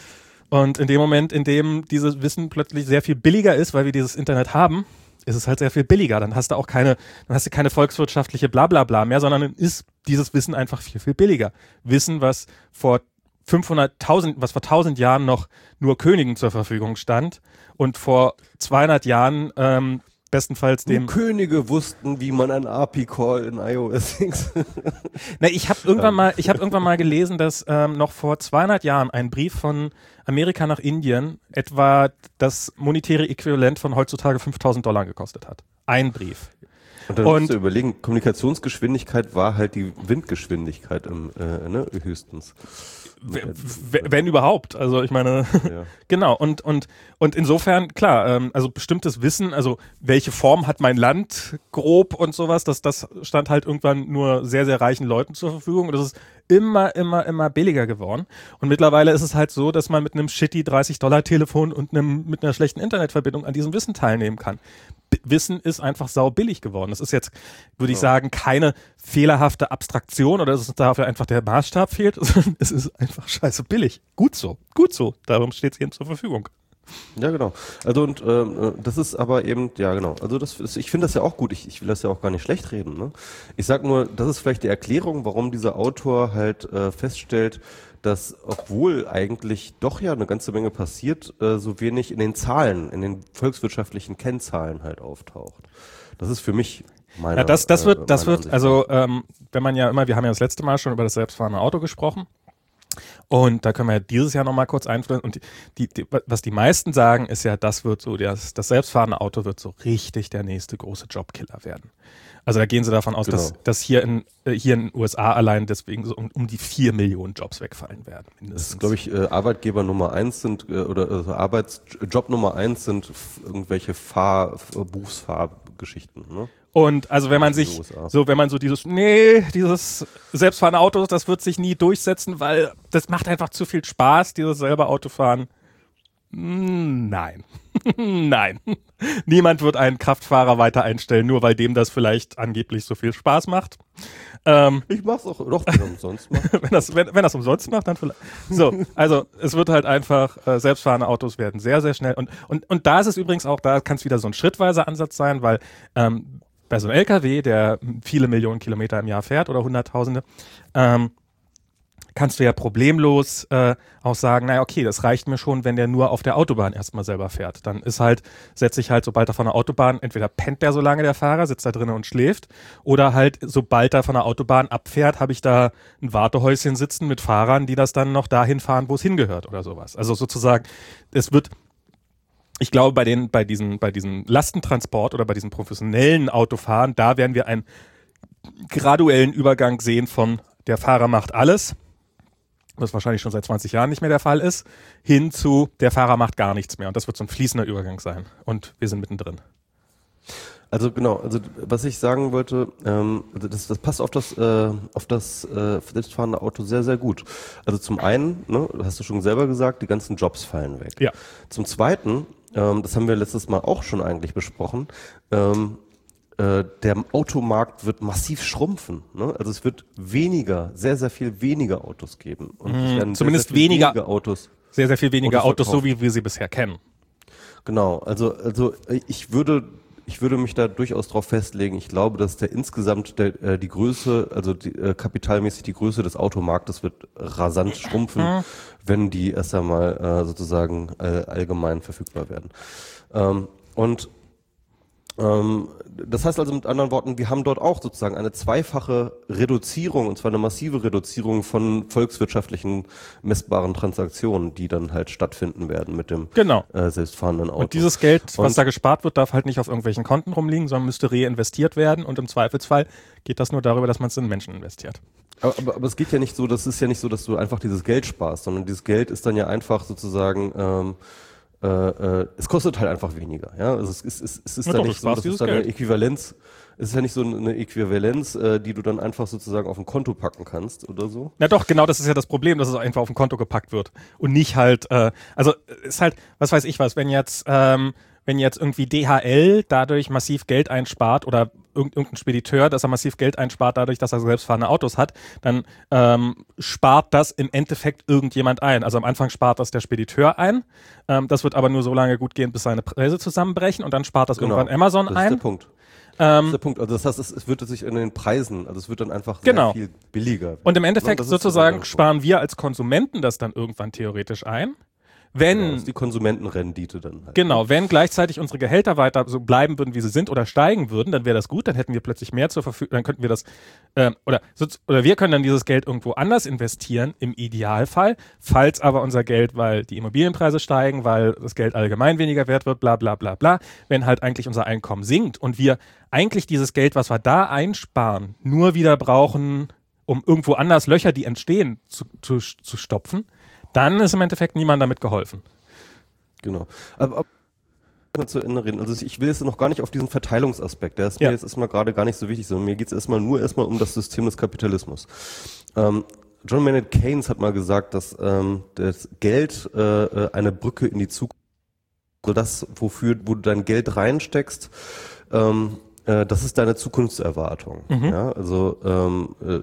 Speaker 2: Und in dem Moment, in dem dieses Wissen plötzlich sehr viel billiger ist, weil wir dieses Internet haben, ist es halt sehr viel billiger. Dann hast du auch keine, dann hast du keine volkswirtschaftliche Blablabla mehr, sondern dann ist dieses Wissen einfach viel, viel billiger. Wissen, was vor fünfhunderttausend, was vor tausend Jahren noch nur Königen zur Verfügung stand und vor zweihundert Jahren ähm, bestenfalls dem...
Speaker 1: Nur Könige wussten, wie man ein A P I-Call in iOS X.
Speaker 2: Na, ich habe irgendwann mal, ich habe irgendwann mal gelesen, dass ähm, noch vor zweihundert Jahren ein Brief von Amerika nach Indien etwa das monetäre Äquivalent von heutzutage fünftausend Dollar gekostet hat. Ein Brief.
Speaker 1: Und dann und, musst du überlegen, Kommunikationsgeschwindigkeit war halt die Windgeschwindigkeit im, äh, ne, höchstens.
Speaker 2: W- w- wenn überhaupt, also ich meine, ja. Genau, und, und, und insofern, klar, ähm, also bestimmtes Wissen, also welche Form hat mein Land grob und sowas, das, das stand halt irgendwann nur sehr, sehr reichen Leuten zur Verfügung und das ist immer, immer, immer billiger geworden. Und mittlerweile ist es halt so, dass man mit einem shitty dreißig Dollar Telefon und einem, mit einer schlechten Internetverbindung an diesem Wissen teilnehmen kann. B- Wissen ist einfach sau billig geworden. Das ist jetzt, würde ich sagen, keine fehlerhafte Abstraktion oder dass es dafür einfach der Maßstab fehlt, sondern es ist einfach scheiße billig. Gut so, gut so. Darum steht es eben zur Verfügung.
Speaker 1: Ja, genau. Also und ähm, das ist aber eben, ja genau, also das ist, ich finde das ja auch gut, ich, ich will das ja auch gar nicht schlecht reden. Ne? Ich sag nur, das ist vielleicht die Erklärung, warum dieser Autor halt äh, feststellt, dass obwohl eigentlich doch ja eine ganze Menge passiert, äh, so wenig in den Zahlen, in den volkswirtschaftlichen Kennzahlen halt auftaucht. Das ist für mich meine
Speaker 2: Ja, das, das wird,
Speaker 1: äh,
Speaker 2: das wird,
Speaker 1: Ansicht.
Speaker 2: also ähm, wenn man ja immer, wir haben ja das letzte Mal schon über das selbstfahrende Auto gesprochen. Und da können wir ja dieses Jahr nochmal kurz einführen. Und die, die, was die meisten sagen, ist ja, das wird so, das, das selbstfahrende Auto wird so richtig der nächste große Jobkiller werden. Also da gehen sie davon aus, genau. dass, dass hier in äh, hier in den U S A allein deswegen so um, um die vier Millionen Jobs wegfallen werden.
Speaker 1: Mindestens. Das ist, glaube ich, äh, Arbeitgeber Nummer eins sind äh, oder also Arbeitsjob Nummer eins sind f- irgendwelche Fahr-, Berufsfahrgeschichten, ne?
Speaker 2: Und also wenn man sich, so wenn man so dieses, nee, dieses selbstfahrende Auto, das wird sich nie durchsetzen, weil das macht einfach zu viel Spaß, dieses selber Autofahren. Nein. Nein. Niemand wird einen Kraftfahrer weiter einstellen, nur weil dem das vielleicht angeblich so viel Spaß macht. Ähm,
Speaker 1: ich mach's auch, doch, wenn er umsonst macht.
Speaker 2: wenn das, wenn, wenn das umsonst macht, dann vielleicht. So, also es wird halt einfach, äh, selbstfahrende Autos werden sehr, sehr schnell. Und, und, und da ist es übrigens auch, da kann es wieder so ein schrittweiser Ansatz sein, weil ähm, bei so einem L K W, der viele Millionen Kilometer im Jahr fährt oder Hunderttausende, ähm, kannst du ja problemlos äh, auch sagen, naja, okay, das reicht mir schon, wenn der nur auf der Autobahn erstmal selber fährt. Dann ist halt, setze ich halt, sobald er von der Autobahn, entweder pennt der so lange, der Fahrer, sitzt da drinnen und schläft, oder halt, sobald er von der Autobahn abfährt, habe ich da ein Wartehäuschen sitzen mit Fahrern, die das dann noch dahin fahren, wo es hingehört oder sowas. Also sozusagen, es wird, ich glaube, bei den, bei diesen, bei diesem Lastentransport oder bei diesen professionellen Autofahren, da werden wir einen graduellen Übergang sehen von der Fahrer macht alles, was wahrscheinlich schon seit zwanzig Jahren nicht mehr der Fall ist, hin zu der Fahrer macht gar nichts mehr. Und das wird so ein fließender Übergang sein. Und wir sind mittendrin.
Speaker 1: Also genau, also was ich sagen wollte, ähm, also das, das passt auf das, äh, auf das äh, selbstfahrende Auto sehr, sehr gut. Also zum einen, ne, hast du schon selber gesagt, die ganzen Jobs fallen weg.
Speaker 2: Ja.
Speaker 1: Zum zweiten, ähm, das haben wir letztes Mal auch schon eigentlich besprochen, ähm, äh, der Automarkt wird massiv schrumpfen. Ne? Also es wird weniger, sehr, sehr viel weniger Autos geben. Und es werden
Speaker 2: Zumindest
Speaker 1: sehr, sehr viel
Speaker 2: weniger,
Speaker 1: weniger Autos.
Speaker 2: Sehr, sehr viel weniger
Speaker 1: Autos
Speaker 2: Autos, so wie wir sie bisher kennen.
Speaker 1: Genau, also, also ich würde, ich würde mich da durchaus drauf festlegen. Ich glaube, dass der insgesamt der, äh, die Größe, also die, äh, kapitalmäßig die Größe des Automarktes wird rasant schrumpfen, mhm. wenn die erst einmal äh, sozusagen äh, allgemein verfügbar werden. Ähm, und ähm, das heißt also mit anderen Worten, wir haben dort auch sozusagen eine zweifache Reduzierung, und zwar eine massive Reduzierung von volkswirtschaftlichen messbaren Transaktionen, die dann halt stattfinden werden mit dem
Speaker 2: genau.
Speaker 1: äh, selbstfahrenden Auto.
Speaker 2: Und dieses Geld, was
Speaker 1: und,
Speaker 2: da gespart wird, darf halt nicht auf irgendwelchen Konten rumliegen, sondern müsste reinvestiert werden, und im Zweifelsfall geht das nur darüber, dass man es in Menschen investiert.
Speaker 1: Aber, aber, aber es geht ja nicht so, das ist ja nicht so, dass du einfach dieses Geld sparst, sondern dieses Geld ist dann ja einfach sozusagen ähm, Äh, äh, es kostet halt einfach weniger, ja. Also es ist, es, es ist ja dann nicht so, das ist dann eine Äquivalenz. Es ist ja nicht so eine Äquivalenz, äh, die du dann einfach sozusagen auf ein Konto packen kannst oder so.
Speaker 2: Na doch, genau, das ist ja das Problem, dass es einfach auf ein Konto gepackt wird und nicht halt. Äh, also ist halt, was weiß ich was, wenn jetzt ähm, wenn jetzt irgendwie D H L dadurch massiv Geld einspart oder irgendein Spediteur, dass er massiv Geld einspart dadurch, dass er selbstfahrende Autos hat, dann ähm, spart das im Endeffekt irgendjemand ein. Also am Anfang spart das der Spediteur ein. Ähm, das wird aber nur so lange gut gehen, bis seine Preise zusammenbrechen, und dann spart das genau. irgendwann Amazon
Speaker 1: das
Speaker 2: ein.
Speaker 1: Das ist der Punkt. Das ist der Punkt. Also das heißt, es, es wird sich in den Preisen, also es wird dann einfach sehr
Speaker 2: genau.
Speaker 1: viel billiger.
Speaker 2: Und im Endeffekt sozusagen sparen wir als Konsumenten das dann irgendwann theoretisch ein. Wenn,
Speaker 1: genau, das ist die Konsumentenrendite dann halt.
Speaker 2: Genau, wenn gleichzeitig unsere Gehälter weiter so bleiben würden, wie sie sind, oder steigen würden, dann wäre das gut, dann hätten wir plötzlich mehr zur Verfügung, dann könnten wir das, ähm, oder, oder wir können dann dieses Geld irgendwo anders investieren, im Idealfall, falls aber unser Geld, weil die Immobilienpreise steigen, weil das Geld allgemein weniger wert wird, bla bla bla bla, wenn halt eigentlich unser Einkommen sinkt und wir eigentlich dieses Geld, was wir da einsparen, nur wieder brauchen, um irgendwo anders Löcher, die entstehen, zu, zu, zu stopfen, dann ist im Endeffekt niemand damit geholfen.
Speaker 1: Genau. Aber, aber zu Ende reden. Also ich will jetzt noch gar nicht auf diesen Verteilungsaspekt. Der ist
Speaker 2: ja.
Speaker 1: mir jetzt erstmal gerade gar nicht so wichtig, sondern mir geht es erstmal nur erstmal um das System des Kapitalismus. Ähm, John Maynard Keynes hat mal gesagt, dass ähm, das Geld äh, eine Brücke in die Zukunft, also das, wofür, wo du dein Geld reinsteckst, ähm, äh, das ist deine Zukunftserwartung. Mhm. Ja, also ähm, äh,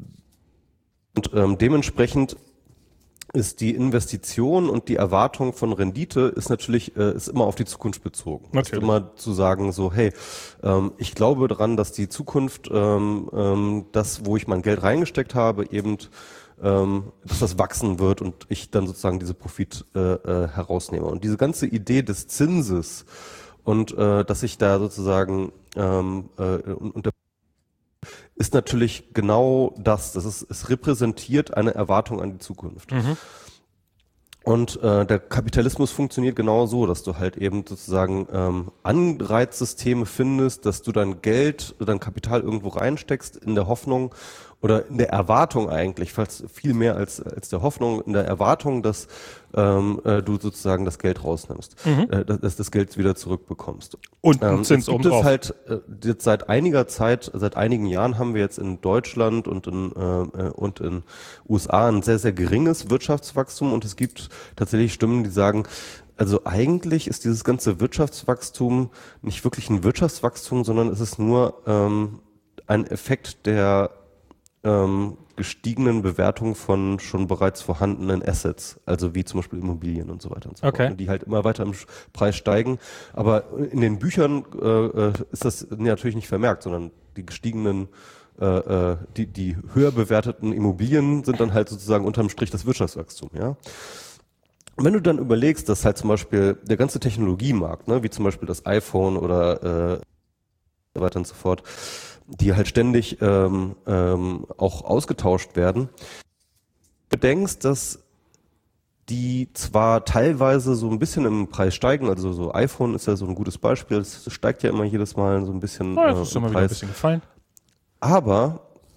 Speaker 1: und ähm, dementsprechend ist die Investition und die Erwartung von Rendite ist natürlich äh, ist immer auf die Zukunft bezogen. Natürlich. Ist immer zu sagen so, hey, ähm, ich glaube daran, dass die Zukunft, ähm, ähm, das, wo ich mein Geld reingesteckt habe, eben, ähm, dass das wachsen wird und ich dann sozusagen diese Profit äh, äh, herausnehme. Und diese ganze Idee des Zinses und äh, dass ich da sozusagen ähm, äh, und der ist natürlich genau das. Das ist, es repräsentiert eine Erwartung an die Zukunft. Mhm. Und äh, der Kapitalismus funktioniert genau so, dass du halt eben sozusagen ähm, Anreizsysteme findest, dass du dein Geld, dein Kapital irgendwo reinsteckst in der Hoffnung oder in der Erwartung eigentlich, fast viel mehr als als der Hoffnung, in der Erwartung, dass ähm, äh, du sozusagen das Geld rausnimmst, mhm. äh, dass, dass das Geld wieder zurückbekommst.
Speaker 2: Und ähm, Zins
Speaker 1: gibt es halt äh, jetzt seit einiger Zeit, seit einigen Jahren haben wir jetzt in Deutschland und in äh, und in U S A ein sehr sehr geringes Wirtschaftswachstum, und es gibt tatsächlich Stimmen, die sagen, also eigentlich ist dieses ganze Wirtschaftswachstum nicht wirklich ein Wirtschaftswachstum, sondern es ist nur ähm, ein Effekt der ähm, gestiegenen Bewertung von schon bereits vorhandenen Assets, also wie zum Beispiel Immobilien und so weiter und so
Speaker 2: okay.
Speaker 1: fort, die halt immer weiter im Preis steigen. Aber in den Büchern äh, ist das natürlich nicht vermerkt, sondern die gestiegenen äh, äh, die, die höher bewerteten Immobilien sind dann halt sozusagen unterm Strich das Wirtschaftswachstum, ja. Und wenn du dann überlegst, dass halt zum Beispiel der ganze Technologiemarkt, ne, wie zum Beispiel das iPhone oder äh, so weiter und so fort, die halt ständig ähm, ähm, auch ausgetauscht werden, bedenkst, dass die zwar teilweise so ein bisschen im Preis steigen, also so iPhone ist ja so ein gutes Beispiel, es steigt ja immer jedes Mal so ein bisschen
Speaker 2: oh,
Speaker 1: äh,
Speaker 2: das ist
Speaker 1: im
Speaker 2: immer
Speaker 1: Preis.
Speaker 2: wieder ein bisschen gefallen.
Speaker 1: Aber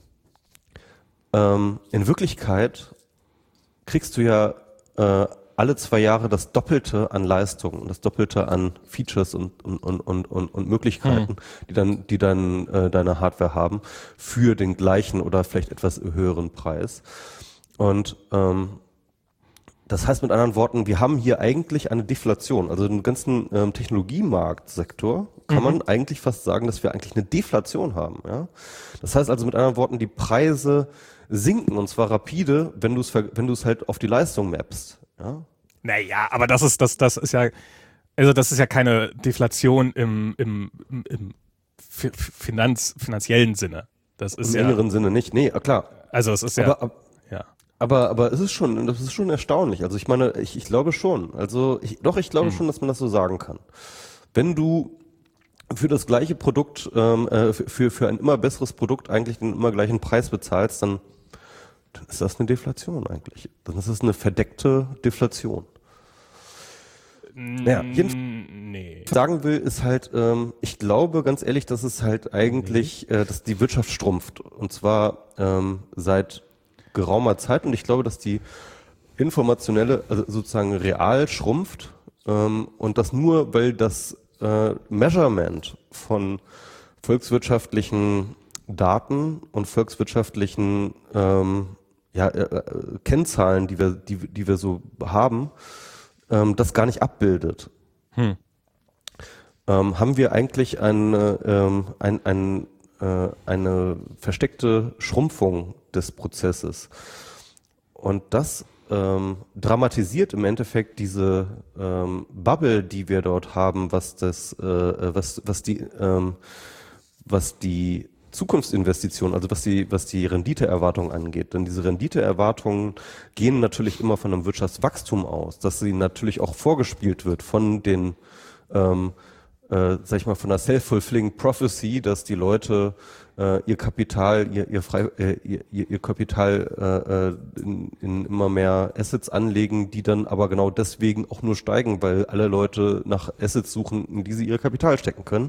Speaker 1: ähm, in Wirklichkeit kriegst du ja äh, alle zwei Jahre das Doppelte an Leistung und das Doppelte an Features und und und und und, und Möglichkeiten, hm. die dann die dann äh, deine Hardware haben für den gleichen oder vielleicht etwas höheren Preis. Und ähm, das heißt mit anderen Worten, wir haben hier eigentlich eine Deflation. Also im ganzen ähm, Technologiemarktsektor kann mhm. man eigentlich fast sagen, dass wir eigentlich eine Deflation haben. Ja? Das heißt also mit anderen Worten, die Preise sinken und zwar rapide, wenn du es wenn du es halt auf die Leistung mappst. Ja?
Speaker 2: Naja, aber das ist das das ist ja also das ist ja keine Deflation im im, im Finanz, finanziellen Sinne. Das ist
Speaker 1: Im
Speaker 2: ja,
Speaker 1: engeren Sinne nicht. Nee, klar.
Speaker 2: Also es ist ja
Speaker 1: aber, aber,
Speaker 2: ja.
Speaker 1: Aber, aber es ist schon, das ist schon erstaunlich. Also ich meine, ich, ich glaube schon. Also ich, doch, ich glaube hm. schon, dass man das so sagen kann. Wenn du für das gleiche Produkt, ähm, äh, für für ein immer besseres Produkt eigentlich den immer gleichen Preis bezahlst, dann, dann ist das eine Deflation eigentlich. Dann ist es eine verdeckte Deflation. Ja, jedenfalls, nee. Was ich sagen will, ist halt, ähm, ich glaube ganz ehrlich, dass es halt eigentlich, nee. äh, dass die Wirtschaft schrumpft. Und zwar ähm, seit geraumer Zeit und ich glaube, dass die informationelle, also sozusagen real schrumpft ähm, und das nur, weil das äh, Measurement von volkswirtschaftlichen Daten und volkswirtschaftlichen ähm, ja, äh, Kennzahlen, die wir, die, die wir so haben, ähm, das gar nicht abbildet. Hm. Ähm, haben wir eigentlich eine, ähm, ein, ein, äh, eine versteckte Schrumpfung des Prozesses. Und das ähm, dramatisiert im Endeffekt diese ähm, Bubble, die wir dort haben, was das, äh, was, was die, ähm, was die Zukunftsinvestition, also was die, was die Renditeerwartung angeht. Denn diese Renditeerwartungen gehen natürlich immer von einem Wirtschaftswachstum aus, dass sie natürlich auch vorgespielt wird von den ähm, Äh, sag ich mal, von der self-fulfilling prophecy, dass die Leute äh, ihr Kapital, ihr, ihr, frei, äh, ihr, ihr Kapital äh, in, in immer mehr Assets anlegen, die dann aber genau deswegen auch nur steigen, weil alle Leute nach Assets suchen, in die sie ihr Kapital stecken können.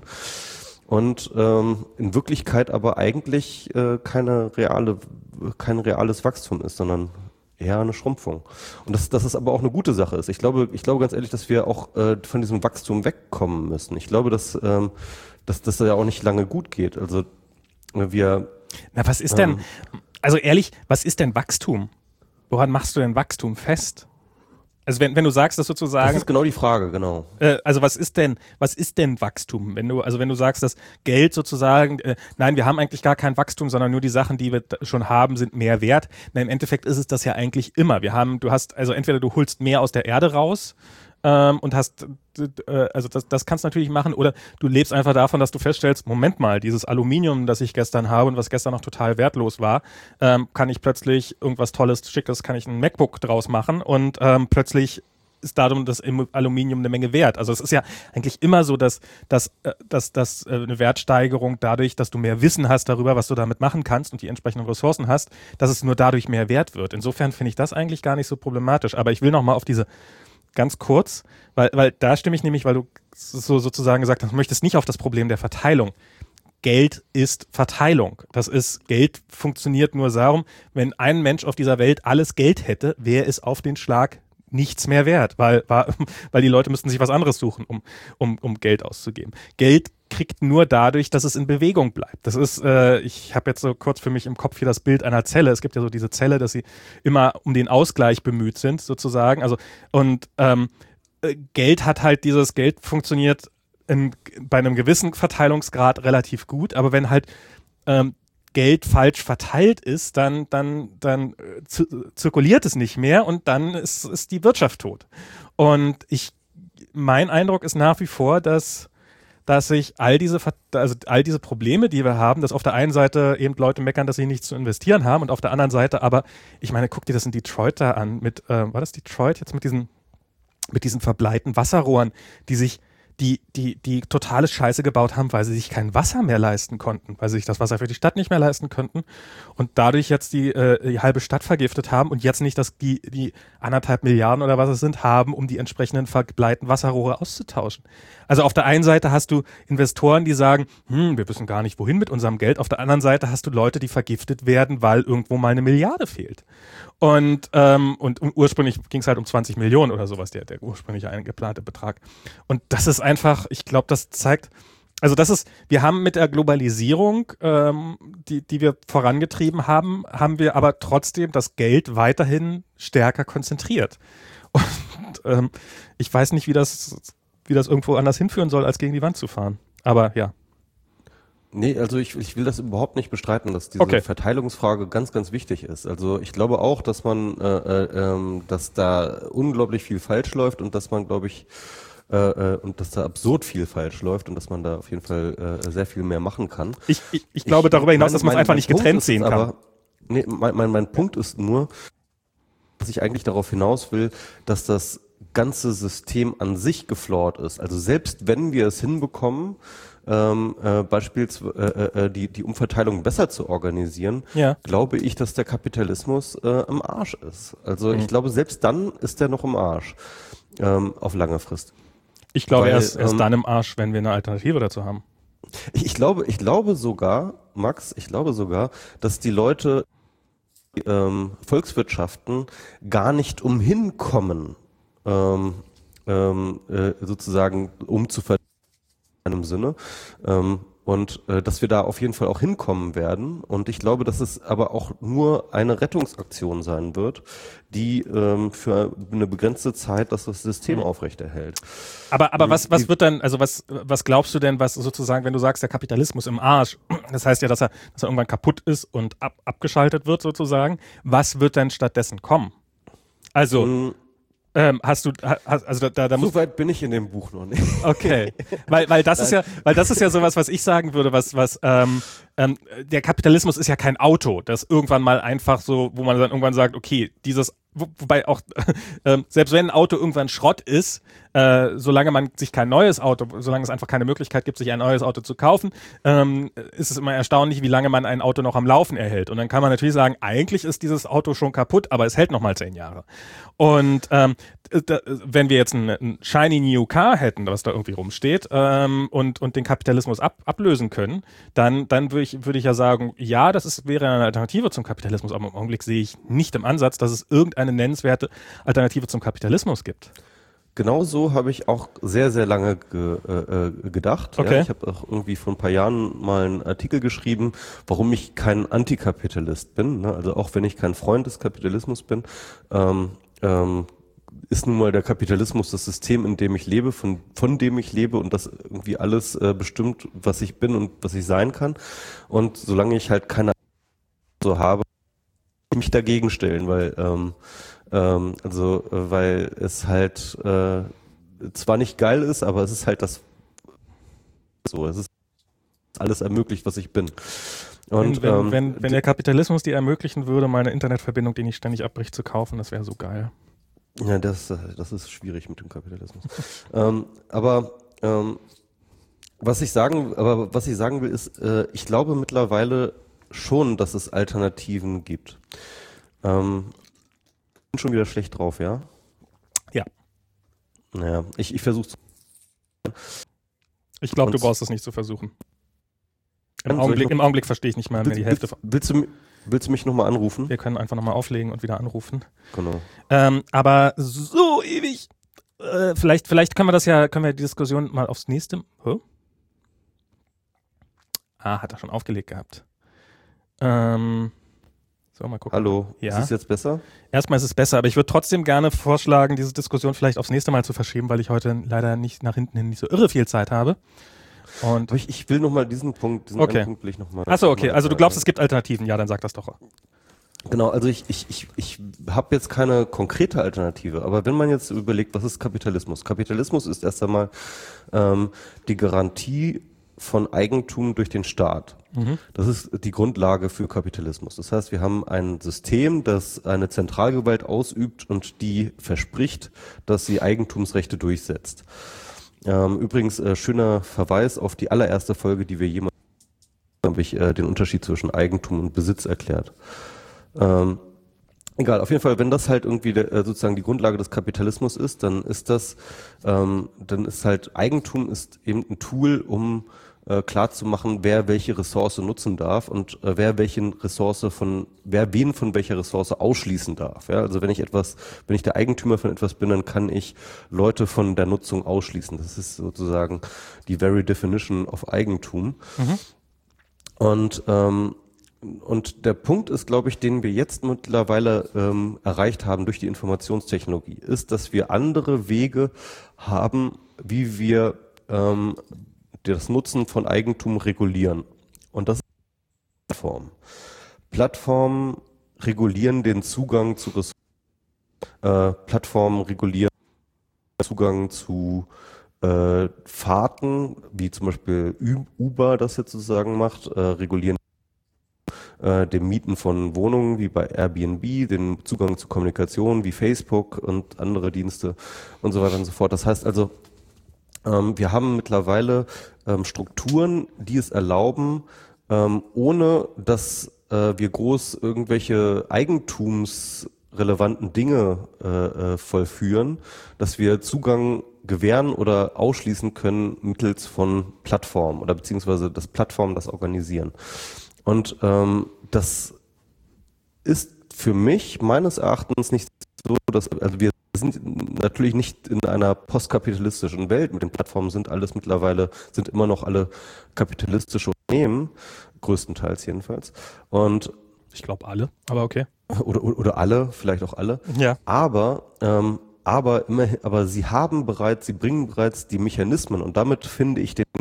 Speaker 1: Und ähm, in Wirklichkeit aber eigentlich äh, keine reale, kein reales Wachstum ist, sondern eher eine Schrumpfung. Und dass das ist aber auch eine gute Sache ist. Ich glaube, ich glaube ganz ehrlich, dass wir auch äh, von diesem Wachstum wegkommen müssen. Ich glaube, dass ähm, dass das ja auch nicht lange gut geht. Also wir.
Speaker 2: Na, was ist ähm, denn? Also ehrlich, was ist denn Wachstum? Woran machst du denn Wachstum fest? Also wenn, wenn du sagst, dass sozusagen.
Speaker 1: Das ist genau die Frage, genau.
Speaker 2: Äh, also was ist denn, was ist denn Wachstum? Wenn du, also wenn du sagst, dass Geld sozusagen, äh, nein, wir haben eigentlich gar kein Wachstum, sondern nur die Sachen, die wir schon haben, sind mehr wert. Na, im Endeffekt ist es das ja eigentlich immer. Wir haben, du hast, also entweder du holst mehr aus der Erde raus ähm, und hast, äh, also das, das kannst du natürlich machen, oder du lebst einfach davon, dass du feststellst, Moment mal, dieses Aluminium, das ich gestern habe und was gestern noch total wertlos war, ähm, kann ich plötzlich irgendwas Tolles, Schickes, kann ich ein MacBook draus machen und ähm, plötzlich ist darum das Aluminium eine Menge wert. Also es ist ja eigentlich immer so, dass, dass, dass, dass eine Wertsteigerung dadurch, dass du mehr Wissen hast darüber, was du damit machen kannst und die entsprechenden Ressourcen hast, dass es nur dadurch mehr wert wird. Insofern finde ich das eigentlich gar nicht so problematisch. Aber ich will noch mal auf diese ganz kurz, weil, weil da stimme ich nämlich, weil du so sozusagen gesagt hast, du möchtest nicht auf das Problem der Verteilung. Geld ist Verteilung. Das ist, Geld funktioniert nur darum, wenn ein Mensch auf dieser Welt alles Geld hätte, wäre es auf den Schlag nichts mehr wert, weil, weil die Leute müssten sich was anderes suchen, um, um, um Geld auszugeben. Geld kriegt nur dadurch, dass es in Bewegung bleibt. Das ist, äh, ich habe jetzt so kurz für mich im Kopf hier das Bild einer Zelle. Es gibt ja so diese Zelle, dass sie immer um den Ausgleich bemüht sind, sozusagen. Also, und ähm, Geld hat halt dieses, Geld funktioniert in, bei einem gewissen Verteilungsgrad relativ gut, aber wenn halt ähm, Geld falsch verteilt ist, dann, dann, dann zirkuliert es nicht mehr und dann ist, ist die Wirtschaft tot. Und ich, mein Eindruck ist nach wie vor, dass dass sich all diese, also all diese Probleme, die wir haben, dass auf der einen Seite eben Leute meckern, dass sie nichts zu investieren haben und auf der anderen Seite aber, ich meine, guck dir das in Detroit da an, mit, äh, war das Detroit jetzt mit diesen, mit diesen verbleiten Wasserrohren, die sich Die, die, die totale Scheiße gebaut haben, weil sie sich kein Wasser mehr leisten konnten, weil sie sich das Wasser für die Stadt nicht mehr leisten könnten und dadurch jetzt die, äh, die halbe Stadt vergiftet haben und jetzt nicht das, die, die anderthalb Milliarden oder was es sind, haben, um die entsprechenden verbleiten Wasserrohre auszutauschen. Also auf der einen Seite hast du Investoren, die sagen, hm, wir wissen gar nicht, wohin mit unserem Geld. Auf der anderen Seite hast du Leute, die vergiftet werden, weil irgendwo mal eine Milliarde fehlt. Und, ähm, und, und ursprünglich ging es halt um zwanzig Millionen oder sowas, der, der ursprünglich eingeplante Betrag. Und das ist einfach, ich glaube, das zeigt, also das ist, wir haben mit der Globalisierung, ähm, die, die wir vorangetrieben haben, haben wir aber trotzdem das Geld weiterhin stärker konzentriert. Und ähm, ich weiß nicht, wie das, wie das irgendwo anders hinführen soll, als gegen die Wand zu fahren. Aber ja.
Speaker 1: Nee, also ich, ich will das überhaupt nicht bestreiten, dass diese
Speaker 2: Okay.
Speaker 1: Verteilungsfrage ganz, ganz wichtig ist. Also ich glaube auch, dass man, äh, äh, ähm, dass da unglaublich viel falsch läuft und dass man, glaube ich, äh, äh, und dass da absurd viel falsch läuft und dass man da auf jeden Fall äh, sehr viel mehr machen kann.
Speaker 2: Ich, ich, ich glaube darüber hinaus,
Speaker 1: mein,
Speaker 2: dass man es
Speaker 1: mein,
Speaker 2: einfach
Speaker 1: mein
Speaker 2: nicht
Speaker 1: Punkt
Speaker 2: getrennt
Speaker 1: ist
Speaker 2: sehen kann.
Speaker 1: Aber, nee, mein, mein, mein Punkt ist nur, dass ich eigentlich darauf hinaus will, dass das ganze System an sich geflawt ist. Also selbst wenn wir es hinbekommen, ähm, äh, beispielsweise äh, äh, die, die Umverteilung besser zu organisieren,
Speaker 2: Ja.
Speaker 1: glaube ich, dass der Kapitalismus äh, im Arsch ist. Also
Speaker 2: Mhm.
Speaker 1: ich glaube, selbst dann ist der noch im Arsch, ähm, auf lange Frist.
Speaker 2: Ich glaube,
Speaker 1: Weil,
Speaker 2: er ist, er ist
Speaker 1: ähm,
Speaker 2: dann im Arsch, wenn wir eine Alternative dazu haben.
Speaker 1: Ich, ich glaube, ich glaube sogar, Max, ich glaube sogar, dass die Leute ähm, Volkswirtschaften gar nicht umhin kommen, ähm, ähm, äh, sozusagen umzuverteilen in einem Sinne. Ähm, und äh, dass wir da auf jeden Fall auch hinkommen werden. Und ich glaube, dass es aber auch nur eine Rettungsaktion sein wird, die ähm, für eine begrenzte Zeit das, das System
Speaker 2: Mhm.
Speaker 1: aufrechterhält.
Speaker 2: Aber, aber
Speaker 1: Die-
Speaker 2: was, was
Speaker 1: die-
Speaker 2: wird dann, also was, was glaubst du denn, was sozusagen, wenn du sagst, der Kapitalismus im Arsch, das heißt ja, dass er, dass er irgendwann kaputt ist und ab, abgeschaltet wird sozusagen, was wird denn stattdessen kommen? Also,
Speaker 1: Ähm,
Speaker 2: ähm, hast du, ha- hast, also da, da, da muss,
Speaker 1: so weit bin ich in dem Buch noch nicht.
Speaker 2: okay, weil, weil das ist ja, weil das ist ja sowas, was ich sagen würde, was, was, ähm, ähm, der Kapitalismus ist ja kein Auto, das irgendwann mal einfach so, wo man dann irgendwann sagt, okay, dieses, wo, wobei auch, ähm, selbst wenn ein Auto irgendwann Schrott ist, äh, solange man sich kein neues Auto, solange es einfach keine Möglichkeit gibt, sich ein neues Auto zu kaufen, ähm, ist es immer erstaunlich, wie lange man ein Auto noch am Laufen erhält. Und dann kann man natürlich sagen, eigentlich ist dieses Auto schon kaputt, aber es hält noch mal zehn Jahre. Und ähm, da, wenn wir jetzt ein, ein shiny new car hätten, was da irgendwie rumsteht, ähm, und, und den Kapitalismus ab, ablösen können, dann, dann würde ich, würde ich ja sagen, ja, das ist, wäre eine Alternative zum Kapitalismus, aber im Augenblick sehe ich nicht im Ansatz, dass es irgendeine nennenswerte Alternative zum Kapitalismus gibt.
Speaker 1: Genau so habe ich auch sehr, sehr lange ge, äh, äh, gedacht.
Speaker 2: Okay.
Speaker 1: Ja, ich habe auch irgendwie vor ein paar Jahren mal einen Artikel geschrieben, warum ich kein Antikapitalist bin. Ne? Also auch wenn ich kein Freund des Kapitalismus bin, ähm, ähm, ist nun mal der Kapitalismus das System, in dem ich lebe, von, von dem ich lebe und das irgendwie alles äh, bestimmt, was ich bin und was ich sein kann. Und solange ich halt keine so habe, mich dagegen stellen, weil ähm, ähm, also äh, weil es halt äh, zwar nicht geil ist, aber es ist halt das so, es ist alles ermöglicht, was ich bin. Und
Speaker 2: wenn, wenn,
Speaker 1: ähm,
Speaker 2: wenn, wenn der Kapitalismus dir ermöglichen würde, meine Internetverbindung, die nicht ständig abbricht, zu kaufen, das wäre so geil.
Speaker 1: ja, das äh, das ist schwierig mit dem Kapitalismus. ähm, aber ähm, was ich sagen, aber was ich sagen will, ist, äh, ich glaube mittlerweile schon, dass es Alternativen gibt. Ähm, ich bin schon wieder schlecht drauf, ja?
Speaker 2: Ja.
Speaker 1: Naja, ich, ich versuche
Speaker 2: Ich glaube, du
Speaker 1: Und-
Speaker 2: brauchst es nicht zu versuchen. Im
Speaker 1: Soll ich
Speaker 2: Augenblick,
Speaker 1: noch-
Speaker 2: im Augenblick verstehe ich nicht mal mehr die Hälfte. Von,
Speaker 1: Willst du, willst du mich nochmal anrufen?
Speaker 2: wir können einfach nochmal auflegen und wieder anrufen.
Speaker 1: Genau.
Speaker 2: Ähm, aber so ewig. Äh, vielleicht, vielleicht können wir das ja, können wir die Diskussion mal aufs nächste. Hä? Ah, hat er schon aufgelegt gehabt. Ähm, so, mal gucken.
Speaker 1: Hallo,
Speaker 2: Ja.
Speaker 1: ist es jetzt besser?
Speaker 2: Erstmal ist es besser, aber ich würde trotzdem gerne vorschlagen, diese Diskussion vielleicht aufs nächste Mal zu verschieben, weil ich heute leider nicht nach hinten hin nicht so irre viel Zeit habe. Und
Speaker 1: Aber ich, ich will nochmal diesen Punkt, diesen
Speaker 2: Okay.
Speaker 1: einen Punkt will ich nochmal.
Speaker 2: achso, okay, also du glaubst, es gibt Alternativen. Ja, dann sag das doch.
Speaker 1: Genau, also ich, ich, ich, ich habe jetzt keine konkrete Alternative, aber wenn man jetzt überlegt, was ist Kapitalismus? Kapitalismus ist erst einmal ähm, die Garantie von Eigentum durch den Staat.
Speaker 2: Mhm.
Speaker 1: Das ist die Grundlage für Kapitalismus. Das heißt, wir haben ein System, das eine Zentralgewalt ausübt und die verspricht, dass sie Eigentumsrechte durchsetzt. Ähm, übrigens, äh, schöner Verweis auf die allererste Folge, die wir jemals habe ich äh, den Unterschied zwischen Eigentum und Besitz erklärt. Ähm, egal, auf jeden Fall, wenn das halt irgendwie der, äh, sozusagen die Grundlage des Kapitalismus ist, dann ist das, ähm, dann ist halt Eigentum ist eben ein Tool, um äh, klarzumachen, wer welche Ressource nutzen darf und äh, wer welchen Ressource von, wer wen von welcher Ressource ausschließen darf. Ja? Also wenn ich etwas, wenn ich der Eigentümer von etwas bin, dann kann ich Leute von der Nutzung ausschließen. Das ist sozusagen die very definition of Eigentum.
Speaker 2: Mhm.
Speaker 1: Und ähm, Und der Punkt ist, glaube ich, den wir jetzt mittlerweile ähm, erreicht haben durch die Informationstechnologie, ist, dass wir andere Wege haben, wie wir ähm, das Nutzen von Eigentum regulieren. Und das ist Plattformen. Plattformen regulieren den Zugang zu Ressourcen. Äh, Plattformen regulieren den Zugang zu äh, Fahrten, wie zum Beispiel Uber das jetzt sozusagen macht, äh, regulieren äh, dem Mieten von Wohnungen wie bei Airbnb, den Zugang zu Kommunikation wie Facebook und andere Dienste und so weiter und so fort. Das heißt also, ähm, wir haben mittlerweile ähm, Strukturen, die es erlauben, ähm, ohne dass äh, wir groß irgendwelche eigentumsrelevanten Dinge äh, äh, vollführen, dass wir Zugang gewähren oder ausschließen können mittels von Plattformen oder beziehungsweise das Plattformen das organisieren. Und ähm, das ist für mich meines Erachtens nicht so, dass, also wir sind natürlich nicht in einer postkapitalistischen Welt mit den Plattformen, sind alles mittlerweile, sind immer noch alle kapitalistische Unternehmen, größtenteils jedenfalls. Und
Speaker 2: ich glaube alle, aber okay.
Speaker 1: Oder, oder, oder alle, vielleicht auch alle.
Speaker 2: Ja.
Speaker 1: Aber, ähm, aber immer, aber sie haben bereits, sie bringen bereits die Mechanismen und damit finde ich den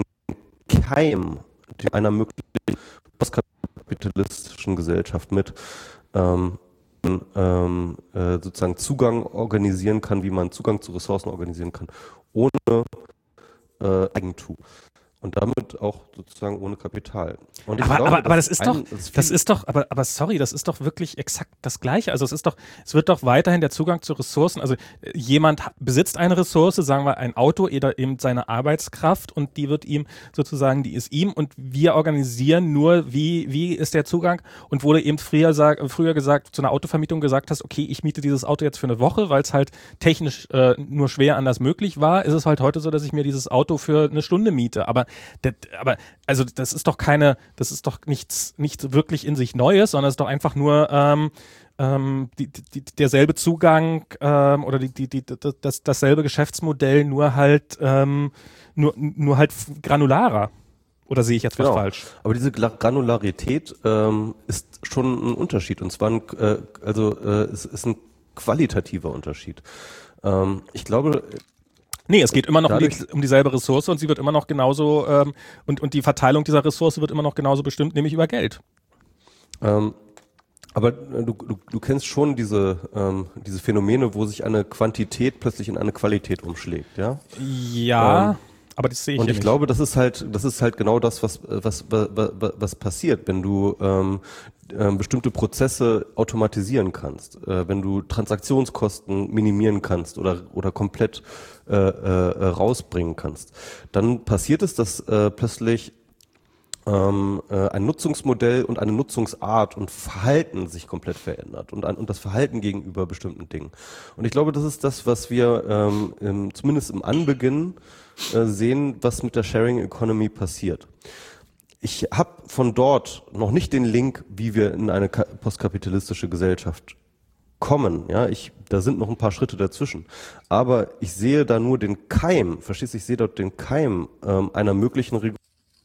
Speaker 1: Keim einer möglichen postkapitalistischen Gesellschaft mit, ähm, ähm, äh, sozusagen Zugang organisieren kann, wie man Zugang zu Ressourcen organisieren kann, ohne äh, Eigentum. Und damit auch sozusagen ohne Kapital. Und ich
Speaker 2: aber,
Speaker 1: glaube,
Speaker 2: aber, aber das ist
Speaker 1: ein,
Speaker 2: doch, das, das ist doch, aber, aber sorry, das ist doch wirklich exakt das Gleiche. Also es ist doch, es wird doch weiterhin der Zugang zu Ressourcen. Also jemand besitzt eine Ressource, sagen wir ein Auto oder eben seine Arbeitskraft und die wird ihm sozusagen, die ist ihm und wir organisieren nur, wie, wie ist der Zugang und wurde eben früher, sag, früher gesagt, zu einer Autovermietung gesagt hast, okay, ich miete dieses Auto jetzt für eine Woche, weil es halt technisch äh, nur schwer anders möglich war, ist es halt heute so, dass ich mir dieses Auto für eine Stunde miete. Aber Das, aber also das ist doch keine, das ist doch nichts, nichts wirklich in sich Neues, sondern es ist doch einfach nur ähm, ähm, die, die, derselbe Zugang ähm, oder die, die, die, das, dasselbe Geschäftsmodell, nur halt ähm, nur, nur halt granularer. Oder sehe ich jetzt was
Speaker 1: genau.
Speaker 2: falsch?
Speaker 1: Aber diese Granularität ähm, ist schon ein Unterschied und zwar ein, äh, also äh, es ist ein qualitativer Unterschied. Ähm, ich glaube
Speaker 2: Nee, es geht immer noch um, die,
Speaker 1: Dadurch-
Speaker 2: um dieselbe Ressource und sie wird immer noch genauso, ähm, und, und die Verteilung dieser Ressource wird immer noch genauso bestimmt, nämlich über Geld.
Speaker 1: Ähm, aber äh, du, du, du kennst schon diese, ähm, diese Phänomene, wo sich eine Quantität plötzlich in eine Qualität umschlägt, ja?
Speaker 2: Ja,
Speaker 1: Ähm,
Speaker 2: aber das sehe ich
Speaker 1: Und
Speaker 2: hier
Speaker 1: ich
Speaker 2: nicht.
Speaker 1: glaube, das ist halt, das ist halt genau das, was, was, was, was, was passiert, wenn du ähm, ähm, bestimmte Prozesse automatisieren kannst, äh, wenn du Transaktionskosten minimieren kannst oder oder komplett äh, äh, rausbringen kannst, dann passiert es, dass äh, plötzlich ähm, äh, ein Nutzungsmodell und eine Nutzungsart und Verhalten sich komplett verändert und, ein, und das Verhalten gegenüber bestimmten Dingen. Und ich glaube, das ist das, was wir ähm, im, zumindest im Anbeginn äh, sehen, was mit der Sharing Economy passiert. Ich habe von dort noch nicht den Link, wie wir in eine ka- postkapitalistische Gesellschaft kommen. Ja, ich, da sind noch ein paar Schritte dazwischen. Aber ich sehe da nur den Keim, verstehst du, ich sehe dort den Keim ähm, einer möglichen Regulierung,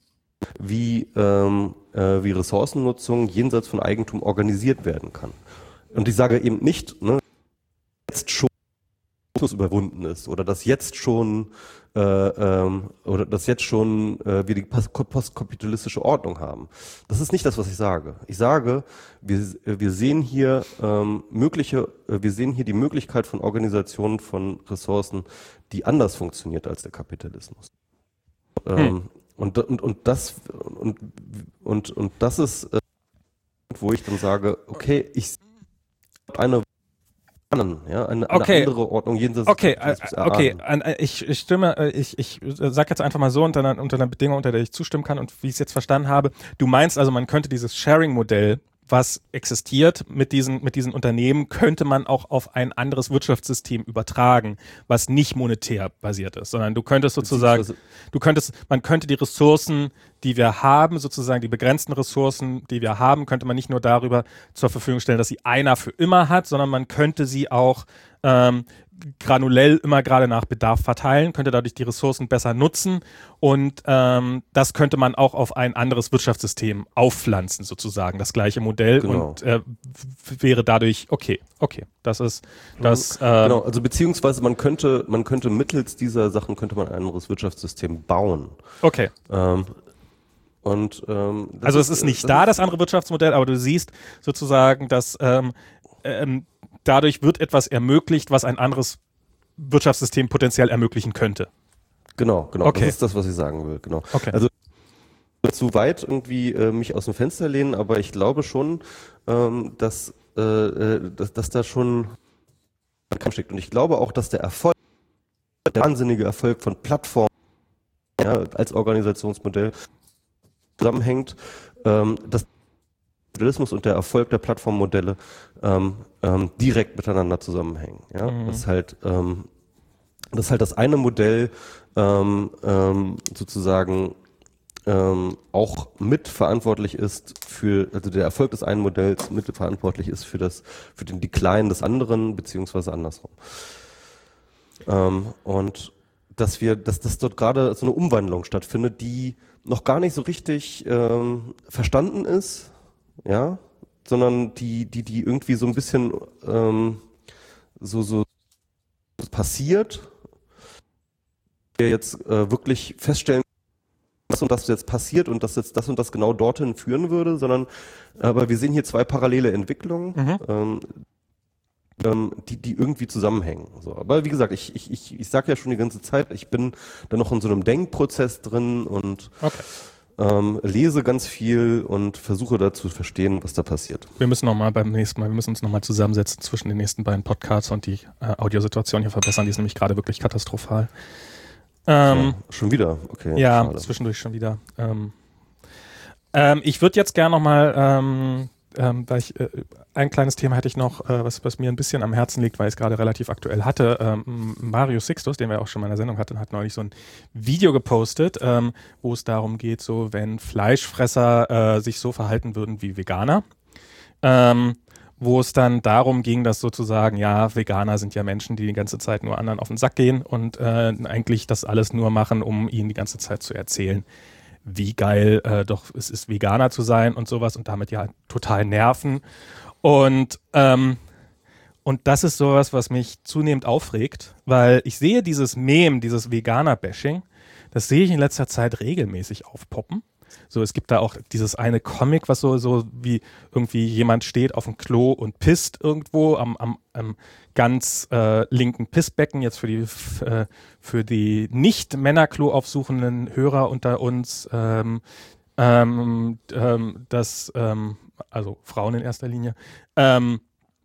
Speaker 1: wie, ähm, äh, wie Ressourcennutzung jenseits von Eigentum organisiert werden kann. Und ich sage eben nicht, ne, jetzt schon überwunden ist oder dass jetzt schon äh, ähm, oder dass jetzt schon äh, wir die postkapitalistische Ordnung haben. Das ist nicht das, was ich sage. Ich sage, wir wir sehen hier ähm, mögliche, äh, wir sehen hier die Möglichkeit von Organisationen von Ressourcen, die anders funktioniert als der Kapitalismus. Hm. Ähm, und, und und das und und und das ist, äh, wo ich dann sage, okay, ich eine Ja, eine, eine
Speaker 2: okay.
Speaker 1: andere Ordnung jenseits
Speaker 2: okay, äh, okay, äh, ich, ich stimme, äh, ich, ich sag jetzt einfach mal so unter einer, unter einer Bedingung, unter der ich zustimmen kann und wie ich es jetzt verstanden habe, du meinst also, man könnte dieses Sharing-Modell, was existiert mit diesen, mit diesen Unternehmen, könnte man auch auf ein anderes Wirtschaftssystem übertragen, was nicht monetär basiert ist, sondern du könntest sozusagen, du könntest, man könnte die Ressourcen, die wir haben, sozusagen die begrenzten Ressourcen, die wir haben, könnte man nicht nur darüber zur Verfügung stellen, dass sie einer für immer hat, sondern man könnte sie auch ähm, granulell immer gerade nach Bedarf verteilen, könnte dadurch die Ressourcen besser nutzen und ähm, das könnte man auch auf ein anderes Wirtschaftssystem aufpflanzen, sozusagen, das gleiche Modell
Speaker 1: Genau.
Speaker 2: und äh, wäre dadurch, okay, okay, das ist, das, äh,
Speaker 1: genau, also beziehungsweise man könnte, man könnte mittels dieser Sachen könnte man ein anderes Wirtschaftssystem bauen.
Speaker 2: Okay.
Speaker 1: Ähm, und ähm,
Speaker 2: also es ist nicht das da, ist, das andere Wirtschaftsmodell, aber du siehst sozusagen, dass ähm, ähm, dadurch wird etwas ermöglicht, was ein anderes Wirtschaftssystem potenziell ermöglichen könnte.
Speaker 1: Genau, genau.
Speaker 2: Okay.
Speaker 1: Das ist das, was ich sagen will. Genau.
Speaker 2: Okay.
Speaker 1: Also zu weit irgendwie äh, mich aus dem Fenster lehnen, aber ich glaube schon, ähm, dass, äh, dass, dass da schon ein Kampf steckt. Und ich glaube auch, dass der Erfolg, der wahnsinnige Erfolg von Plattformen ja, als Organisationsmodell zusammenhängt, ähm, dass Kapitalismus und der Erfolg der Plattformmodelle ähm, ähm, direkt miteinander zusammenhängen. Ja? Mhm. Das ist halt, ähm, das ist halt das eine Modell ähm, ähm, sozusagen ähm, auch mitverantwortlich ist für, also der Erfolg des einen Modells mitverantwortlich ist für das, für den Decline des anderen, beziehungsweise andersrum. Ähm, und dass wir, dass, dass dort gerade so eine Umwandlung stattfindet, die noch gar nicht so richtig ähm, verstanden ist, ja, sondern die, die, die irgendwie so ein bisschen ähm, so, so passiert. Wir jetzt äh, wirklich feststellen, das und das jetzt passiert und dass jetzt das und das genau dorthin führen würde, sondern aber wir sehen hier zwei parallele Entwicklungen, mhm. ähm, ähm, die, die irgendwie zusammenhängen. So, aber wie gesagt, ich, ich, ich, ich sage ja schon die ganze Zeit, ich bin da noch in so einem Denkprozess drin und
Speaker 2: okay.
Speaker 1: ähm, lese ganz viel und versuche da zu verstehen, was da passiert.
Speaker 2: Wir müssen nochmal beim nächsten Mal, wir müssen uns nochmal zusammensetzen zwischen den nächsten beiden Podcasts und die äh, Audiosituation hier verbessern. Die ist nämlich gerade wirklich katastrophal. Ähm,
Speaker 1: ja, schon wieder? Okay.
Speaker 2: Ja,
Speaker 1: schade.
Speaker 2: Zwischendurch schon wieder. Ähm, ähm, ich würde jetzt gerne nochmal, ähm, ähm, weil ich, äh, ein kleines Thema hätte ich noch, äh, was, was mir ein bisschen am Herzen liegt, weil ich es gerade relativ aktuell hatte. Ähm, Mario Sixtus, den wir auch schon mal in der Sendung hatten, hat neulich so ein Video gepostet, ähm, wo es darum geht, so wenn Fleischfresser äh, sich so verhalten würden wie Veganer. Ähm, wo es dann darum ging, dass sozusagen, ja, Veganer sind ja Menschen, die die ganze Zeit nur anderen auf den Sack gehen und äh, eigentlich das alles nur machen, um ihnen die ganze Zeit zu erzählen, wie geil äh, doch es ist, Veganer zu sein und sowas und damit ja total nerven. Und, ähm, und das ist sowas, was mich zunehmend aufregt, weil ich sehe dieses Meme, dieses Veganer-Bashing, das sehe ich in letzter Zeit regelmäßig aufpoppen. So, es gibt da auch dieses eine Comic, was so, so wie irgendwie jemand steht auf dem Klo und pisst irgendwo am, am, am ganz äh, linken Pissbecken, jetzt für die, äh, für die nicht Männerklo aufsuchenden Hörer unter uns, ähm, ähm, ähm, das, ähm, also Frauen in erster Linie, ähm,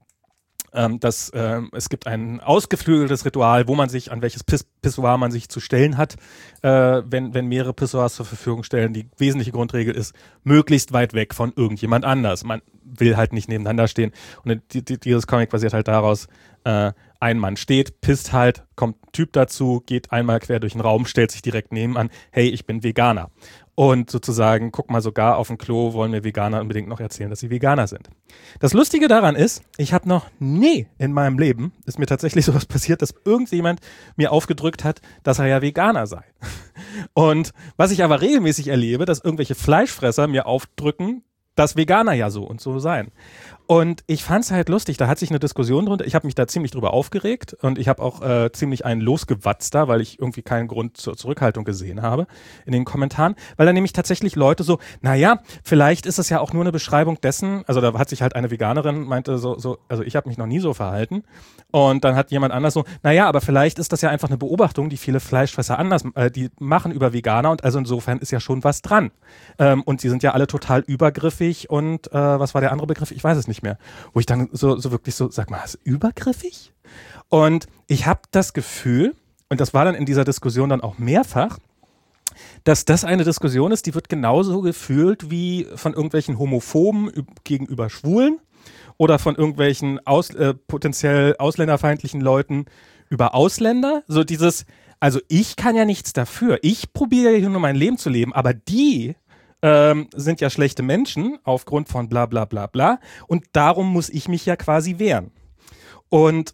Speaker 2: Ähm, dass, ähm, es gibt ein ausgeflügeltes Ritual, wo man sich, an welches Piss Pissoir man sich zu stellen hat, äh, wenn, wenn mehrere Pissoirs zur Verfügung stellen. Die wesentliche Grundregel ist, möglichst weit weg von irgendjemand anders. Man will halt nicht nebeneinander stehen. Und die, die, dieses Comic basiert halt daraus, äh, ein Mann steht, pisst halt, kommt ein Typ dazu, geht einmal quer durch den Raum, stellt sich direkt nebenan, hey, ich bin Veganer. Und sozusagen, guck mal, sogar auf dem Klo wollen mir Veganer unbedingt noch erzählen, dass sie Veganer sind. Das Lustige daran ist, ich habe noch nie in meinem Leben, ist mir tatsächlich sowas passiert, dass irgendjemand mir aufgedrückt hat, dass er ja Veganer sei. Und was ich aber regelmäßig erlebe, dass irgendwelche Fleischfresser mir aufdrücken, dass Veganer ja so und so seien. Und ich fand's halt lustig, da hat sich eine Diskussion drunter, ich habe mich da ziemlich drüber aufgeregt und ich habe auch äh, ziemlich einen losgewatzt da, weil ich irgendwie keinen Grund zur Zurückhaltung gesehen habe in den Kommentaren, weil da nämlich tatsächlich Leute so, naja, vielleicht ist es ja auch nur eine Beschreibung dessen, also da hat sich halt eine Veganerin, meinte so, so also ich habe mich noch nie so verhalten und dann hat jemand anders so, naja, aber vielleicht ist das ja einfach eine Beobachtung, die viele Fleischfresser anders, äh, die machen über Veganer und also insofern ist ja schon was dran. Ähm, und sie sind ja alle total übergriffig und äh, was war der andere Begriff? Ich weiß es nicht mehr. Wo ich dann so, so wirklich so, sag mal, ist übergriffig? Und ich habe das Gefühl, und das war dann in dieser Diskussion dann auch mehrfach, dass das eine Diskussion ist, die wird genauso gefühlt wie von irgendwelchen Homophoben gegenüber Schwulen oder von irgendwelchen aus, äh, potenziell ausländerfeindlichen Leuten über Ausländer. So dieses, also ich kann ja nichts dafür. Ich probiere ja hier nur mein Leben zu leben, aber die ähm, sind ja schlechte Menschen aufgrund von bla bla bla bla und darum muss ich mich ja quasi wehren. Und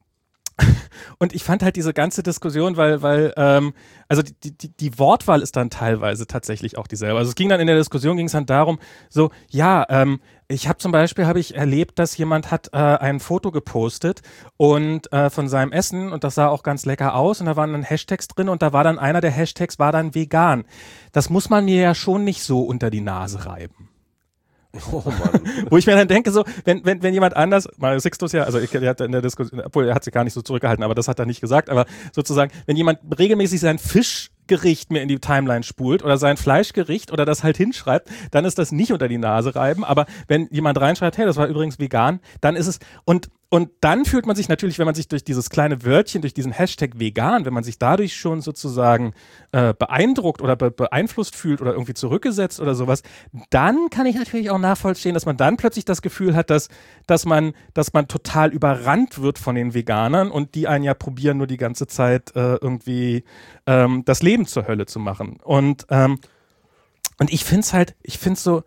Speaker 2: Und ich fand halt diese ganze Diskussion, weil, weil, ähm, also die, die, die Wortwahl ist dann teilweise tatsächlich auch dieselbe. Also es ging dann in der Diskussion, ging es dann darum, so, ja, ähm, ich habe zum Beispiel, habe ich erlebt, dass jemand hat äh, ein Foto gepostet und äh, von seinem Essen und das sah auch ganz lecker aus und da waren dann Hashtags drin und da war dann einer der Hashtags war dann vegan. Das muss man mir ja schon nicht so unter die Nase reiben.
Speaker 1: Oh Mann.
Speaker 2: Wo ich mir dann denke, so, wenn, wenn, wenn jemand anders, mal Sixtus ja, also ich, der hat in der Diskussion, obwohl er hat sich gar nicht so zurückgehalten, aber das hat er nicht gesagt, aber sozusagen, wenn jemand regelmäßig sein Fischgericht mir in die Timeline spult oder sein Fleischgericht oder das halt hinschreibt, dann ist das nicht unter die Nase reiben, aber wenn jemand reinschreibt, hey, das war übrigens vegan, dann ist es, und Und dann fühlt man sich natürlich, wenn man sich durch dieses kleine Wörtchen, durch diesen Hashtag vegan, wenn man sich dadurch schon sozusagen äh, beeindruckt oder be- beeinflusst fühlt oder irgendwie zurückgesetzt oder sowas, dann kann ich natürlich auch nachvollziehen, dass man dann plötzlich das Gefühl hat, dass, dass, man, dass man total überrannt wird von den Veganern und die einen ja probieren, nur die ganze Zeit äh, irgendwie ähm, das Leben zur Hölle zu machen. Und, ähm, und ich finde es halt, ich finde so,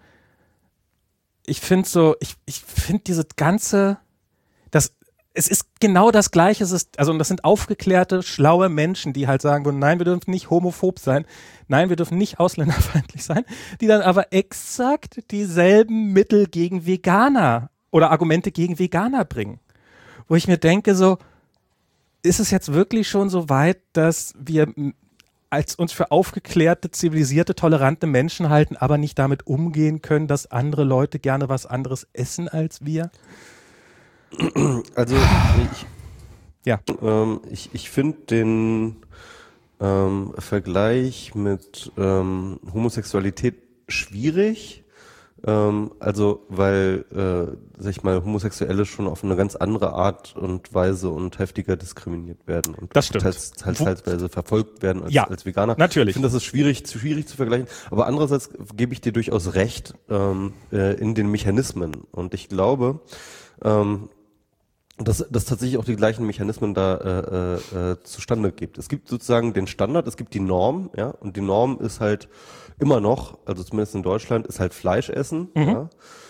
Speaker 2: ich finde so, ich, ich finde diese ganze Das, es ist genau das Gleiche, es ist, also das sind aufgeklärte, schlaue Menschen, die halt sagen würden, nein, wir dürfen nicht homophob sein, nein, wir dürfen nicht ausländerfeindlich sein, die dann aber exakt dieselben Mittel gegen Veganer oder Argumente gegen Veganer bringen. Wo ich mir denke, so, ist es jetzt wirklich schon so weit, dass wir als uns für aufgeklärte, zivilisierte, tolerante Menschen halten, aber nicht damit umgehen können, dass andere Leute gerne was anderes essen als wir?
Speaker 1: Also ich,
Speaker 2: ja.
Speaker 1: ähm, ich, ich finde den ähm, Vergleich mit ähm, Homosexualität schwierig, ähm, also weil, äh, sag ich mal, Homosexuelle schon auf eine ganz andere Art und Weise und heftiger diskriminiert werden und
Speaker 2: das stimmt.
Speaker 1: teils, teils, teilweise verfolgt werden als,
Speaker 2: ja,
Speaker 1: als Veganer.
Speaker 2: Natürlich.
Speaker 1: Ich finde, das ist schwierig, zu schwierig zu vergleichen, aber andererseits gebe ich dir durchaus recht ähm, äh, in den Mechanismen und ich glaube, ähm, dass das tatsächlich auch die gleichen Mechanismen da äh, äh, zustande gibt. Es gibt sozusagen den Standard, es gibt die Norm, ja, und die Norm ist halt immer noch, also zumindest in Deutschland, ist halt Fleisch essen, mhm. ja.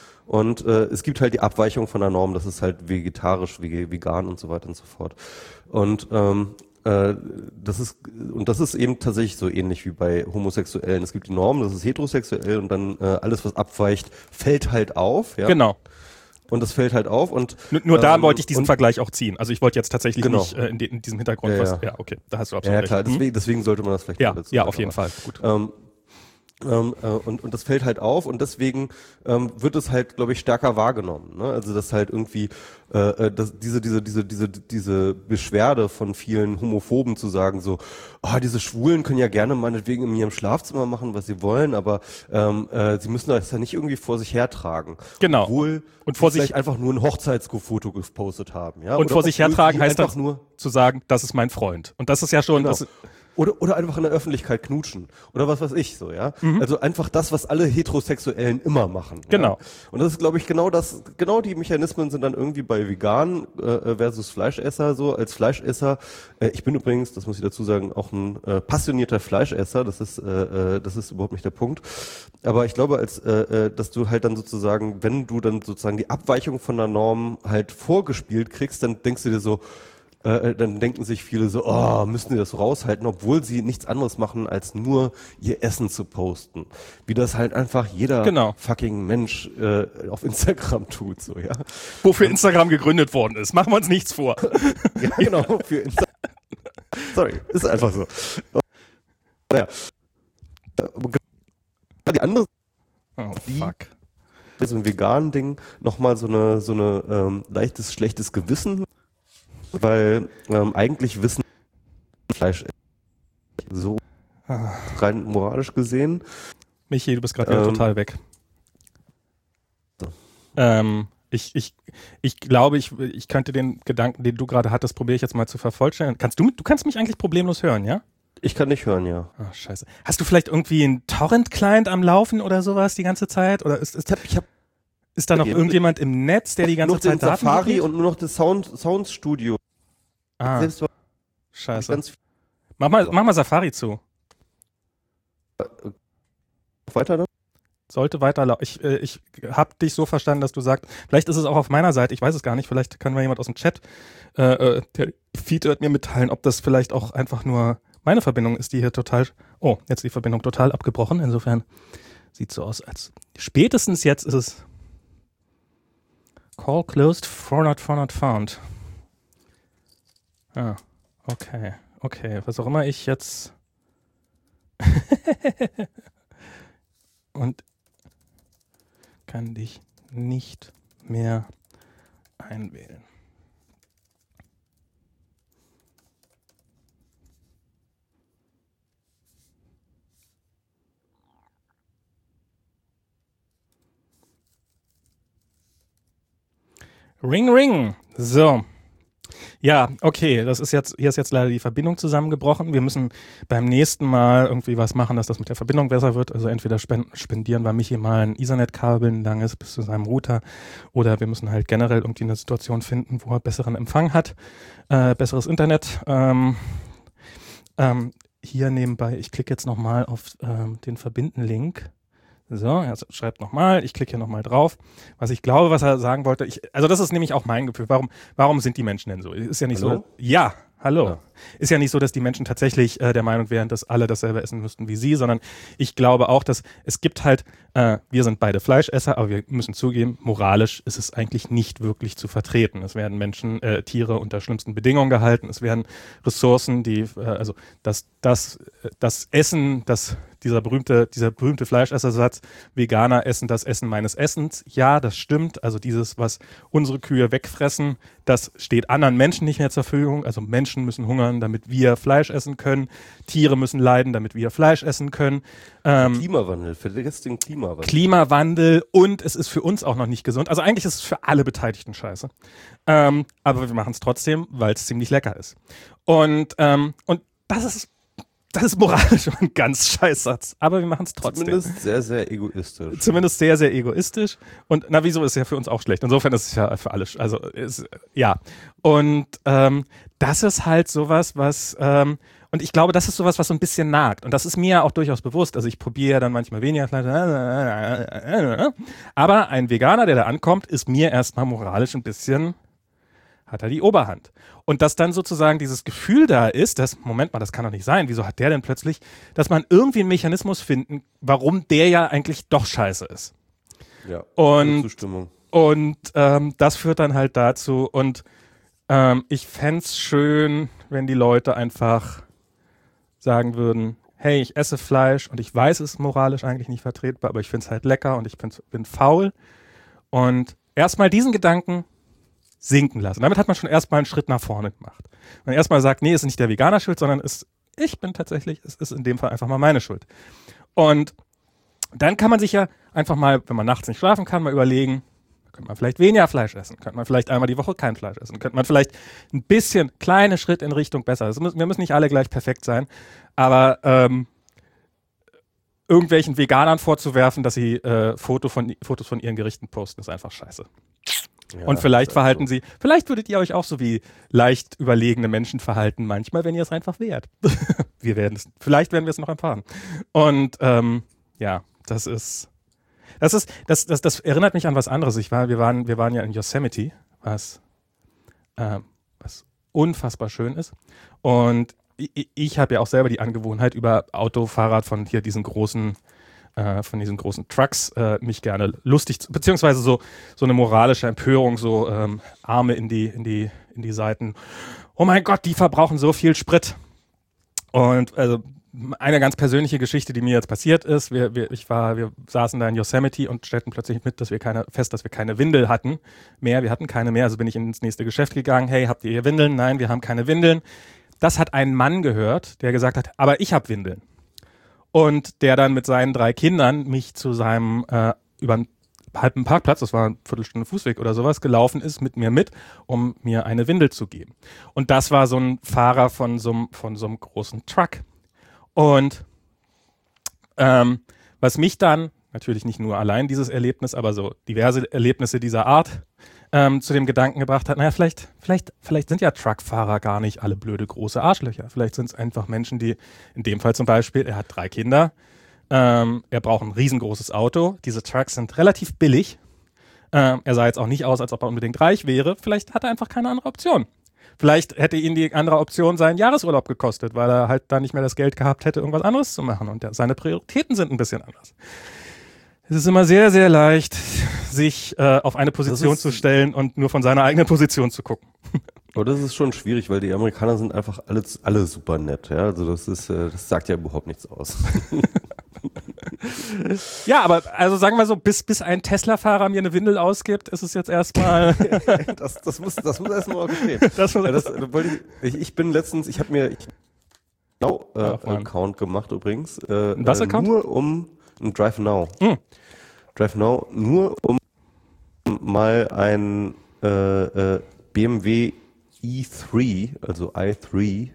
Speaker 1: Und äh, es gibt halt die Abweichung von der Norm, das ist halt vegetarisch, vegan und so weiter und so fort. Und ähm, äh, das ist und das ist eben tatsächlich so ähnlich wie bei Homosexuellen. Es gibt die Norm, das ist heterosexuell und dann äh, alles, was abweicht, fällt halt auf, ja.
Speaker 2: Genau.
Speaker 1: Und das fällt halt auf und
Speaker 2: nur, nur da
Speaker 1: ähm,
Speaker 2: wollte ich diesen Vergleich auch ziehen. Also ich wollte jetzt tatsächlich
Speaker 1: genau.
Speaker 2: nicht äh, in, de, in diesem Hintergrund
Speaker 1: ja,
Speaker 2: was.
Speaker 1: Ja.
Speaker 2: ja, okay, da hast du absolut
Speaker 1: ja,
Speaker 2: recht.
Speaker 1: Ja, klar, deswegen, deswegen sollte man das vielleicht
Speaker 2: ja,
Speaker 1: dazu
Speaker 2: ja,
Speaker 1: sagen,
Speaker 2: auf jeden
Speaker 1: aber,
Speaker 2: Fall. Gut.
Speaker 1: Ähm, ähm, äh, und, und das fällt halt auf und deswegen ähm, wird es halt, glaube ich, stärker wahrgenommen. Ne? Also dass halt irgendwie äh, dass diese diese diese diese diese Beschwerde von vielen Homophoben zu sagen so, ah, oh, diese Schwulen können ja gerne meinetwegen in ihrem Schlafzimmer machen, was sie wollen, aber ähm, äh, sie müssen das ja nicht irgendwie vor sich hertragen.
Speaker 2: Genau.
Speaker 1: Obwohl
Speaker 2: und vor
Speaker 1: sie
Speaker 2: sich
Speaker 1: vielleicht einfach nur ein Hochzeitsfoto gepostet haben. Ja?
Speaker 2: Und
Speaker 1: Oder
Speaker 2: vor sich hertragen heißt
Speaker 1: einfach
Speaker 2: dann
Speaker 1: nur
Speaker 2: zu sagen, das ist mein Freund. Und das ist ja schon
Speaker 1: genau.
Speaker 2: das,
Speaker 1: Oder, oder einfach in der Öffentlichkeit knutschen. Oder was weiß ich so, ja. Mhm. Also einfach das, was alle Heterosexuellen immer machen.
Speaker 2: Genau.
Speaker 1: Ja? Und das ist, glaube ich, genau das, genau die Mechanismen sind dann irgendwie bei Vegan äh, versus Fleischesser so. Als Fleischesser, äh, ich bin übrigens, das muss ich dazu sagen, auch ein äh, passionierter Fleischesser. Das ist, äh, das ist überhaupt nicht der Punkt. Aber ich glaube, als, äh, dass du halt dann sozusagen, wenn du dann sozusagen die Abweichung von der Norm halt vorgespielt kriegst, dann denkst du dir so, äh, dann denken sich viele so, oh, müssen die das so raushalten, obwohl sie nichts anderes machen, als nur ihr Essen zu posten. Wie das halt einfach jeder
Speaker 2: Genau.
Speaker 1: fucking Mensch äh, auf Instagram tut, so, ja.
Speaker 2: Wofür Instagram gegründet worden ist. Machen wir uns nichts vor.
Speaker 1: Ja, genau, für Instagram. Sorry, ist einfach so. Naja. Die andere,
Speaker 2: Oh,
Speaker 1: die,
Speaker 2: fuck.
Speaker 1: so ein veganen Ding, nochmal so eine, so eine ähm, leichtes, schlechtes Gewissen, weil ähm, eigentlich wissen Fleisch so rein moralisch gesehen.
Speaker 2: Michi, du bist gerade wieder
Speaker 1: Ähm,
Speaker 2: total weg.
Speaker 1: so.
Speaker 2: Ähm, ich, ich, ich glaube, ich, ich könnte den Gedanken, den du gerade hattest, probiere ich jetzt mal zu vervollständigen. Kannst du, du kannst mich eigentlich problemlos hören, ja?
Speaker 1: Ich kann nicht hören, ja.
Speaker 2: Oh, scheiße. Hast du vielleicht irgendwie einen Torrent-Client am Laufen oder sowas die ganze Zeit? Oder ist, ist,
Speaker 1: Ich hab, ich hab
Speaker 2: ist da noch irgendjemand im Netz, der die ganze
Speaker 1: nur den
Speaker 2: Zeit Daten
Speaker 1: Safari
Speaker 2: blockiert?
Speaker 1: und nur noch das Sound, Soundstudio.
Speaker 2: Ah,
Speaker 1: Selbst war ich
Speaker 2: scheiße.
Speaker 1: ganz
Speaker 2: Mach mal, mach mal Safari zu.
Speaker 1: weiter dann.
Speaker 2: Sollte weiterlaufen. Ich, äh, ich habe dich so verstanden, dass du sagst, vielleicht ist es auch auf meiner Seite, ich weiß es gar nicht, vielleicht kann mir jemand aus dem Chat, äh, äh, der Feed wird mir mitteilen, ob das vielleicht auch einfach nur meine Verbindung ist, die hier total, oh, jetzt ist die Verbindung total abgebrochen, insofern sieht so aus, als spätestens jetzt ist es Call closed, forward, forward found. Ah, okay, okay, was auch immer ich jetzt und kann dich nicht mehr einwählen. Ring, ring. So. Ja, okay, das ist jetzt, hier ist jetzt leider die Verbindung zusammengebrochen. Wir müssen beim nächsten Mal irgendwie was machen, dass das mit der Verbindung besser wird. Also entweder spendieren wir Michi mal ein Ethernet-Kabel, ein langes bis zu seinem Router, oder wir müssen halt generell irgendwie eine Situation finden, wo er besseren Empfang hat, äh, besseres Internet. Ähm, ähm, hier nebenbei, ich klicke jetzt nochmal auf ähm, den Verbinden-Link. So, er schreibt nochmal, ich klicke hier nochmal drauf. Was ich glaube, was er sagen wollte, ich, also das ist nämlich auch mein Gefühl. Warum, warum sind die Menschen denn so? Ist ja nicht
Speaker 1: Hallo?
Speaker 2: so. Ja, hallo.
Speaker 1: Ja.
Speaker 2: Ist ja nicht so, dass die Menschen tatsächlich äh, der Meinung wären, dass alle dasselbe essen müssten wie sie, sondern ich glaube auch, dass es gibt halt, äh, wir sind beide Fleischesser, aber wir müssen zugeben, moralisch ist es eigentlich nicht wirklich zu vertreten. Es werden Menschen, äh, Tiere unter schlimmsten Bedingungen gehalten. Es werden Ressourcen, die, äh, also das, das, das Essen, das Dieser berühmte, dieser berühmte Fleischessersatz, Veganer essen das Essen meines Essens. Ja, das stimmt. Also dieses, was unsere Kühe wegfressen, das steht anderen Menschen nicht mehr zur Verfügung. Also Menschen müssen hungern, damit wir Fleisch essen können. Tiere müssen leiden, damit wir Fleisch essen können. Ähm,
Speaker 1: Klimawandel, vergesst den Klimawandel.
Speaker 2: Klimawandel, und es ist für uns auch noch nicht gesund. Also eigentlich ist es für alle Beteiligten scheiße. Ähm, aber wir machen es trotzdem, weil es ziemlich lecker ist. Und, ähm, und das ist Das ist moralisch ein ganz scheiß Satz, aber wir machen es trotzdem.
Speaker 1: Zumindest sehr, sehr egoistisch.
Speaker 2: Zumindest sehr, sehr egoistisch. Und na, wieso ist es ja für uns auch schlecht? Insofern ist es ja für alle, sch- also ist, ja. Und ähm, das ist halt sowas, was, ähm, und ich glaube, das ist sowas, was so ein bisschen nagt. Und das ist mir ja auch durchaus bewusst. Also ich probiere ja dann manchmal weniger Fleisch. Aber ein Veganer, der da ankommt, ist mir erstmal moralisch ein bisschen, hat er die Oberhand. Und dass dann sozusagen dieses Gefühl da ist, dass, Moment mal, das kann doch nicht sein, wieso hat der denn plötzlich, dass man irgendwie einen Mechanismus finden, warum der ja eigentlich doch scheiße ist.
Speaker 1: Ja,
Speaker 2: Und,
Speaker 1: Zustimmung.
Speaker 2: und ähm, das führt dann halt dazu, und ähm, ich fände es schön, wenn die Leute einfach sagen würden, hey, ich esse Fleisch und ich weiß, es ist moralisch eigentlich nicht vertretbar, aber ich finde es halt lecker und ich find's, bin faul. Und erstmal diesen Gedanken sinken lassen. Damit hat man schon erstmal einen Schritt nach vorne gemacht. Wenn man erstmal sagt, nee, es ist nicht der Veganer schuld, sondern es, ich bin tatsächlich, es ist in dem Fall einfach mal meine Schuld. Und dann kann man sich ja einfach mal, wenn man nachts nicht schlafen kann, mal überlegen, könnte man vielleicht weniger Fleisch essen, könnte man vielleicht einmal die Woche kein Fleisch essen, könnte man vielleicht ein bisschen kleine Schritt in Richtung besser. Das müssen, wir müssen nicht alle gleich perfekt sein, aber ähm, irgendwelchen Veganern vorzuwerfen, dass sie äh, Foto von, Fotos von ihren Gerichten posten, ist einfach scheiße.
Speaker 1: Ja,
Speaker 2: Und vielleicht
Speaker 1: ist
Speaker 2: verhalten
Speaker 1: so.
Speaker 2: sie, vielleicht würdet ihr euch auch so wie leicht überlegene Menschen verhalten, manchmal, wenn ihr es einfach wärt. Wir werden es, vielleicht werden wir es noch erfahren. Und ähm, ja, das ist, das ist, das, das, das erinnert mich an was anderes. Ich war, wir waren, wir waren ja in Yosemite, was, ähm, was unfassbar schön ist. Und ich, ich habe ja auch selber die Angewohnheit, über Auto, Fahrrad von hier diesen großen äh, von diesen großen Trucks äh, mich gerne lustig, zu, beziehungsweise so, so eine moralische Empörung, so ähm, Arme in die, in die, in die Seiten. Oh mein Gott, die verbrauchen so viel Sprit. Und also eine ganz persönliche Geschichte, die mir jetzt passiert ist, wir, wir, ich war, wir saßen da in Yosemite und stellten plötzlich mit, dass wir keine, fest, dass wir keine Windel hatten mehr. Wir hatten keine mehr, also bin ich ins nächste Geschäft gegangen. Hey, habt ihr hier Windeln? Nein, wir haben keine Windeln. Das hat ein Mann gehört, der gesagt hat, aber ich habe Windeln. Und der dann mit seinen drei Kindern mich zu seinem äh, über einen halben Parkplatz, das war eine Viertelstunde Fußweg oder sowas, gelaufen ist mit mir mit, um mir eine Windel zu geben. Und das war so ein Fahrer von so einem, von so einem großen Truck. Und ähm, was mich dann, natürlich nicht nur allein dieses Erlebnis, aber so diverse Erlebnisse dieser Art ähm, zu dem Gedanken gebracht hat, naja, vielleicht, vielleicht, vielleicht sind ja Truckfahrer gar nicht alle blöde große Arschlöcher. Vielleicht sind es einfach Menschen, die, in dem Fall zum Beispiel, er hat drei Kinder, ähm, er braucht ein riesengroßes Auto, diese Trucks sind relativ billig, ähm, er sah jetzt auch nicht aus, als ob er unbedingt reich wäre, vielleicht hat er einfach keine andere Option. Vielleicht hätte ihn die andere Option seinen Jahresurlaub gekostet, weil er halt da nicht mehr das Geld gehabt hätte, irgendwas anderes zu machen. Und der, seine Prioritäten sind ein bisschen anders. Es ist immer sehr, sehr leicht, sich äh, auf eine Position zu stellen und nur von seiner eigenen Position zu gucken.
Speaker 1: Aber das ist schon schwierig, weil die Amerikaner sind einfach alle, alle super nett. Ja? Also das ist, äh, das sagt ja überhaupt nichts aus.
Speaker 2: Ja, aber also sagen wir so, bis, bis ein Tesla-Fahrer mir eine Windel ausgibt, ist es jetzt erstmal...
Speaker 1: das, das muss, das muss erstmal geschehen.
Speaker 2: Das muss
Speaker 1: ja, das, ich, ich bin letztens, ich habe mir ich, Now äh,
Speaker 2: Ach,
Speaker 1: Account gemacht übrigens. Äh,
Speaker 2: ein was Account?
Speaker 1: Nur um ein Drive Now.
Speaker 2: Hm.
Speaker 1: Drive Now, nur um mal ein äh, äh, B M W i drei, also i drei,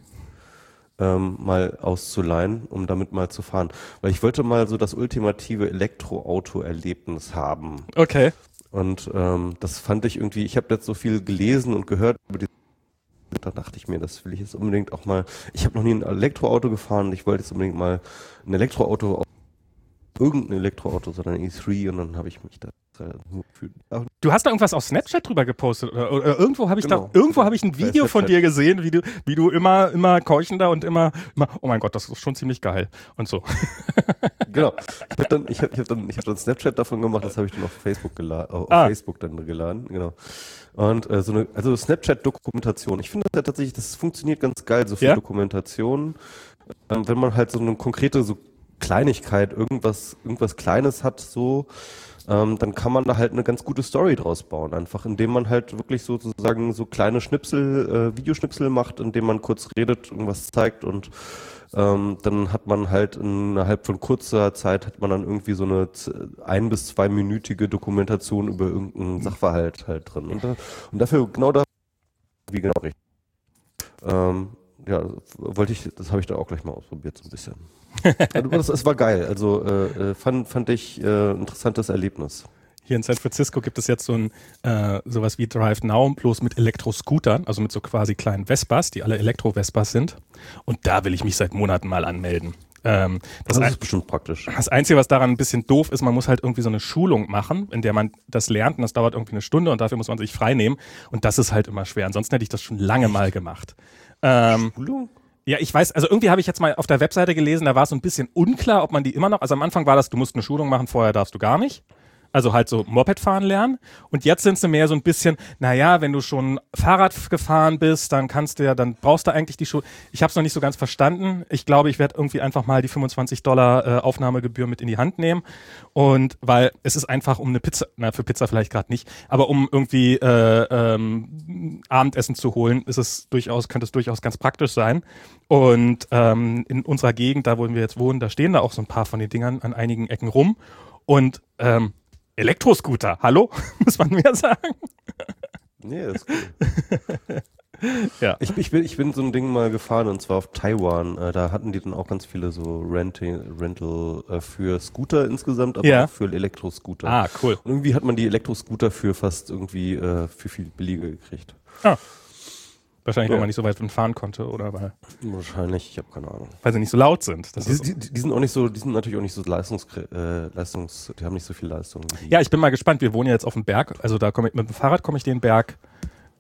Speaker 1: ähm, mal auszuleihen, um damit mal zu fahren. Weil ich wollte mal so das ultimative Elektroauto-Erlebnis haben.
Speaker 2: Okay.
Speaker 1: Und ähm, das fand ich irgendwie, ich habe jetzt so viel gelesen und gehört über die, da dachte ich mir, das will ich jetzt unbedingt auch mal, ich habe noch nie ein Elektroauto gefahren und ich wollte jetzt unbedingt mal ein Elektroauto, irgendein Elektroauto, sondern ein i drei, und dann habe ich mich da nur für...
Speaker 2: Du hast da irgendwas auf Snapchat drüber gepostet oder, oder irgendwo habe ich
Speaker 1: Genau.
Speaker 2: da irgendwo habe ich ein Video von dir gesehen, wie du wie du immer immer keuchender und immer immer oh mein Gott, das ist schon ziemlich geil und so.
Speaker 1: Genau. Ich habe dann ich habe ich hab dann ich habe dann Snapchat davon gemacht, das habe ich dann auf Facebook geladen, auf
Speaker 2: Ah.
Speaker 1: Facebook dann geladen, genau. Und äh, so eine also Snapchat Dokumentation. Ich finde das ja tatsächlich, das funktioniert ganz geil, so viel
Speaker 2: Ja?
Speaker 1: Dokumentation, ähm, wenn man halt so eine konkrete so Kleinigkeit, irgendwas irgendwas Kleines hat, so Ähm, dann kann man da halt eine ganz gute Story draus bauen, einfach indem man halt wirklich sozusagen so kleine Schnipsel, äh, Videoschnipsel macht, indem man kurz redet, irgendwas zeigt, und ähm, dann hat man halt innerhalb von kurzer Zeit hat man dann irgendwie so eine ein- bis zweiminütige Dokumentation über irgendeinen Sachverhalt halt drin. Und, da, und dafür, genau da, wie genau richtig. Ähm, ja, wollte ich, das habe ich da auch gleich mal ausprobiert, so ein bisschen. Also, das, es war geil, also äh, fand, fand ich äh, interessantes Erlebnis.
Speaker 2: Hier in San Francisco gibt es jetzt so ein äh, sowas wie Drive Now, bloß mit Elektroscootern, also mit so quasi kleinen Vespas, die alle Elektro-Vespas sind. Und da will ich mich seit Monaten mal anmelden. Ähm, das,
Speaker 1: Das
Speaker 2: ein,
Speaker 1: ist bestimmt praktisch.
Speaker 2: das Einzige, was daran ein bisschen doof ist, man muss halt irgendwie so eine Schulung machen, in der man das lernt, und das dauert irgendwie eine Stunde und dafür muss man sich frei nehmen. Und das ist halt immer schwer. Ansonsten hätte ich das schon lange mal gemacht. Ähm,
Speaker 1: Schulung?
Speaker 2: Ja, ich weiß, also irgendwie habe ich jetzt mal auf der Webseite gelesen, da war es so ein bisschen unklar, ob man die immer noch, also am Anfang war das, du musst eine Schulung machen, vorher darfst du gar nicht. Also halt so Moped fahren lernen. Und jetzt sind sie mehr so ein bisschen, naja, wenn du schon Fahrrad gefahren bist, dann kannst du ja, dann brauchst du eigentlich die Schulung. Ich habe es noch nicht so ganz verstanden. Ich glaube, ich werde irgendwie einfach mal die fünfundzwanzig Dollar äh, Aufnahmegebühr mit in die Hand nehmen. Und weil es ist einfach um eine Pizza, na für Pizza vielleicht gerade nicht, aber um irgendwie äh, ähm, Abendessen zu holen, ist es durchaus, könnte es durchaus ganz praktisch sein. Und ähm, in unserer Gegend, da wo wir jetzt wohnen, da stehen da auch so ein paar von den Dingern an einigen Ecken rum. Und ähm, Elektroscooter, hallo? Muss man mehr sagen?
Speaker 1: Nee, das ist cool.
Speaker 2: Ja.
Speaker 1: Ich, ich, bin, ich bin so ein Ding mal gefahren, und zwar auf Taiwan. Äh, da hatten die dann auch ganz viele so Renting, Rental äh, für Scooter insgesamt, aber
Speaker 2: Ja.
Speaker 1: auch für Elektroscooter.
Speaker 2: Ah, cool.
Speaker 1: Und irgendwie hat man die Elektroscooter für fast irgendwie äh, für viel billiger gekriegt.
Speaker 2: Ah. Wahrscheinlich,
Speaker 1: Ja.
Speaker 2: weil man nicht so weit fahren konnte oder weil,
Speaker 1: Wahrscheinlich, ich habe keine Ahnung.
Speaker 2: weil sie nicht so laut sind. Das
Speaker 1: Die,
Speaker 2: ist,
Speaker 1: die, die sind auch nicht so, die sind natürlich auch nicht so leistungs, äh, leistungs die haben nicht so viel Leistung. wie die-
Speaker 2: ja, ich bin mal gespannt. Wir wohnen ja jetzt auf dem Berg. Also da komme ich mit dem Fahrrad komme ich den Berg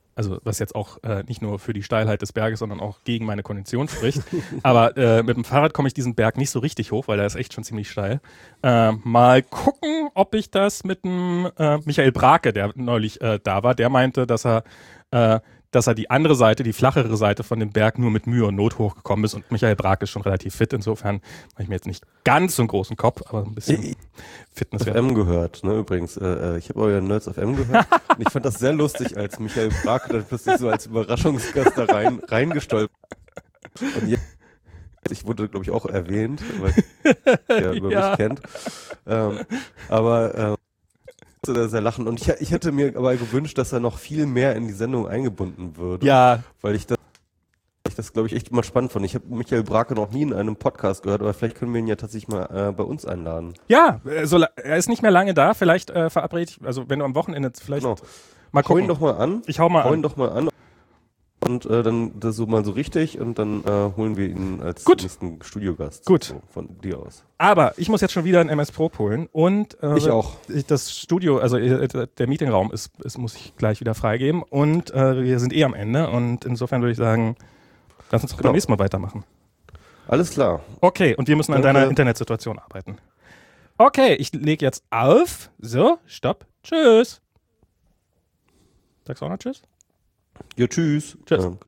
Speaker 2: Also was jetzt auch äh, nicht nur für die Steilheit des Berges, sondern auch gegen meine Kondition spricht. Aber äh, mit dem Fahrrad komme ich diesen Berg nicht so richtig hoch, weil der ist echt schon ziemlich steil. Äh, mal gucken, ob ich das mit dem äh, Michael Brake, der neulich äh, da war, der meinte, dass er äh, dass er die andere Seite, die flachere Seite von dem Berg nur mit Mühe und Not hochgekommen ist. Und Michael Brake ist schon relativ fit. Insofern mache ich mir jetzt nicht ganz so einen großen Kopf, aber ein bisschen Fitness
Speaker 1: F M gehört, ne, übrigens. Äh, ich habe euer Nerds F M gehört und ich fand das sehr lustig, als Michael Brake dann plötzlich so als Überraschungsgast da rein, reingestolpert. Und jetzt, ich wurde, glaube ich, auch erwähnt, weil er über
Speaker 2: Ja.
Speaker 1: mich kennt. Ähm, aber ähm, sehr, sehr lachen. Und ich, ich hätte mir aber gewünscht, dass er noch viel mehr in die Sendung eingebunden würde.
Speaker 2: Ja,
Speaker 1: Weil ich das, ich das glaube ich, echt immer spannend fand. Ich habe Michael Brake noch nie in einem Podcast gehört, aber vielleicht können wir ihn ja tatsächlich mal äh, bei uns einladen.
Speaker 2: ja, äh, so, la- er ist nicht mehr lange da. Vielleicht äh, verabrede ich, also wenn du am Wochenende vielleicht
Speaker 1: Genau.
Speaker 2: mal
Speaker 1: Hau
Speaker 2: gucken.
Speaker 1: ihn doch mal an.
Speaker 2: Ich hau mal
Speaker 1: Hau ihn
Speaker 2: an.
Speaker 1: doch mal an. Und äh, dann das so mal so richtig und dann äh, holen wir ihn als
Speaker 2: Gut.
Speaker 1: nächsten Studiogast.
Speaker 2: Gut.
Speaker 1: So, von dir aus.
Speaker 2: Aber ich muss jetzt schon wieder ein M S Pro holen und äh,
Speaker 1: Ich auch.
Speaker 2: ich- das Studio, also äh, der Meetingraum ist, ist, muss ich gleich wieder freigeben und äh, wir sind eh am Ende und insofern würde ich sagen, lass uns doch
Speaker 1: Genau.
Speaker 2: beim nächsten Mal weitermachen.
Speaker 1: Alles klar.
Speaker 2: Okay, und wir müssen an
Speaker 1: Danke.
Speaker 2: deiner Internetsituation arbeiten. Okay, ich lege jetzt auf. So, stopp. Tschüss. Sagst du auch noch Tschüss?
Speaker 1: Ja, tschüss.
Speaker 2: Tschüss.
Speaker 1: Ja.